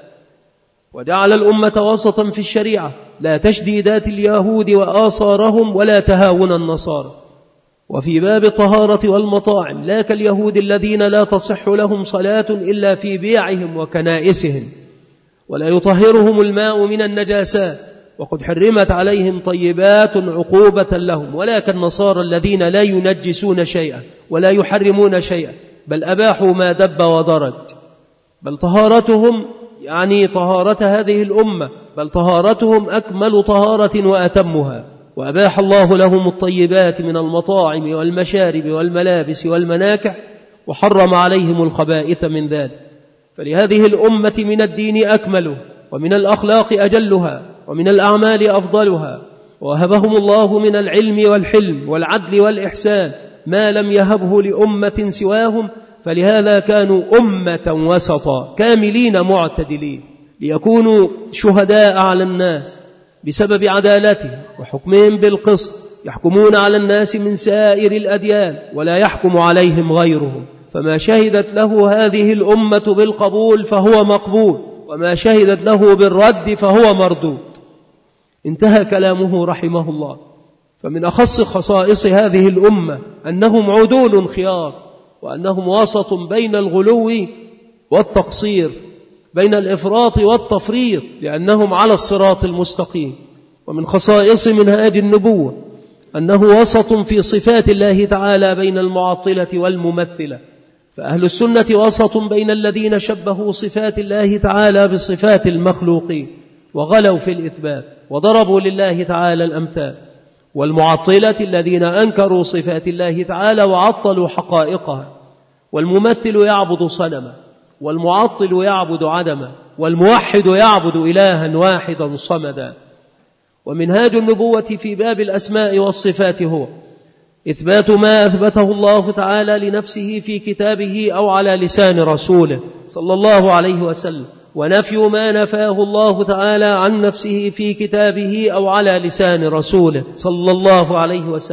B: وجعل الأمة وسطا في الشريعة، لا تشديدات اليهود وآثارهم ولا تهاون النصارى. وفي باب الطهارة والمطاعم لا كاليهود الذين لا تصح لهم صلاة إلا في بيعهم وكنائسهم، ولا يطهرهم الماء من النجاسات، وقد حرمت عليهم طيبات عقوبة لهم، ولا كالنصارى الذين لا ينجسون شيئا ولا يحرمون شيئا، بل أباحوا ما دب ودرج. بل طهارتهم يعني طهارة هذه الأمة، بل طهارتهم أكمل طهارة وأتمها. وأباح الله لهم الطيبات من المطاعم والمشارب والملابس والمناكح، وحرم عليهم الخبائث من ذلك. فلهذه الأمة من الدين أكمله، ومن الأخلاق أجلها، ومن الأعمال أفضلها، وهبهم الله من العلم والحلم والعدل والإحسان ما لم يهبه لأمة سواهم، فلهذا كانوا أمة وسطا كاملين معتدلين، ليكونوا شهداء على الناس بسبب عدالتهم وحكمهم بالقسط، يحكمون على الناس من سائر الأديان ولا يحكم عليهم غيرهم، فما شهدت له هذه الأمة بالقبول فهو مقبول، وما شهدت له بالرد فهو مردود. انتهى كلامه رحمه الله. فمن أخص خصائص هذه الأمة أنهم عدول خيار، وأنهم وسط بين الغلو والتقصير، بين الإفراط والتفريط، لأنهم على الصراط المستقيم. ومن خصائص منهاج النبوة أنه وسط في صفات الله تعالى بين المعطلة والممثلة، فأهل السنة وسط بين الذين شبهوا صفات الله تعالى بصفات المخلوقين وغلوا في الإثبات وضربوا لله تعالى الأمثال، والمعطلة الذين أنكروا صفات الله تعالى وعطلوا حقائقها. والممثل يعبد صنما، والمعطل يعبد عدما، والموحد يعبد إلها واحدا صمدا. ومنهاج النبوة في باب الأسماء والصفات هو إثبات ما أثبته الله تعالى لنفسه في كتابه أو على لسان رسوله صلى الله عليه وسلم، ونفي ما نفاه الله تعالى عن نفسه في كتابه أو على لسان رسوله صلى الله عليه وسلم.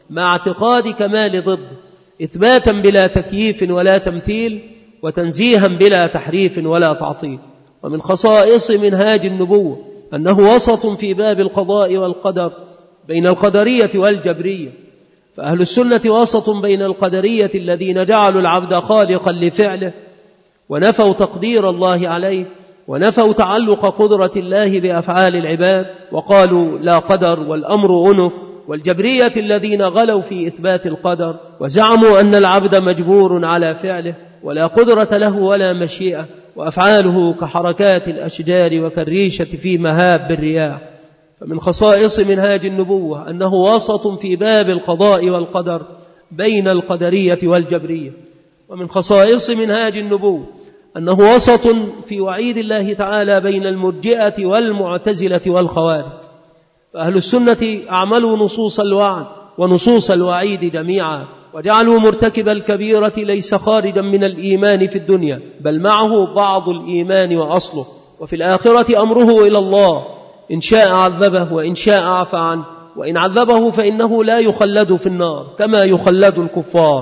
B: مع اعتقاد كمال ضد، إثباتا بلا تكييف ولا تمثيل، وتنزيها بلا تحريف ولا تعطيل. ومن خصائص منهاج النبوة أنه وسط في باب القضاء والقدر بين القدرية والجبرية، فأهل السنة وسط بين القدرية الذين جعلوا العبد خالقا لفعله ونفوا تقدير الله عليه، ونفوا تعلق قدرة الله بأفعال العباد وقالوا لا قدر والأمر أنف، والجبرية الذين غلوا في إثبات القدر وزعموا أن العبد مجبور على فعله ولا قدرة له ولا مشيئة، وأفعاله كحركات الأشجار وكالريشة في مهاب الرياح. فمن خصائص منهاج النبوة أنه وسط في باب القضاء والقدر بين القدرية والجبرية. ومن خصائص منهاج النبوة أنه وسط في وعيد الله تعالى بين المرجئة والمعتزلة والخوارج. فأهل السنة أعملوا نصوص الوعد ونصوص الوعيد جميعا، وجعلوا مرتكب الكبيرة ليس خارجا من الإيمان في الدنيا، بل معه بعض الإيمان وأصله، وفي الآخرة أمره إلى الله، إن شاء عذبه وإن شاء عفى عنه، وإن عذبه فإنه لا يخلد في النار كما يخلد الكفار،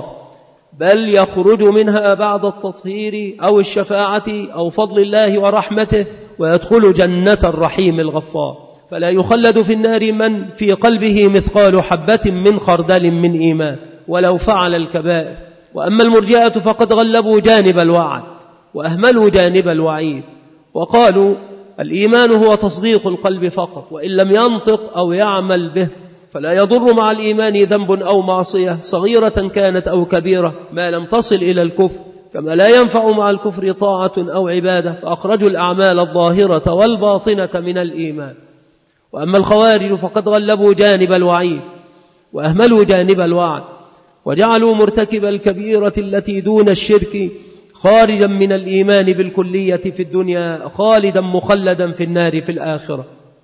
B: بل يخرج منها بعد التطهير أو الشفاعة أو فضل الله ورحمته، ويدخل جنة الرحيم الغفار. فلا يخلد في النار من في قلبه مثقال حبة من خردل من إيمان ولو فعل الكبائر. وأما المرجئة فقد غلبوا جانب الوعد وأهملوا جانب الوعيد، وقالوا الإيمان هو تصديق القلب فقط، وإن لم ينطق أو يعمل به فلا يضر مع الإيمان ذنب أو معصية صغيرة كانت أو كبيرة ما لم تصل إلى الكفر، كما لا ينفع مع الكفر طاعة أو عبادة، فأخرجوا الأعمال الظاهرة والباطنة من الإيمان. وأما الخوارج فقد غلبوا جانب الوعيد وأهملوا جانب الوعد، وجعلوا مرتكب الكبيرة التي دون الشرك خارجا من الإيمان بالكلية في الدنيا خالدا مخلدا في النار في الآخرة.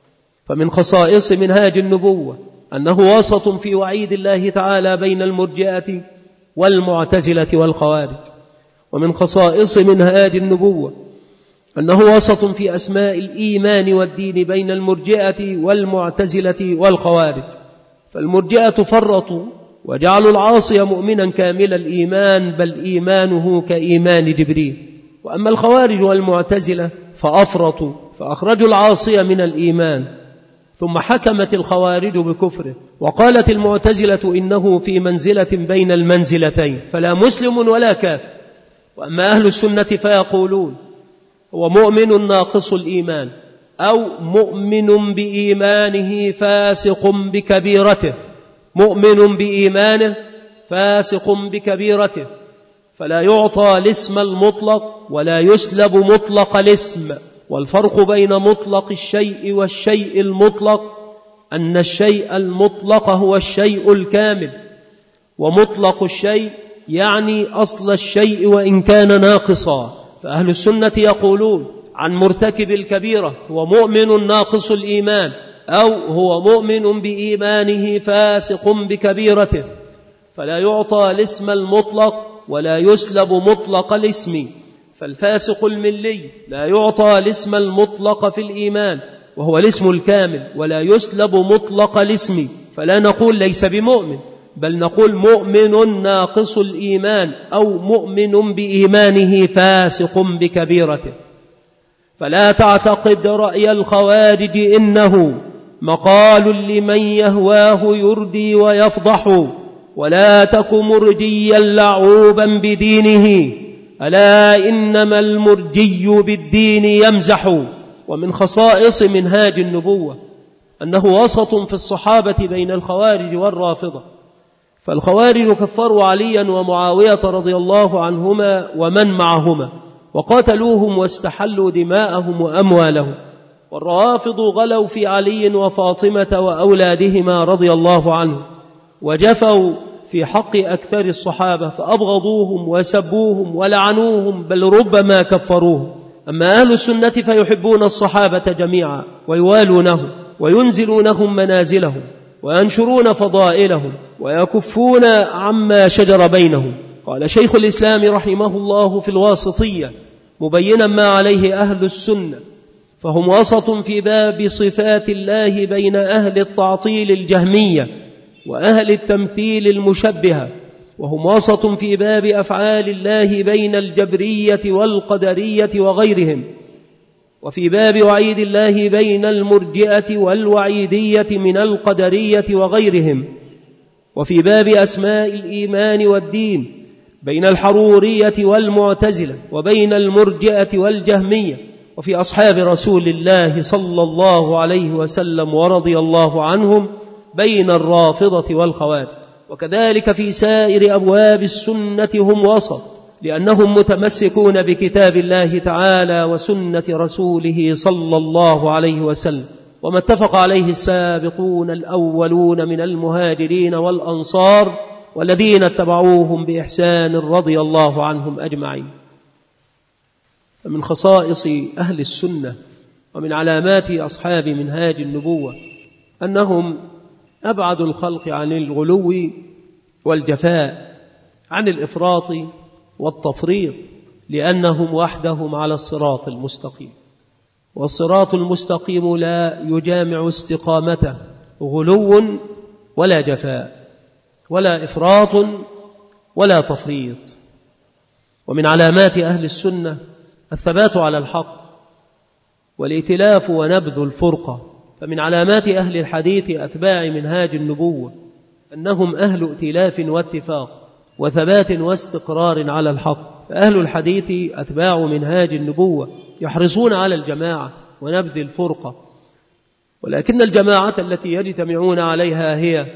B: فمن خصائص منهاج النبوة أنه وسط في وعيد الله تعالى بين المرجئة والمعتزلة والخوارج. ومن خصائص منهاج النبوة أنه وسط في أسماء الإيمان والدين بين المرجئة والمعتزلة والخوارج. فالمرجئة فرطوا وجعلوا العاصي مؤمنا كامل الإيمان، بل إيمانه كإيمان جبريل. وأما الخوارج والمعتزلة فأفرطوا فأخرجوا العاصي من الإيمان، ثم حكمت الخوارج بكفره، وقالت المعتزلة إنه في منزلة بين المنزلتين فلا مسلم ولا كافر. وأما أهل السنة فيقولون هو مؤمن ناقص الإيمان أو مؤمن بإيمانه فاسق بكبيرته، مؤمن بإيمانه فاسق بكبيرته، فلا يعطى الاسم المطلق ولا يسلب مطلق الاسم. والفرق بين مطلق الشيء والشيء المطلق أن الشيء المطلق هو الشيء الكامل، ومطلق الشيء يعني أصل الشيء وإن كان ناقصا. فأهل السنة يقولون عن مرتكب الكبيرة هو مؤمن ناقص الإيمان أو هو مؤمن بإيمانه فاسق بكبيرته، فلا يعطى الاسم المطلق ولا يسلب مطلق الاسم. فالفاسق الملي لا يعطى الاسم المطلق في الإيمان وهو الاسم الكامل، ولا يسلب مطلق الاسم، فلا نقول ليس بمؤمن، بل نقول مؤمن ناقص الإيمان أو مؤمن بإيمانه فاسق بكبيرته. فلا تعتقد رأي الخوارج إنه مقال لمن يهواه يردي ويفضح، ولا تك مرجيا لعوبا بدينه، ألا إنما المرجي بالدين يمزح. ومن خصائص منهاج النبوة أنه وسط في الصحابة بين الخوارج والرافضة. فالخوارج كفروا عليا ومعاوية رضي الله عنهما ومن معهما وقاتلوهم واستحلوا دماءهم وأموالهم، والرافض غلوا في علي وفاطمة وأولادهما رضي الله عنهم، وجفوا في حق أكثر الصحابة فأبغضوهم وسبوهم ولعنوهم، بل ربما كفروهم. أما أهل السنة فيحبون الصحابة جميعا ويوالونهم وينزلونهم منازلهم وينشرون فضائلهم ويكفون عما شجر بينهم. قال شيخ الإسلام رحمه الله في الواسطية مبينا ما عليه أهل السنة: فهم وسط في باب صفات الله بين أهل التعطيل الجهمية وأهل التمثيل المشبهة، وهم وسط في باب أفعال الله بين الجبرية والقدرية وغيرهم، وفي باب وعيد الله بين المرجئة والوعيدية من القدرية وغيرهم، وفي باب أسماء الإيمان والدين بين الحرورية والمعتزلة وبين المرجئة والجهمية، وفي أصحاب رسول الله صلى الله عليه وسلم ورضي الله عنهم بين الرافضة والخوارج. وكذلك في سائر أبواب السنة هم وسط، لأنهم متمسكون بكتاب الله تعالى وسنة رسوله صلى الله عليه وسلم، وما اتفق عليه السابقون الأولون من المهاجرين والأنصار والذين اتبعوهم بإحسان رضي الله عنهم أجمعين. فمن خصائص أهل السنة ومن علامات أصحاب منهاج النبوة أنهم أبعد الخلق عن الغلو والجفاء، عن الإفراط والتفريط، لأنهم وحدهم على الصراط المستقيم. والصراط المستقيم لا يجامع استقامته غلو ولا جفاء ولا إفراط ولا تفريط. ومن علامات أهل السنة الثبات على الحق والائتلاف ونبذ الفرقة. فمن علامات أهل الحديث أتباع منهاج النبوة أنهم أهل ائتلاف واتفاق وثبات واستقرار على الحق. فأهل الحديث أتباع منهاج النبوة يحرصون على الجماعة ونبذ الفرقة، ولكن الجماعة التي يجتمعون عليها هي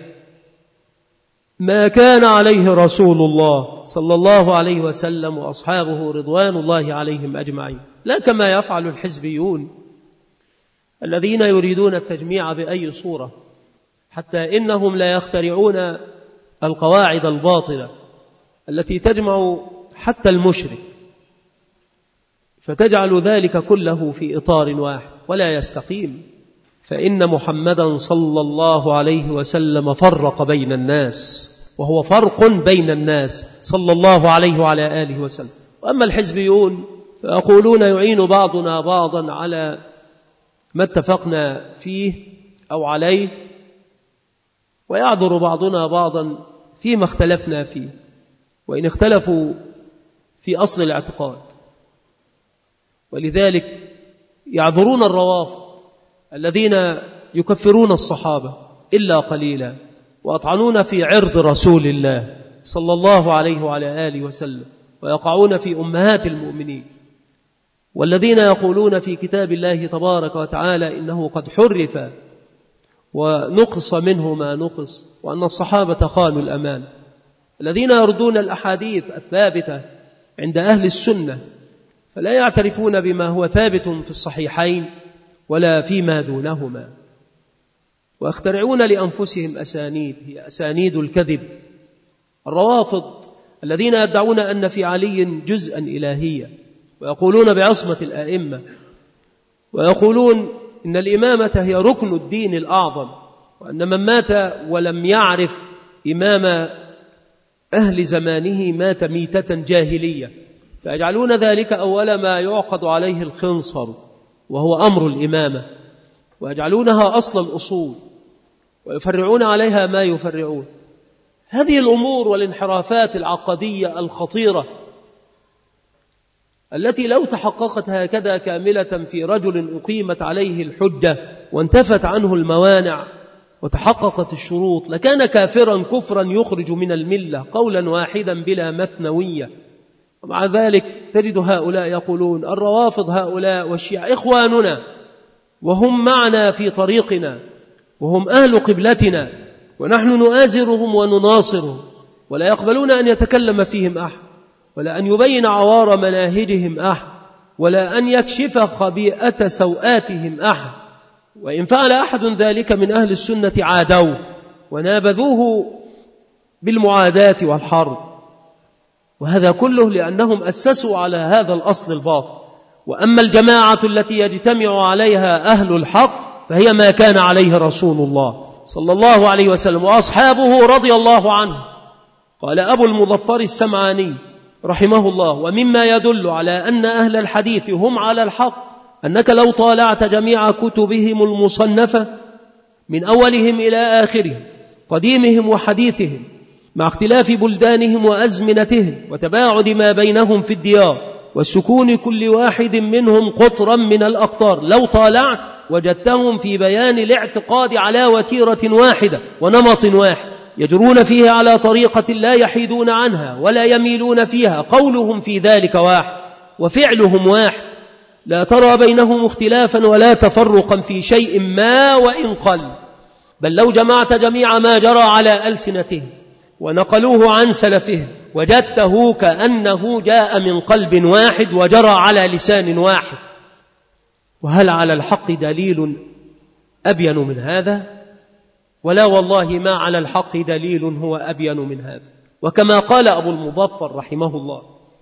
B: ما كان عليه رسول الله صلى الله عليه وسلم وأصحابه رضوان الله عليهم أجمعين، لا كما يفعل الحزبيون الذين يريدون التجميع بأي صورة، حتى إنهم لا يخترعون القواعد الباطلة التي تجمع حتى المشرك، فتجعل ذلك كله في إطار واحد ولا يستقيم. فإن محمدا صلى الله عليه وسلم فرق بين الناس، وهو فرق بين الناس صلى الله عليه وعلى آله وسلم. وأما الحزبيون فيقولون يعين بعضنا بعضا على ما اتفقنا فيه أو عليه، ويعذر بعضنا بعضا فيما اختلفنا فيه، وإن اختلفوا في أصل الاعتقاد. ولذلك يعذرون الروافض الذين يكفرون الصحابة إلا قليلا ويطعنون في عرض رسول الله صلى الله عليه وعلى آله وسلم، ويقعون في أمهات المؤمنين، والذين يقولون في كتاب الله تبارك وتعالى إنه قد حرف ونقص منه ما نقص، وأن الصحابة خانوا الأمان. الذين يردون الأحاديث الثابتة عند أهل السنة فلا يعترفون بما هو ثابت في الصحيحين ولا فيما دونهما، ويخترعون لأنفسهم أسانيد هي أسانيد الكذب. الروافض الذين يدعون أن في علي جزءا إلهية، ويقولون بعصمة الآئمة، ويقولون إن الإمامة هي ركن الدين الأعظم، وأن من مات ولم يعرف إمام أهل زمانه مات ميتة جاهلية، فيجعلون ذلك أول ما يعقد عليه الخنصر وهو أمر الإمامة، ويجعلونها أصل الأصول، ويفرعون عليها ما يفرعون. هذه الأمور والانحرافات العقدية الخطيرة التي لو تحققت هكذا كاملة في رجل أقيمت عليه الحجة وانتفت عنه الموانع وتحققت الشروط لكان كافرا كفرا يخرج من الملة قولا واحدا بلا مثنوية. ومع ذلك تجد هؤلاء يقولون الروافض هؤلاء والشيعة إخواننا، وهم معنا في طريقنا، وهم أهل قبلتنا، ونحن نؤازرهم ونناصرهم، ولا يقبلون أن يتكلم فيهم أحد، ولا أن يبين عوار مناهجهم أحد، ولا أن يكشف خبيئة سوآتهم أحد. وإن فعل أحد ذلك من أهل السنة عادوه ونابذوه بالمعاداة والحرب، وهذا كله لأنهم أسسوا على هذا الأصل الباطل. وأما الجماعة التي يجتمع عليها أهل الحق فهي ما كان عليه رسول الله صلى الله عليه وسلم وأصحابه رضي الله عنه. قال أبو المظفر السمعاني رحمه الله: ومما يدل على أن أهل الحديث هم على الحق أنك لو طالعت جميع كتبهم المصنفة من أولهم إلى آخرهم قديمهم وحديثهم، مع اختلاف بلدانهم وأزمنتهم وتباعد ما بينهم في الديار وسكون كل واحد منهم قطرا من الأقطار، لو طالعت وجدتهم في بيان الاعتقاد على وتيرة واحدة ونمط واحد، يجرون فيه على طريقة لا يحيدون عنها ولا يميلون فيها، قولهم في ذلك واحد وفعلهم واحد، لا ترى بينهم اختلافا ولا تفرقا في شيء ما وإن قل، بل لو جمعت جميع ما جرى على ألسنتهم ونقلوه عن سلفهم وجدته كأنه جاء من قلب واحد وجرى على لسان واحد. وهل على الحق دليل أبين من هذا؟ ولا والله ما على الحق دليل هو أبين من هذا. وكما قال أبو المظفر رحمه الله: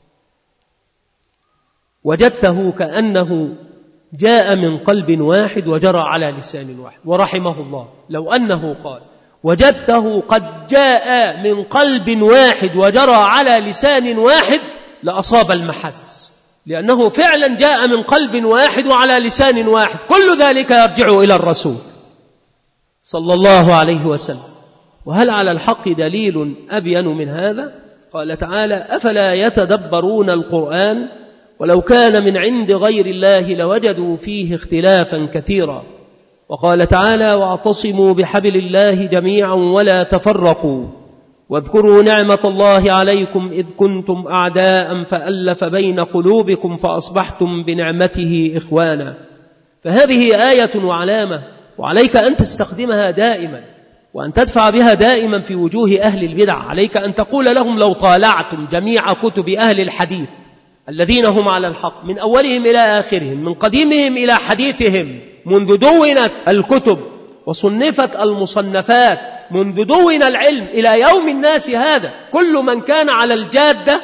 B: وجدته كأنه جاء من قلب واحد وجرى على لسان واحد. ورحمه الله لو أنه قال وجدته قد جاء من قلب واحد وجرى على لسان واحد لأصاب المحس، لأنه فعلا جاء من قلب واحد وعلى لسان واحد، كل ذلك يرجع إلى الرسول صلى الله عليه وسلم. وهل على الحق دليل أبين من هذا؟ قال تعالى: أفلا يتدبرون القرآن ولو كان من عند غير الله لوجدوا فيه اختلافا كثيرا. وقال تعالى: واعتصموا بحبل الله جميعا ولا تفرقوا واذكروا نعمة الله عليكم إذ كنتم أعداء فألف بين قلوبكم فأصبحتم بنعمته إخوانا. فهذه آية وعلامة، وعليك أن تستخدمها دائما وأن تدفع بها دائما في وجوه أهل البدع. عليك أن تقول لهم: لو طالعتم جميع كتب أهل الحديث الذين هم على الحق من أولهم إلى آخرهم، من قديمهم إلى حديثهم، منذ دونت الكتب وصنفت المصنفات، منذ دون العلم إلى يوم الناس هذا، كل من كان على الجادة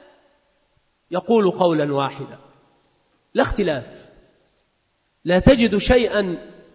B: يقول قولا واحدا لا اختلاف، لا تجد شيئا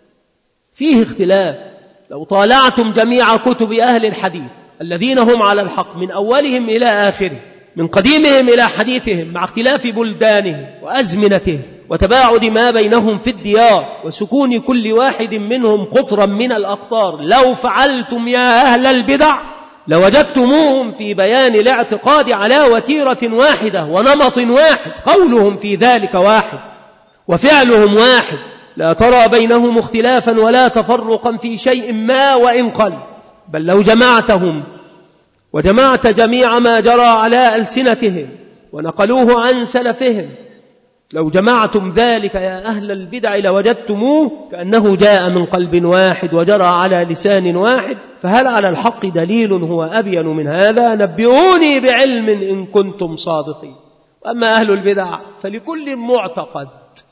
B: فيه اختلاف. لو طالعتم جميع كتب أهل الحديث الذين هم على الحق من أولهم إلى آخرهم، من قديمهم إلى حديثهم، مع اختلاف بلدانهم وأزمنتهم وتباعد ما بينهم في الديار وسكون كل واحد منهم قطرا من الأقطار، لو فعلتم يا أهل البدع لوجدتموهم في بيان الاعتقاد على وتيرة واحدة ونمط واحد، قولهم في ذلك واحد وفعلهم واحد، لا ترى بينهم اختلافا ولا تفرقا في شيء ما وإن قل، بل لو جمعتهم وجمعت جميع ما جرى على ألسنتهم ونقلوه عن سلفهم، لو جمعتم ذلك يا أهل البدع لوجدتموه كأنه جاء من قلب واحد وجرى على لسان واحد. فهل على الحق دليل هو أبين من هذا؟ نبئوني بعلم إن كنتم صادقين. وأما أهل البدع فلكل معتقد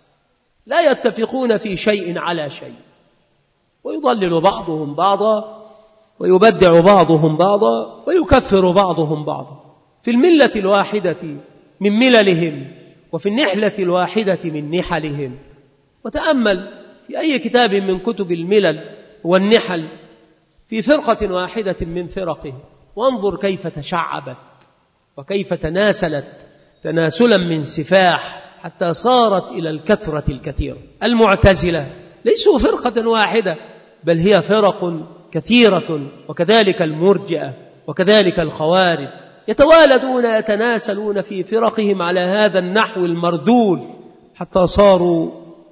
B: لا يتفقون في شيء على شيء، ويضلل بعضهم بعضا ويبدع بعضهم بعضا ويكفر بعضهم بعضا في الملة الواحدة من مللهم وفي النحلة الواحدة من نحلهم. وتأمل في أي كتاب من كتب الملل والنحل في فرقة واحدة من فرقه، وانظر كيف تشعبت وكيف تناسلت تناسلا من سفاح حتى صارت إلى الكثرة الكثيرة. المعتزلة ليسوا فرقة واحدة، بل هي فرق كثيرة، وكذلك المرجئة وكذلك الخوارج، يتوالدون يتناسلون في فرقهم على هذا النحو المرذول حتى صاروا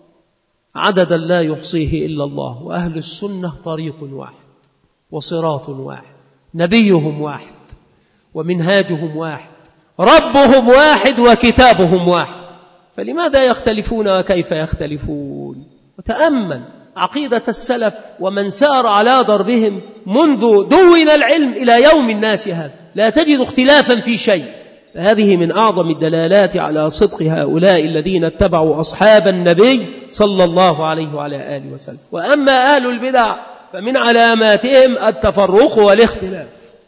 B: عددا لا يحصيه إلا الله. وأهل السنة طريق واحد وصراط واحد، نبيهم واحد ومنهاجهم واحد، ربهم واحد وكتابهم واحد، فلماذا يختلفون وكيف يختلفون؟ وتأمل عقيدة السلف ومن سار على ضربهم منذ دون العلم إلى يوم الناس هذا، لا تجد اختلافا في شيء. فهذه من أعظم الدلالات على صدق هؤلاء الذين اتبعوا أصحاب النبي صلى الله عليه وعلى آله وسلم. وأما أهل البدع فمن علاماتهم التفرق والاختلاف،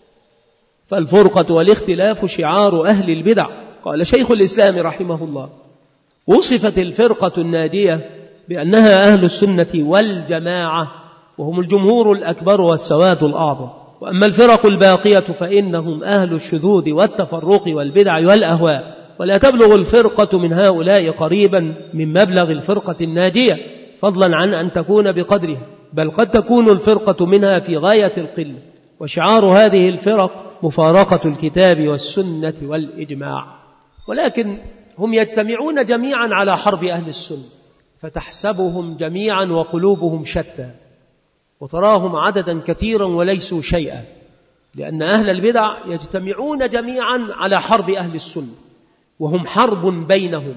B: فالفرقة والاختلاف شعار أهل البدع. قال شيخ الإسلام رحمه الله: وصفت الفرقة الناجية بأنها أهل السنة والجماعة، وهم الجمهور الأكبر والسواد الأعظم. وأما الفرق الباقية فإنهم أهل الشذوذ والتفرق والبدع والأهواء، ولا تبلغ الفرقة من هؤلاء قريبا من مبلغ الفرقة الناجية، فضلا عن أن تكون بقدرها، بل قد تكون الفرقة منها في غاية القلة، وشعار هذه الفرق مفارقة الكتاب والسنة والإجماع. ولكن هم يجتمعون جميعا على حرب أهل السنة، فتحسبهم جميعا وقلوبهم شتى، وتراهم عددا كثيرا وليسوا شيئا، لأن أهل البدع يجتمعون جميعا على حرب أهل السنة، وهم حرب بينهم،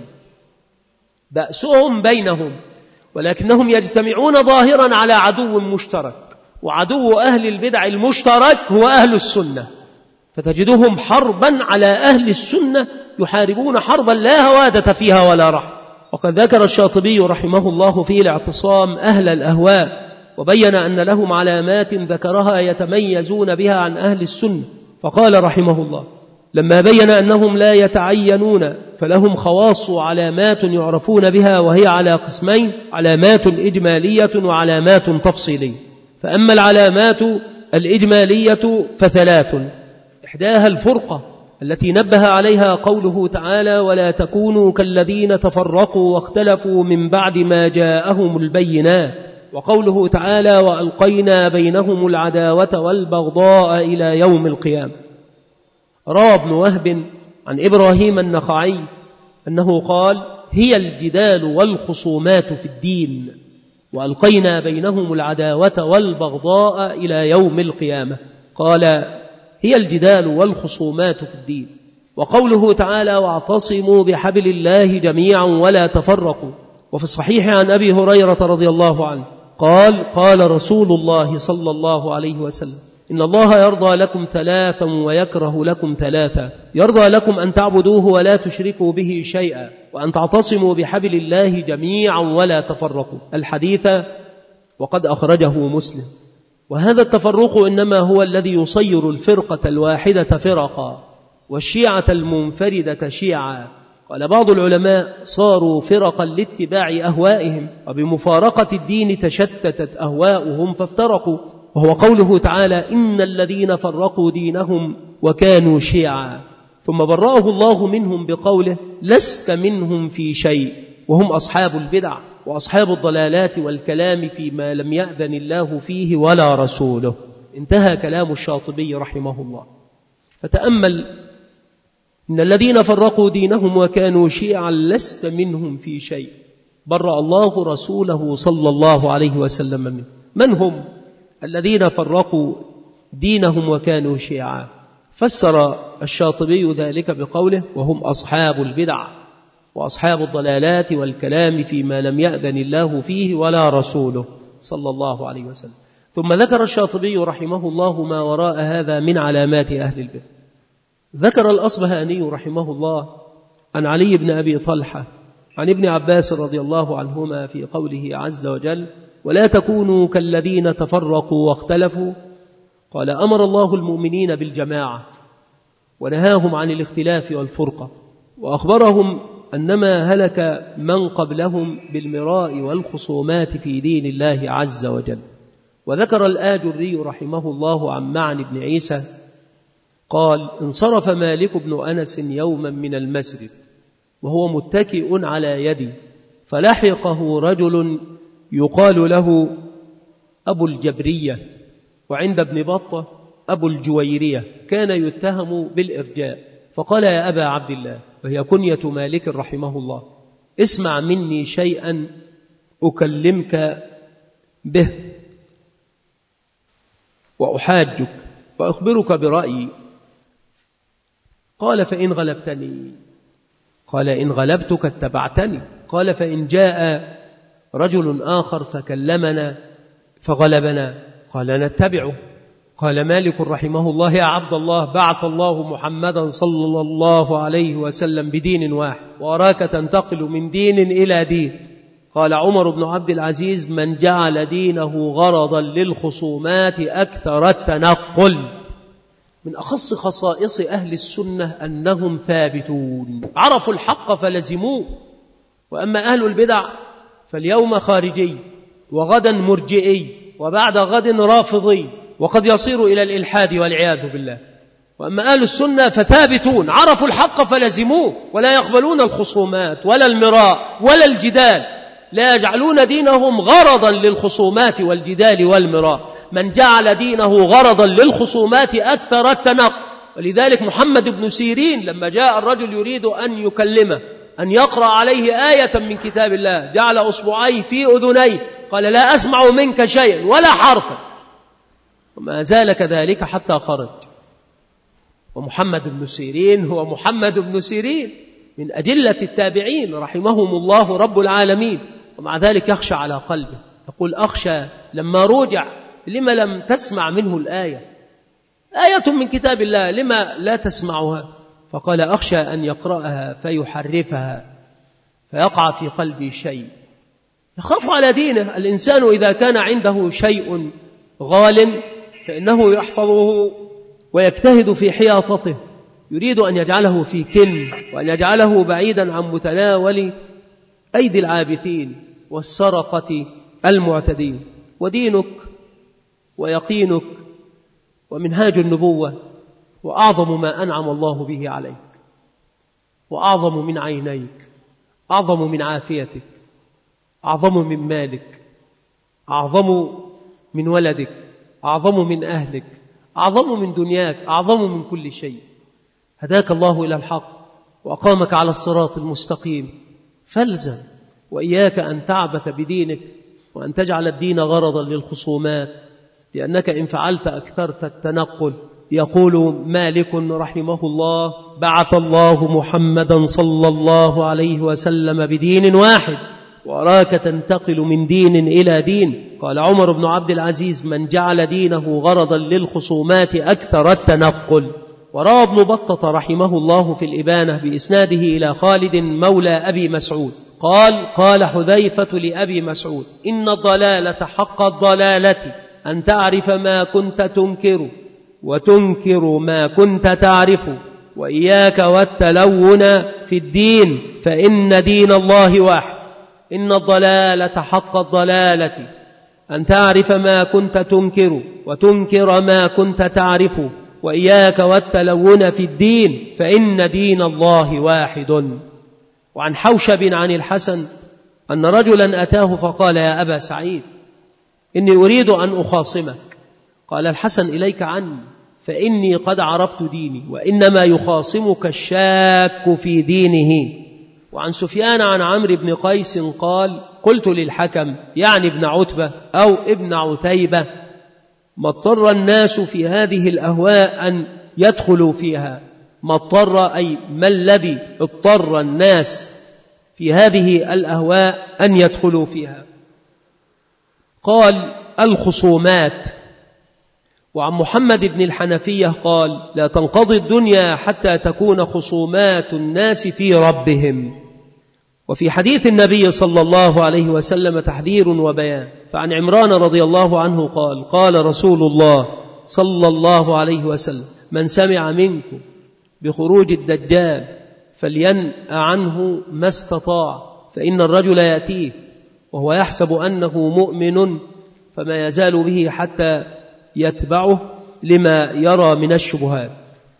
B: بأسهم بينهم، ولكنهم يجتمعون ظاهرا على عدو مشترك، وعدو أهل البدع المشترك هو أهل السنة، فتجدهم حربا على أهل السنة يحاربون حربا لا هوادة فيها ولا رحم. وقد ذكر الشاطبي رحمه الله في الاعتصام أهل الأهواء، وبين أن لهم علامات ذكرها يتميزون بها عن أهل السنة، فقال رحمه الله: لما بين أنهم لا يتعينون فلهم خواص علامات يعرفون بها، وهي على قسمين: علامات إجمالية وعلامات تفصيلية. فأما العلامات الإجمالية فثلاث، إحداها الفرقة التي نبه عليها قوله تعالى: ولا تكونوا كالذين تفرقوا واختلفوا من بعد ما جاءهم البينات، وقوله تعالى: وألقينا بينهم العداوة والبغضاء إلى يوم القيامة. روى ابن وهب عن إبراهيم النخعي أنه قال: هي الجدال والخصومات في الدين، وألقينا بينهم العداوة والبغضاء إلى يوم القيامة. قال: هي الجدال والخصومات في الدين. وقوله تعالى: واعتصموا بحبل الله جميعا ولا تفرقوا. وفي الصحيح عن أبي هريرة رضي الله عنه قال: قال رسول الله صلى الله عليه وسلم: إن الله يرضى لكم ثلاثا ويكره لكم ثلاثا: يرضى لكم أن تعبدوه ولا تشركوا به شيئا، وأن تعتصموا بحبل الله جميعا ولا تفرقوا. الحديث وقد أخرجه مسلم. وهذا التفرق إنما هو الذي يصير الفرقة الواحدة فرقا، والشيعة المنفردة شيعا. قال بعض العلماء: صاروا فرقا لاتباع أهوائهم، وبمفارقة الدين تشتتت أهواؤهم فافترقوا. وهو قوله تعالى: إن الذين فرقوا دينهم وكانوا شيعا. ثم برأه الله منهم بقوله: لست منهم في شيء، وهم أصحاب البدع وأصحاب الضلالات والكلام فيما لم يأذن الله فيه ولا رسوله. انتهى كلام الشاطبي رحمه الله. فتأمل: إن الذين فرقوا دينهم وكانوا شيعا لست منهم في شيء، برأ الله رسوله صلى الله عليه وسلم منه. من هم الذين فرقوا دينهم وكانوا شيعا؟ فسر الشاطبي ذلك بقوله: وهم أصحاب البدع وأصحاب الضلالات والكلام فيما لم يأذن الله فيه ولا رسوله صلى الله عليه وسلم. ثم ذكر الشاطبي رحمه الله ما وراء هذا من علامات أهل البدع. ذكر الأصبهاني رحمه الله عن علي بن أبي طلحة عن ابن عباس رضي الله عنهما في قوله عز وجل: ولا تكونوا كالذين تفرقوا واختلفوا. قال: أمر الله المؤمنين بالجماعة ونهاهم عن الاختلاف والفرقة، وأخبرهم أنما هلك من قبلهم بالمراء والخصومات في دين الله عز وجل. وذكر الآجري رحمه الله عن معن بن عيسى قال: انصرف مالك بن أنس يوما من المسجد وهو متكئ على يدي، فلحقه رجل يقال له أبو الجبرية، وعند ابن بطة أبو الجويرية، كان يتهم بالإرجاء، فقال: يا أبا عبد الله، وهي كنية مالك رحمه الله، اسمع مني شيئا أكلمك به وأحاجك وأخبرك برأيي. قال: فإن غلبتني؟ قال: إن غلبتك اتبعتني. قال: فإن جاء رجل آخر فكلمنا فغلبنا؟ قال: نتبعه. قال مالك رحمه الله: يا عبد الله، بعث الله محمدا صلى الله عليه وسلم بدين واحد، وأراك تنتقل من دين إلى دين. قال عمر بن عبد العزيز: من جعل دينه غرضا للخصومات أكثر التنقل. من أخص خصائص أهل السنة أنهم ثابتون، عرفوا الحق فلزموه. وأما أهل البدع فاليوم خارجي، وغدا مرجئي، وبعد غد رافضي، وقد يصير إلى الإلحاد والعياذ بالله. وأما أهل السنة فثابتون، عرفوا الحق فلزموه، ولا يقبلون الخصومات ولا المراء ولا الجدال، لا يجعلون دينهم غرضا للخصومات والجدال والمراء. من جعل دينه غرضا للخصومات أكثر التنقل. ولذلك محمد بن سيرين لما جاء الرجل يريد أن يكلمه أن يقرأ عليه آية من كتاب الله جعل أصبعيه في أذنيه قال لا أسمع منك شيئا ولا حرفا، وما زال كذلك حتى خرج. ومحمد بن سيرين هو محمد بن سيرين من أجلة التابعين رحمهم الله رب العالمين، ومع ذلك يخشى على قلبه، يقول أخشى لما رجع لما لم تسمع منه الآية، آية من كتاب الله لما لا تسمعها؟ فقال أخشى أن يقرأها فيحرفها فيقع في قلبي شيء. يخاف على دينه. الإنسان إذا كان عنده شيء غال فإنه يحفظه ويجتهد في حياطته، يريد أن يجعله في كن وأن يجعله بعيدا عن متناول أيدي العابثين والسرقة المعتدين. ودينك ويقينك ومنهاج النبوة وأعظم ما أنعم الله به عليك، وأعظم من عينيك، أعظم من عافيتك، أعظم من مالك، أعظم من ولدك، أعظم من أهلك، أعظم من دنياك، أعظم من كل شيء. هداك الله إلى الحق وأقامك على الصراط المستقيم، فالزم وإياك أن تعبث بدينك وأن تجعل الدين غرضا للخصومات، لأنك إن فعلت أكثرت التنقل. يقول مالك رحمه الله بعث الله محمدا صلى الله عليه وسلم بدين واحد وأراك تنتقل من دين إلى دين. قال عمر بن عبد العزيز من جعل دينه غرضا للخصومات أكثر التنقل. وروى ابن بطة رحمه الله في الإبانة بإسناده إلى خالد مولى أبي مسعود قال قال حذيفة لأبي مسعود إن الضلالة حق الضلالة أن تعرف ما كنت تنكر وتنكر ما كنت تعرف، وإياك والتلون في الدين فإن دين الله واحد. إن الضلالة حق الضلالة أن تعرف ما كنت تنكر وتنكر ما كنت تعرف، وإياك والتلون في الدين فإن دين الله واحد. وعن حوشب عن الحسن أن رجلا أتاه فقال يا أبا سعيد إني أريد أن أخاصمك. قال الحسن إليك عني فإني قد عرفت ديني، وإنما يخاصمك الشاك في دينه. وعن سفيان عن عمرو بن قيس قال قلت للحكم يعني ابن عتبة أو ابن عتيبة ما اضطر الناس في هذه الأهواء أن يدخلوا فيها. ما اضطر أي ما الذي اضطر الناس في هذه الأهواء أن يدخلوا فيها؟ قال الخصومات. وعن محمد بن الحنفية قال لا تنقضي الدنيا حتى تكون خصومات الناس في ربهم. وفي حديث النبي صلى الله عليه وسلم تحذير وبيان. فعن عمران رضي الله عنه قال قال رسول الله صلى الله عليه وسلم من سمع منكم بخروج الدجال فلينأ عنه ما استطاع، فإن الرجل يأتيه وهو يحسب أنه مؤمن فما يزال به حتى يتبعه لما يرى من الشبهات.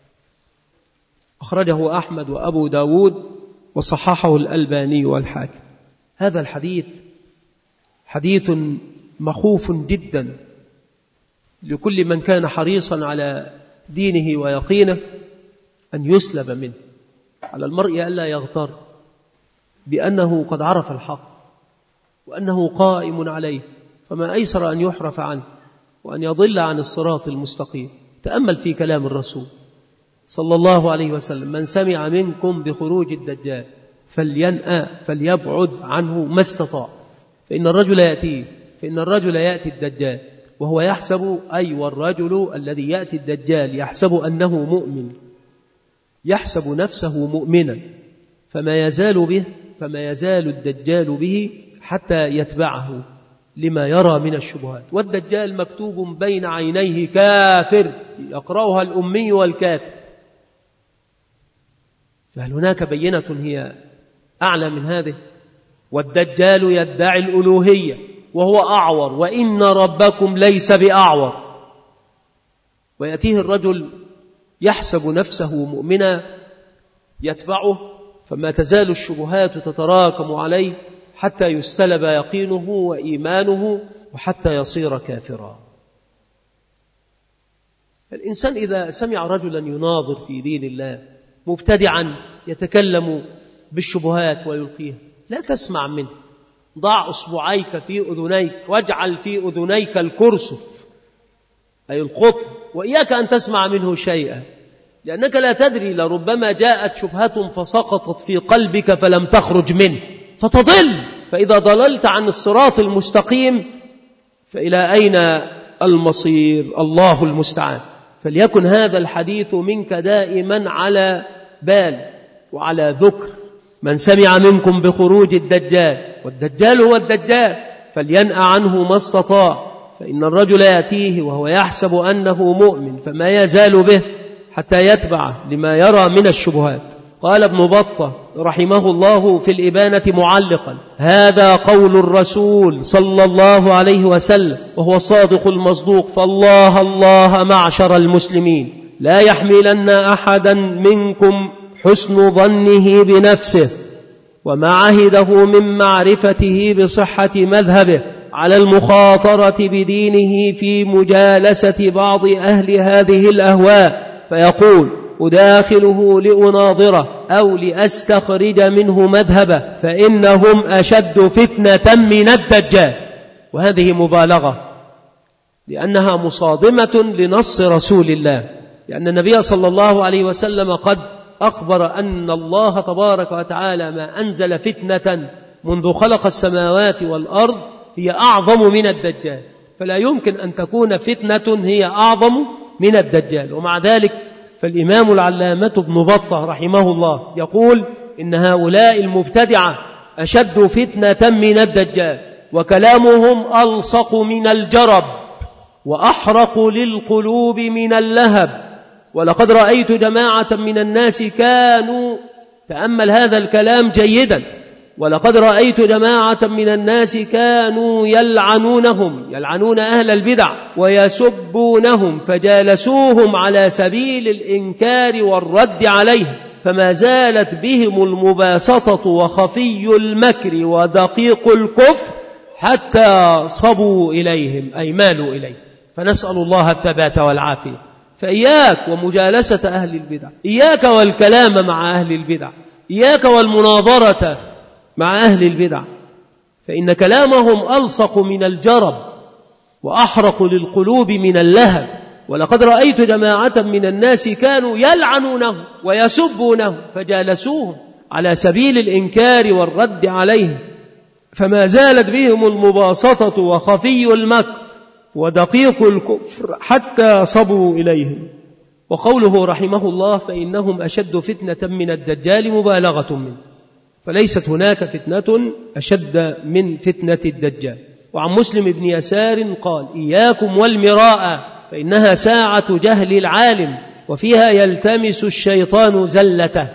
B: أخرجه أحمد وأبو داود وصححه الألباني والحاكم. هذا الحديث حديث مخوف جدا لكل من كان حريصا على دينه ويقينه أن يسلب منه. على المرء ألا يغتر بأنه قد عرف الحق وأنه قائم عليه، فما أيسر أن يحرف عنه وأن يضل عن الصراط المستقيم. تأمل في كلام الرسول صلى الله عليه وسلم من سمع منكم بخروج الدجال فلينأ فليبعد عنه ما استطاع، فإن الرجل يأتي فإن الرجل يأتي الدجال وهو يحسب أي والرجل الذي يأتي الدجال يحسب أنه مؤمن، يحسب نفسه مؤمنا، فما يزال به فما يزال الدجال به حتى يتبعه لما يرى من الشبهات. والدجال مكتوب بين عينيه كافر يقرأها الأمي والكاتب، فهل هناك بينة هي أعلى من هذه؟ والدجال يدعي الألوهية وهو أعور وإن ربكم ليس بأعور، ويأتيه الرجل يحسب نفسه مؤمنا يتبعه، فما تزال الشبهات تتراكم عليه حتى يستلب يقينه وإيمانه وحتى يصير كافرا. الإنسان إذا سمع رجلا يناظر في دين الله مبتدعا يتكلم بالشبهات ويلقيها، لا تسمع منه، ضع أصبعيك في أذنيك واجعل في أذنيك الكرسف أي القطن، وإياك أن تسمع منه شيئا، لأنك لا تدري، لربما جاءت شبهة فسقطت في قلبك فلم تخرج منه فتضل، فإذا ضللت عن الصراط المستقيم فإلى أين المصير؟ الله المستعان. فليكن هذا الحديث منك دائما على بال وعلى ذكر. من سمع منكم بخروج الدجال، والدجال هو الدجال، فلينأ عنه ما استطاع، فإن الرجل يأتيه وهو يحسب أنه مؤمن فما يزال به حتى يتبع لما يرى من الشبهات. قال ابن بطة رحمه الله في الإبانة معلقا: هذا قول الرسول صلى الله عليه وسلم وهو الصادق المصدوق، فالله الله معشر المسلمين لا يحملن أحدا منكم حسن ظنه بنفسه وما عهده من معرفته بصحة مذهبه على المخاطرة بدينه في مجالسة بعض أهل هذه الأهواء، فيقول أداخله لأناظره أو لأستخرج منه مذهبه، فإنهم أشد فتنة من الدجال. وهذه مبالغة لأنها مصادمة لنص رسول الله، لأن النبي صلى الله عليه وسلم قد أخبر أن الله تبارك وتعالى ما أنزل فتنة منذ خلق السماوات والأرض هي أعظم من الدجال، فلا يمكن أن تكون فتنة هي أعظم من الدجال. ومع ذلك فالإمام العلامة ابن بطة رحمه الله يقول إن هؤلاء المبتدعة أشد فتنة من الدجال، وكلامهم ألصق من الجرب وأحرق للقلوب من اللهب. ولقد رأيت جماعة من الناس كانوا، تأمل هذا الكلام جيدا، ولقد رأيت جماعة من الناس كانوا يلعنونهم، يلعنون أهل البدع ويسبونهم، فجالسوهم على سبيل الإنكار والرد عليهم، فما زالت بهم المباسطة وخفي المكر ودقيق الكفر حتى صبوا إليهم أي مالوا إليه. فنسأل الله الثبات والعافية. فإياك ومجالسة أهل البدع، إياك والكلام مع أهل البدع، إياك والمناظرة مع أهل البدع، فإن كلامهم ألصق من الجرب وأحرق للقلوب من اللهب. ولقد رأيت جماعة من الناس كانوا يلعنونه ويسبونه، فجالسوهم على سبيل الإنكار والرد عليهم، فما زالت بهم المباسطة وخفي المكر ودقيق الكفر حتى صبوا إليهم. وقوله رحمه الله فإنهم أشد فتنة من الدجال مبالغة منه، فليست هناك فتنة أشد من فتنة الدجال. وعن مسلم بن يسار قال: إياكم والمراء فإنها ساعة جهل العالم وفيها يلتمس الشيطان زلته.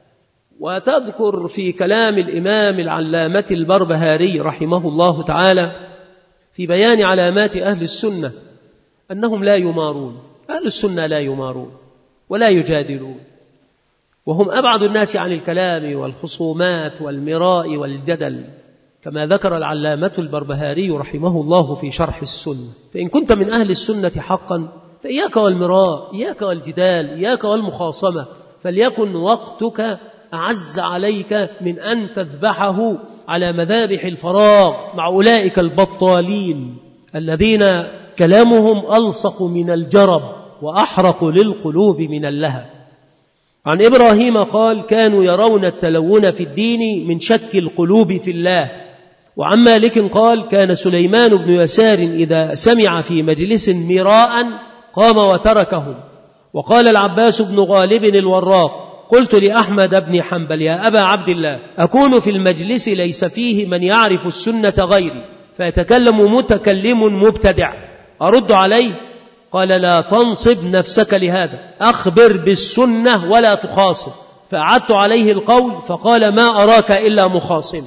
B: وتذكر في كلام الإمام العلامة البربهاري رحمه الله تعالى في بيان علامات أهل السنة أنهم لا يمارون، أهل السنة لا يمارون ولا يجادلون، وهم أبعد الناس عن الكلام والخصومات والمراء والجدل، كما ذكر العلامة البربهاري رحمه الله في شرح السنة. فإن كنت من أهل السنة حقا فإياك والمراء، إياك والجدال، إياك والمخاصمة، فليكن وقتك أعز عليك من أن تذبحه على مذابح الفراغ مع أولئك البطالين الذين كلامهم ألصق من الجرب وأحرق للقلوب من اللهب. عن إبراهيم قال: كانوا يرون التلون في الدين من شك القلوب في الله. وعن مالك قال: كان سليمان بن يسار إذا سمع في مجلس مراء قام وتركه. وقال العباس بن غالب الوراق: قلت لأحمد بن حنبل: يا أبا عبد الله، أكون في المجلس ليس فيه من يعرف السنة غيري فيتكلم متكلم مبتدع، أرد عليه؟ قال: لا تنصب نفسك لهذا، أخبر بالسنة ولا تخاصم. فأعدت عليه القول فقال: ما أراك إلا مخاصم.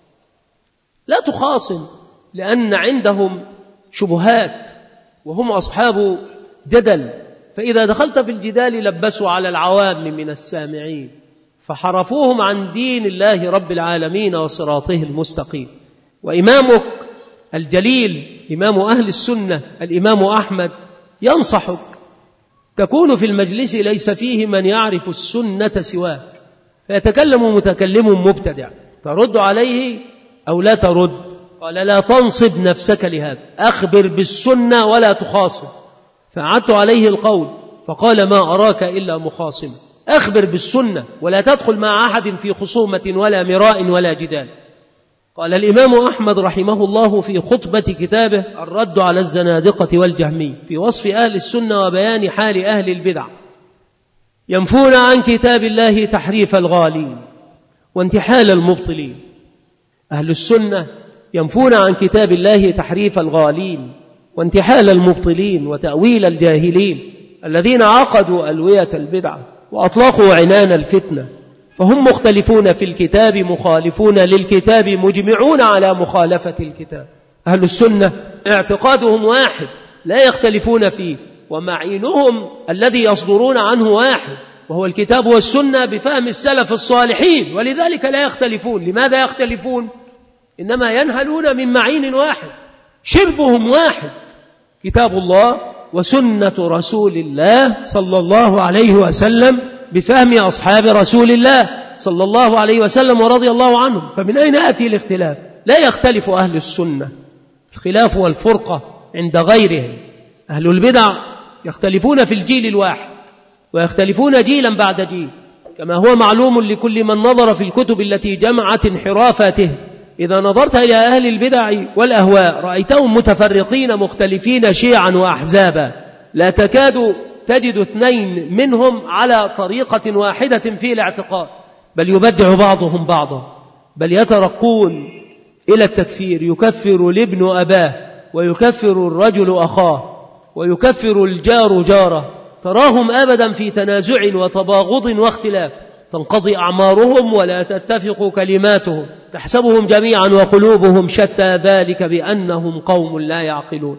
B: لا تخاصم، لأن عندهم شبهات وهم أصحاب جدل، فإذا دخلت في الجدال لبسوا على العوام من السامعين، فحرفوهم عن دين الله رب العالمين وصراطه المستقيم. وإمامك الجليل إمام أهل السنة الإمام أحمد ينصحك، تكون في المجلس ليس فيه من يعرف السنة سواك، فيتكلم متكلم مبتدع، ترد عليه أو لا ترد؟ قال لا تنصب نفسك لهذا، أخبر بالسنة ولا تخاصم. فأعدت عليه القول فقال ما أراك إلا مخاصم، أخبر بالسنة ولا تدخل مع أحد في خصومة ولا مراء ولا جدال. قال الإمام أحمد رحمه الله في خطبة كتابه الرد على الزنادقة والجهمي في وصف أهل السنة وبيان حال أهل البدع: ينفون عن كتاب الله تحريف الغالين وانتحال المبطلين. أهل السنة ينفون عن كتاب الله تحريف الغالين وانتحال المبطلين وتأويل الجاهلين الذين عقدوا ألوية البدعة وأطلقوا عنان الفتنة، فهم مختلفون في الكتاب مخالفون للكتاب مجمعون على مخالفة الكتاب. أهل السنة اعتقادهم واحد لا يختلفون فيه، ومعينهم الذي يصدرون عنه واحد وهو الكتاب والسنة بفهم السلف الصالحين، ولذلك لا يختلفون. لماذا يختلفون؟ إنما ينهلون من معين واحد، شربهم واحد، كتاب الله وسنة رسول الله صلى الله عليه وسلم بفهم أصحاب رسول الله صلى الله عليه وسلم ورضي الله عنهم. فمن أين يأتي الاختلاف؟ لا يختلف أهل السنة، الخلاف والفرقة عند غيرهم. أهل البدع يختلفون في الجيل الواحد ويختلفون جيلا بعد جيل، كما هو معلوم لكل من نظر في الكتب التي جمعت انحرافاته. إذا نظرت إلى أهل البدع والأهواء رأيتهم متفرقين مختلفين شيعا وأحزابا، لا تكاد تجد اثنين منهم على طريقة واحدة في الاعتقاد، بل يبدع بعضهم بعضا، بل يترقون إلى التكفير. يكفر الابن أباه ويكفر الرجل أخاه ويكفر الجار جاره. تراهم أبدا في تنازع وتباغض واختلاف، تنقضي أعمارهم ولا تتفق كلماتهم، تحسبهم جميعا وقلوبهم شتى، ذلك بأنهم قوم لا يعقلون.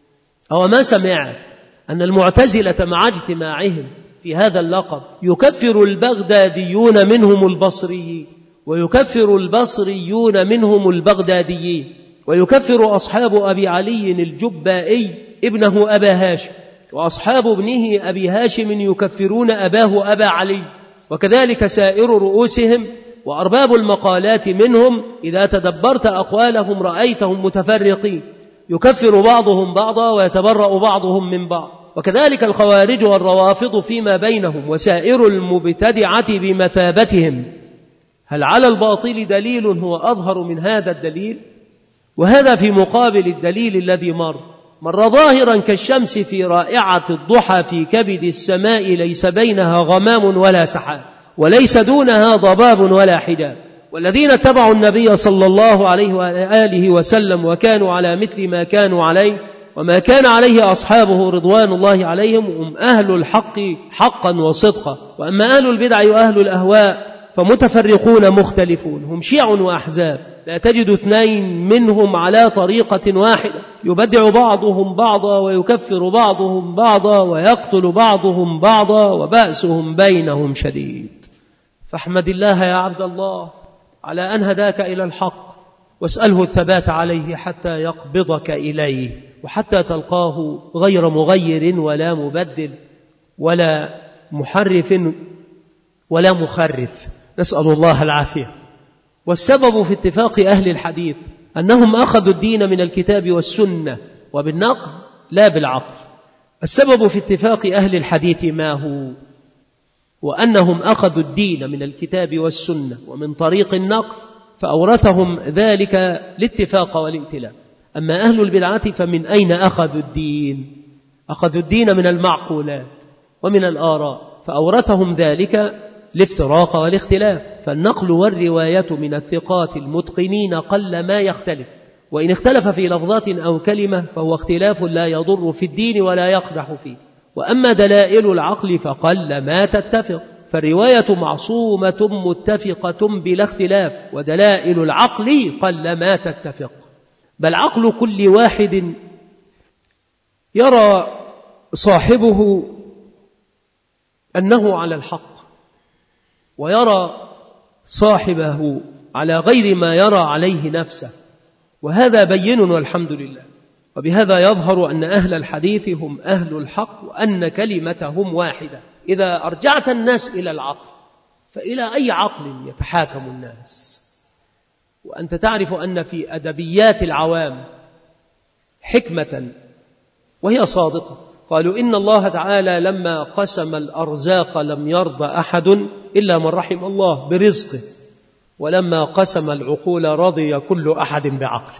B: أو ما سمعت أن المعتزلة مع اجتماعهم في هذا اللقب يكفر البغداديون منهم البصريين، ويكفر البصريون منهم البغداديين، ويكفر أصحاب أبي علي الجبائي ابنه أبا هاشم، وأصحاب ابنه أبي هاشم يكفرون أباه أبا علي، وكذلك سائر رؤوسهم وأرباب المقالات منهم. إذا تدبرت أقوالهم رأيتهم متفرقين، يكفر بعضهم بعضا ويتبرأ بعضهم من بعض. وكذلك الخوارج والروافض فيما بينهم، وسائر المبتدعة بمثابتهم. هل على الباطل دليل هو أظهر من هذا الدليل؟ وهذا في مقابل الدليل الذي مر مر ظاهرا كالشمس في رائعة الضحى في كبد السماء، ليس بينها غمام ولا سحاب، وليس دونها ضباب ولا حجاب. والذين اتبعوا النبي صلى الله عليه وآله وسلم وكانوا على مثل ما كانوا عليه وما كان عليه أصحابه رضوان الله عليهم هم أهل الحق حقا وصدقا. وأما أهل البدع وأهل الأهواء فمتفرقون مختلفون، هم شيع وأحزاب، لا تجد اثنين منهم على طريقة واحدة، يبدع بعضهم بعضا ويكفر بعضهم بعضا ويقتل بعضهم بعضا، وبأسهم بينهم شديد. فاحمد الله يا عبد الله على أن هداك إلى الحق، واسأله الثبات عليه حتى يقبضك إليه، وحتى تلقاه غير مغير ولا مبدل ولا محرف ولا مخرف، نسأل الله العافية. والسبب في اتفاق أهل الحديث أنهم أخذوا الدين من الكتاب والسنة وبالنقل لا بالعقل. السبب في اتفاق أهل الحديث ما هو؟ وأنهم أخذوا الدين من الكتاب والسنة ومن طريق النقل، فأورثهم ذلك الاتفاق والائتلاف. أما أهل البدعة فمن أين أخذوا الدين؟ أخذوا الدين من المعقولات ومن الآراء، فأورثهم ذلك الافتراق والاختلاف. فالنقل والرواية من الثقات المتقنين قل ما يختلف، وإن اختلف في لفظات أو كلمة فهو اختلاف لا يضر في الدين ولا يقدح فيه. وأما دلائل العقل فقل ما تتفق، فالرواية معصومة متفقة بلا اختلاف، ودلائل العقل قل ما تتفق. بل عقل كل واحد يرى صاحبه أنه على الحق، ويرى صاحبه على غير ما يرى عليه نفسه، وهذا بين والحمد لله. وبهذا يظهر أن أهل الحديث هم أهل الحق، وأن كلمتهم واحدة. إذا أرجعت الناس إلى العقل، فإلى أي عقل يتحاكم الناس؟ وأنت تعرف أن في أدبيات العوام حكمة وهي صادقة. قالوا إن الله تعالى لما قسم الأرزاق لم يرضى أحد إلا من رحم الله برزقه، ولما قسم العقول رضي كل أحد بعقله.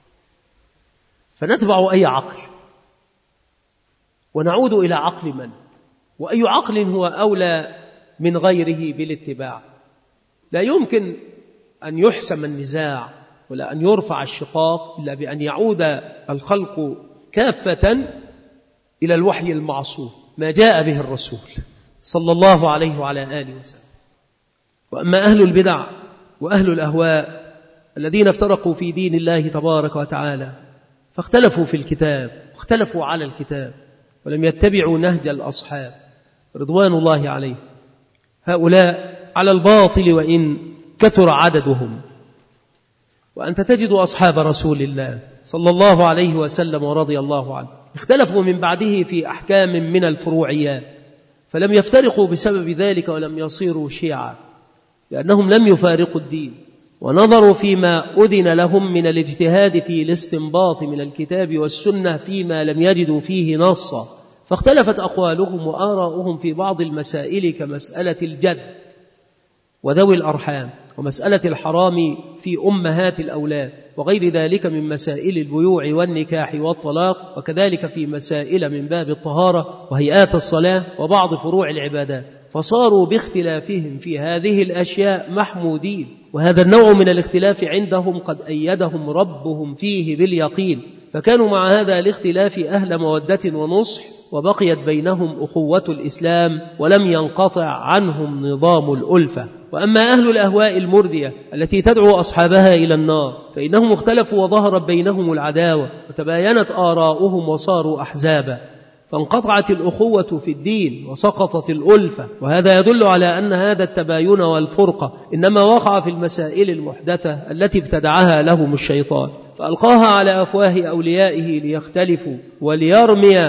B: فنتبع أي عقل ونعود إلى عقل من؟ وأي عقل هو أولى من غيره بالاتباع؟ لا يمكن أن يحسم النزاع ولا أن يرفع الشقاق إلا بأن يعود الخلق كافة إلى الوحي المعصوم، ما جاء به الرسول صلى الله عليه وعلى آله وسلم. وأما أهل البدع وأهل الأهواء الذين افترقوا في دين الله تبارك وتعالى، فاختلفوا في الكتاب واختلفوا على الكتاب ولم يتبعوا نهج الأصحاب رضوان الله عليه، هؤلاء على الباطل وإن كثر عددهم. وأنت تجد أصحاب رسول الله صلى الله عليه وسلم ورضي الله عنه اختلفوا من بعده في أحكام من الفروعيات، فلم يفترقوا بسبب ذلك ولم يصيروا شيعا، لأنهم لم يفارقوا الدين ونظروا فيما أذن لهم من الاجتهاد في الاستنباط من الكتاب والسنة فيما لم يجدوا فيه نصا، فاختلفت أقوالهم وآراؤهم في بعض المسائل كمسألة الجد وذوي الأرحام، ومسألة الحرام في أمهات الأولاد، وغير ذلك من مسائل البيوع والنكاح والطلاق، وكذلك في مسائل من باب الطهارة وهيئات الصلاة وبعض فروع العبادات. فصاروا باختلافهم في هذه الأشياء محمودين، وهذا النوع من الاختلاف عندهم قد أيدهم ربهم فيه باليقين، فكانوا مع هذا الاختلاف أهل مودة ونصح، وبقيت بينهم أخوة الإسلام ولم ينقطع عنهم نظام الألفة. وأما أهل الأهواء المرذية التي تدعو أصحابها إلى النار، فإنهم اختلفوا وظهرت بينهم العداوة وتباينت آراؤهم وصاروا أحزابا، فانقطعت الأخوة في الدين وسقطت الألفة. وهذا يدل على أن هذا التباين والفرقة إنما وقع في المسائل المحدثة التي ابتدعها لهم الشيطان، فألقاها على أفواه أوليائه ليختلفوا وليرمي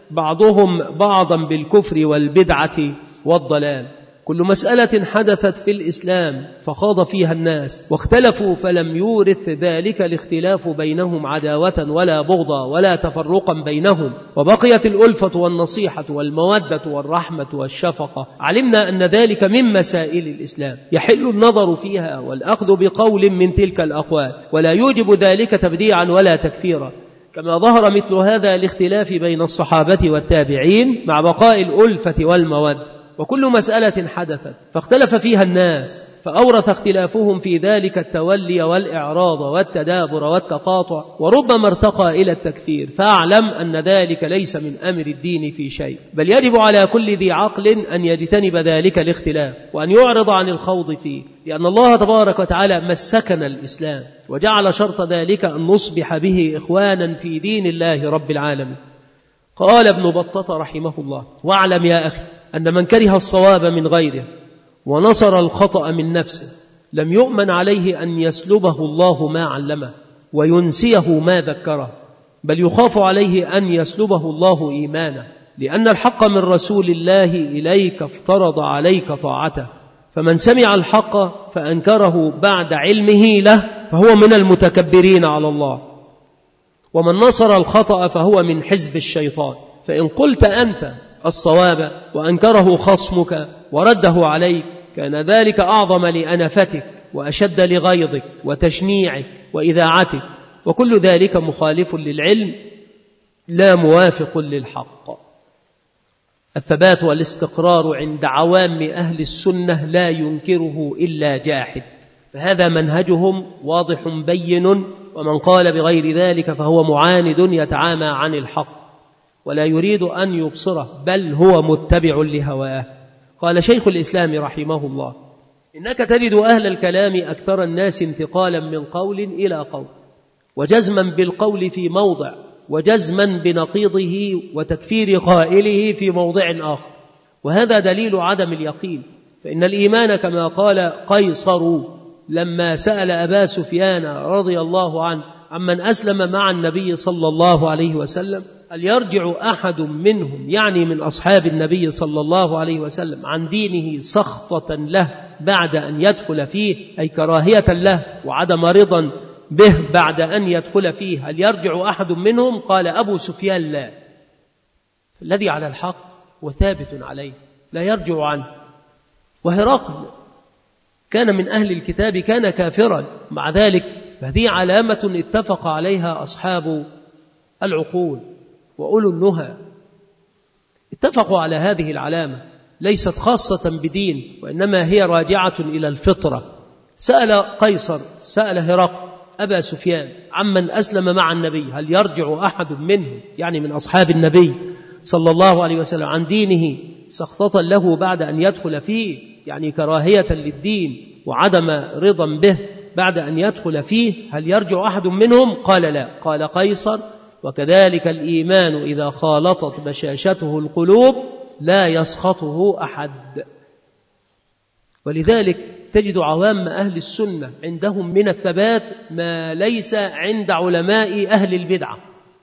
B: بعضهم بعضا بالكفر والبدعة والضلال. كل مسألة حدثت في الإسلام فخاض فيها الناس واختلفوا، فلم يورث ذلك الاختلاف بينهم عداوة ولا بغضا ولا تفرقا بينهم، وبقيت الألفة والنصيحة والمودة والرحمة والشفقة. علمنا أن ذلك من مسائل الإسلام يحل النظر فيها والأخذ بقول من تلك الأقوال، ولا يوجب ذلك تبديعا ولا تكفيرا، كما ظهر مثل هذا الاختلاف بين الصحابة والتابعين مع بقاء الألفة والمودة. وكل مسألة حدثت فاختلف فيها الناس، فأورث اختلافهم في ذلك التولي والإعراض والتدابر والتقاطع، وربما ارتقى إلى التكفير. فاعلم أن ذلك ليس من أمر الدين في شيء، بل يجب على كل ذي عقل أن يجتنب ذلك الاختلاف وأن يعرض عن الخوض فيه، لأن الله تبارك وتعالى مسكنا الإسلام وجعل شرط ذلك أن نصبح به إخوانا في دين الله رب العالمين. قال ابن بطة رحمه الله: واعلم يا أخي أن من كره الصواب من غيره ونصر الخطأ من نفسه لم يؤمن عليه أن يسلبه الله ما علمه وينسيه ما ذكره، بل يخاف عليه أن يسلبه الله إيمانه، لأن الحق من رسول الله إليك افترض عليك طاعته، فمن سمع الحق فأنكره بعد علمه له فهو من المتكبرين على الله، ومن نصر الخطأ فهو من حزب الشيطان. فإن قلت أنت الصواب وأنكره خصمك ورده عليك كان ذلك أعظم لأنفتك وأشد لغيظك وتشنيعك وإذاعتك، وكل ذلك مخالف للعلم لا موافق للحق. الثبات والاستقرار عند عوام أهل السنة لا ينكره إلا جاحد، فهذا منهجهم واضح بين، ومن قال بغير ذلك فهو معاند يتعامى عن الحق ولا يريد أن يبصره، بل هو متبع لهواه. قال شيخ الإسلام رحمه الله: إنك تجد أهل الكلام أكثر الناس انتقالا من قول إلى قول، وجزما بالقول في موضع، وجزما بنقيضه وتكفير قائله في موضع آخر، وهذا دليل عدم اليقين، فإن الإيمان كما قال قيصر لما سأل أبا سفيان رضي الله عنه عمن أسلم مع النبي صلى الله عليه وسلم: هل يرجع أحد منهم يعني من أصحاب النبي صلى الله عليه وسلم عن دينه سخطة له بعد أن يدخل فيه، أي كراهية له وعدم رضا به بعد أن يدخل فيه، هل يرجع أحد منهم؟ قال أبو سفيان: لا. الذي على الحق وثابت عليه لا يرجع عنه. وهرقل كان من أهل الكتاب، كان كافرا، مع ذلك هذه علامة اتفق عليها أصحاب العقول وأولو النهى، اتفقوا على هذه العلامة، ليست خاصة بدين وإنما هي راجعة إلى الفطرة. سأل قيصر سأل هرقل أبا سفيان عمن أسلم مع النبي: هل يرجع أحد منهم يعني من أصحاب النبي صلى الله عليه وسلم عن دينه سخطة له بعد أن يدخل فيه، يعني كراهية للدين وعدم رضا به بعد أن يدخل فيه، هل يرجع أحد منهم؟ قال: لا. قال قيصر: وكذلك الإيمان إذا خالطت بشاشته القلوب لا يسخطه أحد. ولذلك تجد عوام أهل السنة عندهم من الثبات ما ليس عند علماء أهل البدعة.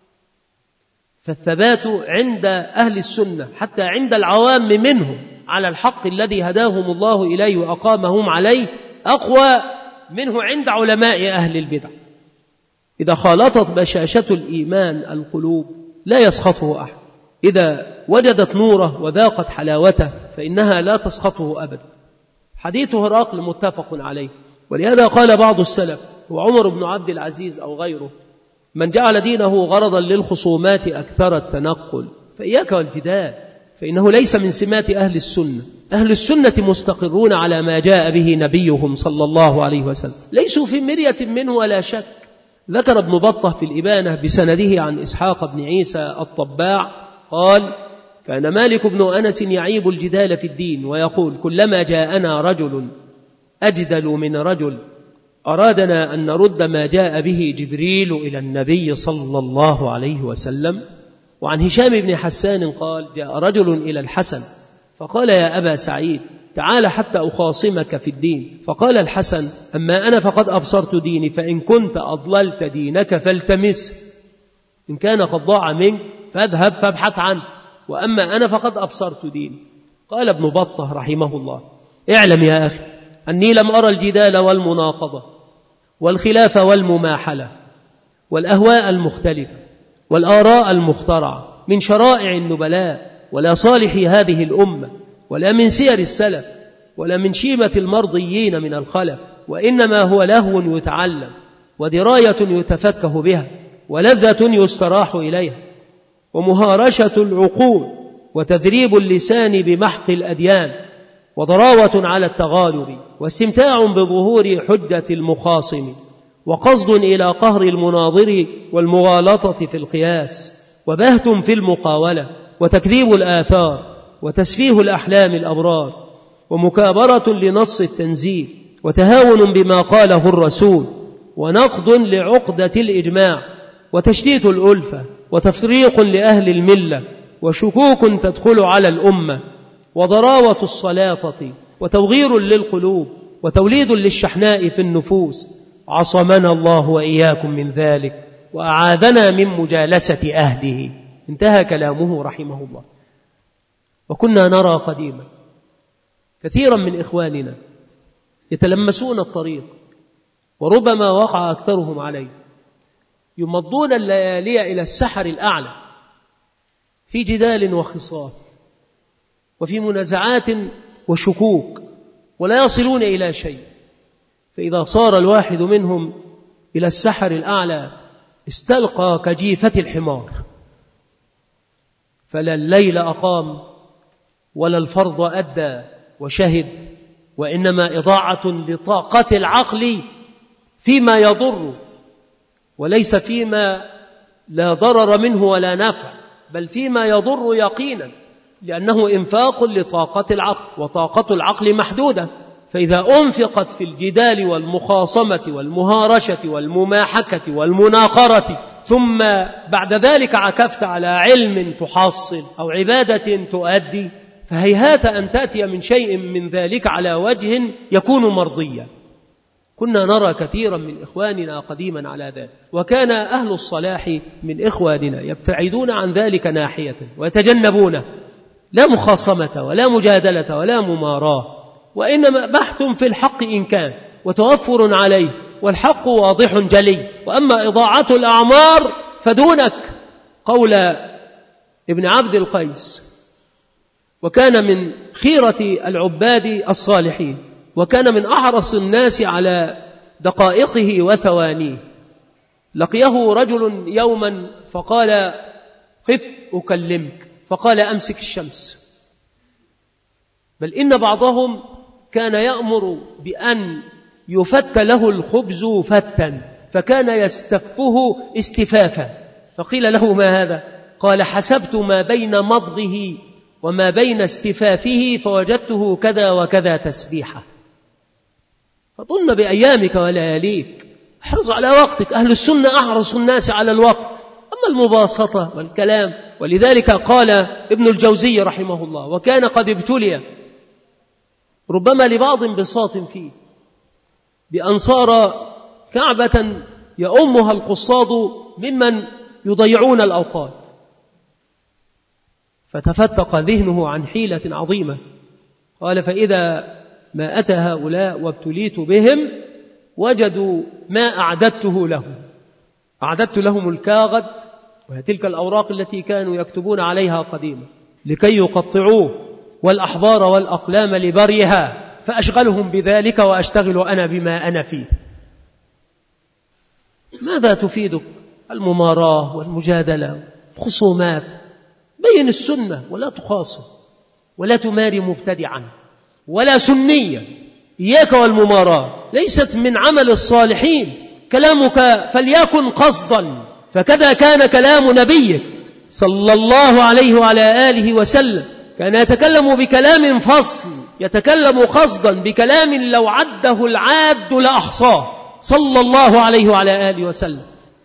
B: فالثبات عند أهل السنة حتى عند العوام منهم على الحق الذي هداهم الله إليه وأقامهم عليه أقوى منه عند علماء أهل البدع. إذا خالطت بشاشة الإيمان القلوب لا يسخطه أحد، إذا وجدت نوره وذاقت حلاوته فإنها لا تسخطه أبدا. حديث هرقل متفق عليه، ولهذا قال بعض السلف هو عمر بن عبد العزيز أو غيره: من جعل دينه غرضا للخصومات أكثر التنقل، فإياك والجدال، فإنه ليس من سمات أهل السنة. أهل السنة مستقرون على ما جاء به نبيهم صلى الله عليه وسلم، ليسوا في مرية منه ولا شك. ذكر ابن بطة في الإبانة بسنده عن إسحاق بن عيسى الطباع قال: كان مالك بن أنس يعيب الجدال في الدين ويقول: كلما جاءنا رجل أجدل من رجل أرادنا أن نرد ما جاء به جبريل إلى النبي صلى الله عليه وسلم. وعن هشام بن حسان قال: جاء رجل إلى الحسن فقال: يا أبا سعيد تعال حتى أخاصمك في الدين. فقال الحسن: أما أنا فقد أبصرت ديني، فإن كنت أضللت دينك فالتمسه، إن كان قد ضاع منك فاذهب فابحث عنه، وأما أنا فقد أبصرت ديني. قال ابن بطة رحمه الله: اعلم يا أخي أني لم أرى الجدال والمناقضة والخلاف والمماحلة والأهواء المختلفة والآراء المخترعة من شرائع النبلاء ولا صالح هذه الأمة ولا من سير السلف ولا من شيمة المرضيين من الخلف، وإنما هو لهو يتعلم ودراية يتفكه بها ولذة يستراح إليها ومهارشة العقول وتذريب اللسان بمحق الأديان وضراوة على التغالب واستمتاع بظهور حجة المخاصم وقصد إلى قهر المناظر والمغالطة في القياس وبهت في المقاولة وتكذيب الآثار وتسفيه الأحلام الأبرار ومكابرة لنص التنزيل وتهاون بما قاله الرسول ونقض لعقدة الإجماع وتشتيت الألفة وتفريق لأهل الملة وشكوك تدخل على الأمة وضراوة الصلاطة وتوغير للقلوب وتوليد للشحناء في النفوس. عصمنا الله وإياكم من ذلك وأعاذنا من مجالسة أهله. انتهى كلامه رحمه الله. وكنا نرى قديما كثيرا من إخواننا يتلمسون الطريق وربما وقع أكثرهم عليه، يمضون الليالي إلى السحر الأعلى في جدال وخصام وفي منازعات وشكوك ولا يصلون إلى شيء. فإذا صار الواحد منهم إلى السحر الأعلى استلقى كجيفة الحمار، فلا الليل أقام ولا الفرض أدى وشهد، وإنما إضاعة لطاقة العقل فيما يضر وليس فيما لا ضرر منه ولا نفع، بل فيما يضر يقينا، لأنه إنفاق لطاقة العقل وطاقة العقل محدودة. فإذا أنفقت في الجدال والمخاصمة والمهارشة والمماحكة والمناقرة ثم بعد ذلك عكفت على علم تحصل أو عبادة تؤدي، فهيهات أن تأتي من شيء من ذلك على وجه يكون مرضيا. كنا نرى كثيرا من إخواننا قديما على ذلك، وكان أهل الصلاح من إخواننا يبتعدون عن ذلك ناحية ويتجنبونه، لا مخاصمة ولا مجادلة ولا مماراة، وإنما بحث في الحق إن كان وتوفر عليه، والحق واضح جلي. وأما إضاعة الأعمار فدونك. قول ابن عبد القيس، وكان من خيرة العباد الصالحين، وكان من أحرص الناس على دقائقه وثوانيه. لقيه رجل يوما فقال: قف أكلمك. فقال: أمسك الشمس. بل إن بعضهم كان يأمر بأن يفت له الخبز فتا، فكان يستفه استفافا. فقيل له: ما هذا؟ قال: حسبت ما بين مضغه وما بين استفافه فوجدته كذا وكذا تسبيحة. فظن بأيامك ولياليك، احرص على وقتك. أهل السنة أحرص الناس على الوقت، أما المباسطة والكلام. ولذلك قال ابن الجوزي رحمه الله: وكان قد ابتلي ربما لبعض انبساط فيه بأن صار كعبة يؤمها القصاد ممن يضيعون الأوقات، فتفتق ذهنه عن حيلة عظيمة. قال: فإذا ما أتى هؤلاء وابتليت بهم وجدوا ما أعددته لهم. أعددت لهم الكاغد، وهي تلك الأوراق التي كانوا يكتبون عليها قديما، لكي يقطعوه، والأحبار والأقلام لبريها، فأشغلهم بذلك وأشتغل أنا بما أنا فيه. ماذا تفيدك المماراة والمجادلة والخصومات؟ بين السنة ولا تخاصم، ولا تماري مبتدعا ولا سنيا. إياك والمماراة، ليست من عمل الصالحين. كلامك فليكن قصدا، فكذا كان كلام نبيك صلى الله عليه وعلى آله وسلم. كان يتكلم بكلام فصل، يتكلم قصدا بكلام لو عده العاد لأحصاه صلى الله عليه وعلى آله وسلم.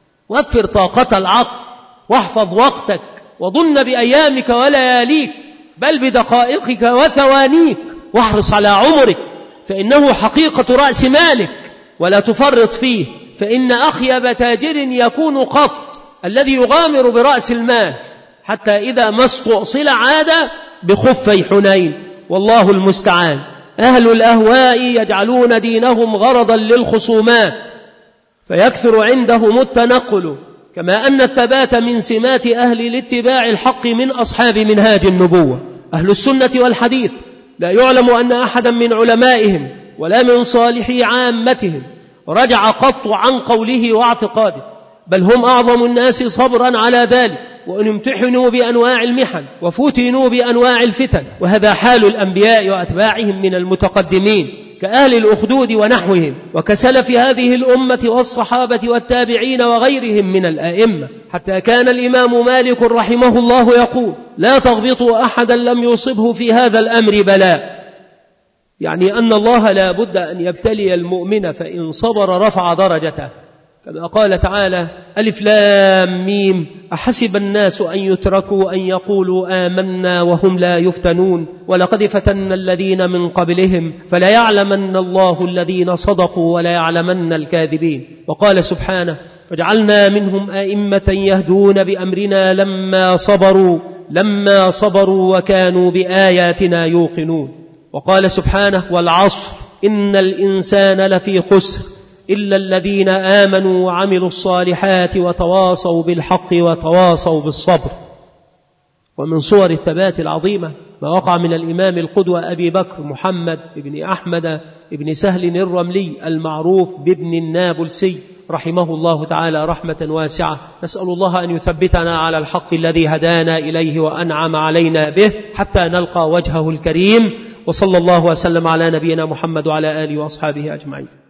B: وفر طاقة العقل، واحفظ وقتك، وظن بأيامك ولياليك، بل بدقائقك وثوانيك، واحرص على عمرك، فإنه حقيقة رأس مالك، ولا تفرط فيه. فإن أخيب تاجر يكون قط الذي يغامر برأس المال، حتى إذا ما استؤصل عاد بخفي حنين. والله المستعان. أهل الأهواء يجعلون دينهم غرضا للخصومات، فيكثر عندهم التنقل، كما أن الثبات من سمات أهل الاتباع الحق من أصحاب منهاج النبوة. أهل السنة والحديث لا يعلم أن أحدا من علمائهم ولا من صالحي عامتهم رجع قط عن قوله واعتقاده، بل هم أعظم الناس صبرا على ذلك، وأن امتحنوا بأنواع المحن وفتنوا بأنواع الفتن. وهذا حال الأنبياء وأتباعهم من المتقدمين كأهل الأخدود ونحوهم، وكسلف هذه الأمة والصحابة والتابعين وغيرهم من الآئمة، حتى كان الإمام مالك رحمه الله يقول: لا تغبطوا أحدا لم يصبه في هذا الأمر بلاء، يعني أن الله لا بد أن يبتلي المؤمن، فإن صبر رفع درجته، كما قال تعالى: ألف لام ميم أحسب الناس أن يتركوا أن يقولوا آمنا وهم لا يفتنون ولقد فتنا الذين من قبلهم فليعلمن الله الذين صدقوا وليعلمن الكاذبين. وقال سبحانه: فجعلنا منهم أئمة يهدون بأمرنا لما صبروا لما صبروا وكانوا بآياتنا يوقنون. وقال سبحانه: والعصر إن الإنسان لفي خسر إلا الذين آمنوا وعملوا الصالحات وتواصوا بالحق وتواصوا بالصبر. ومن صور الثبات العظيمة ما وقع من الإمام القدوة أبي بكر محمد بن أحمد بن سهل الرملي المعروف بابن النابلسي رحمه الله تعالى رحمة واسعة. نسأل الله أن يثبتنا على الحق الذي هدانا إليه وأنعم علينا به حتى نلقى وجهه الكريم. وصلى الله وسلم على نبينا محمد وعلى آله وأصحابه أجمعين.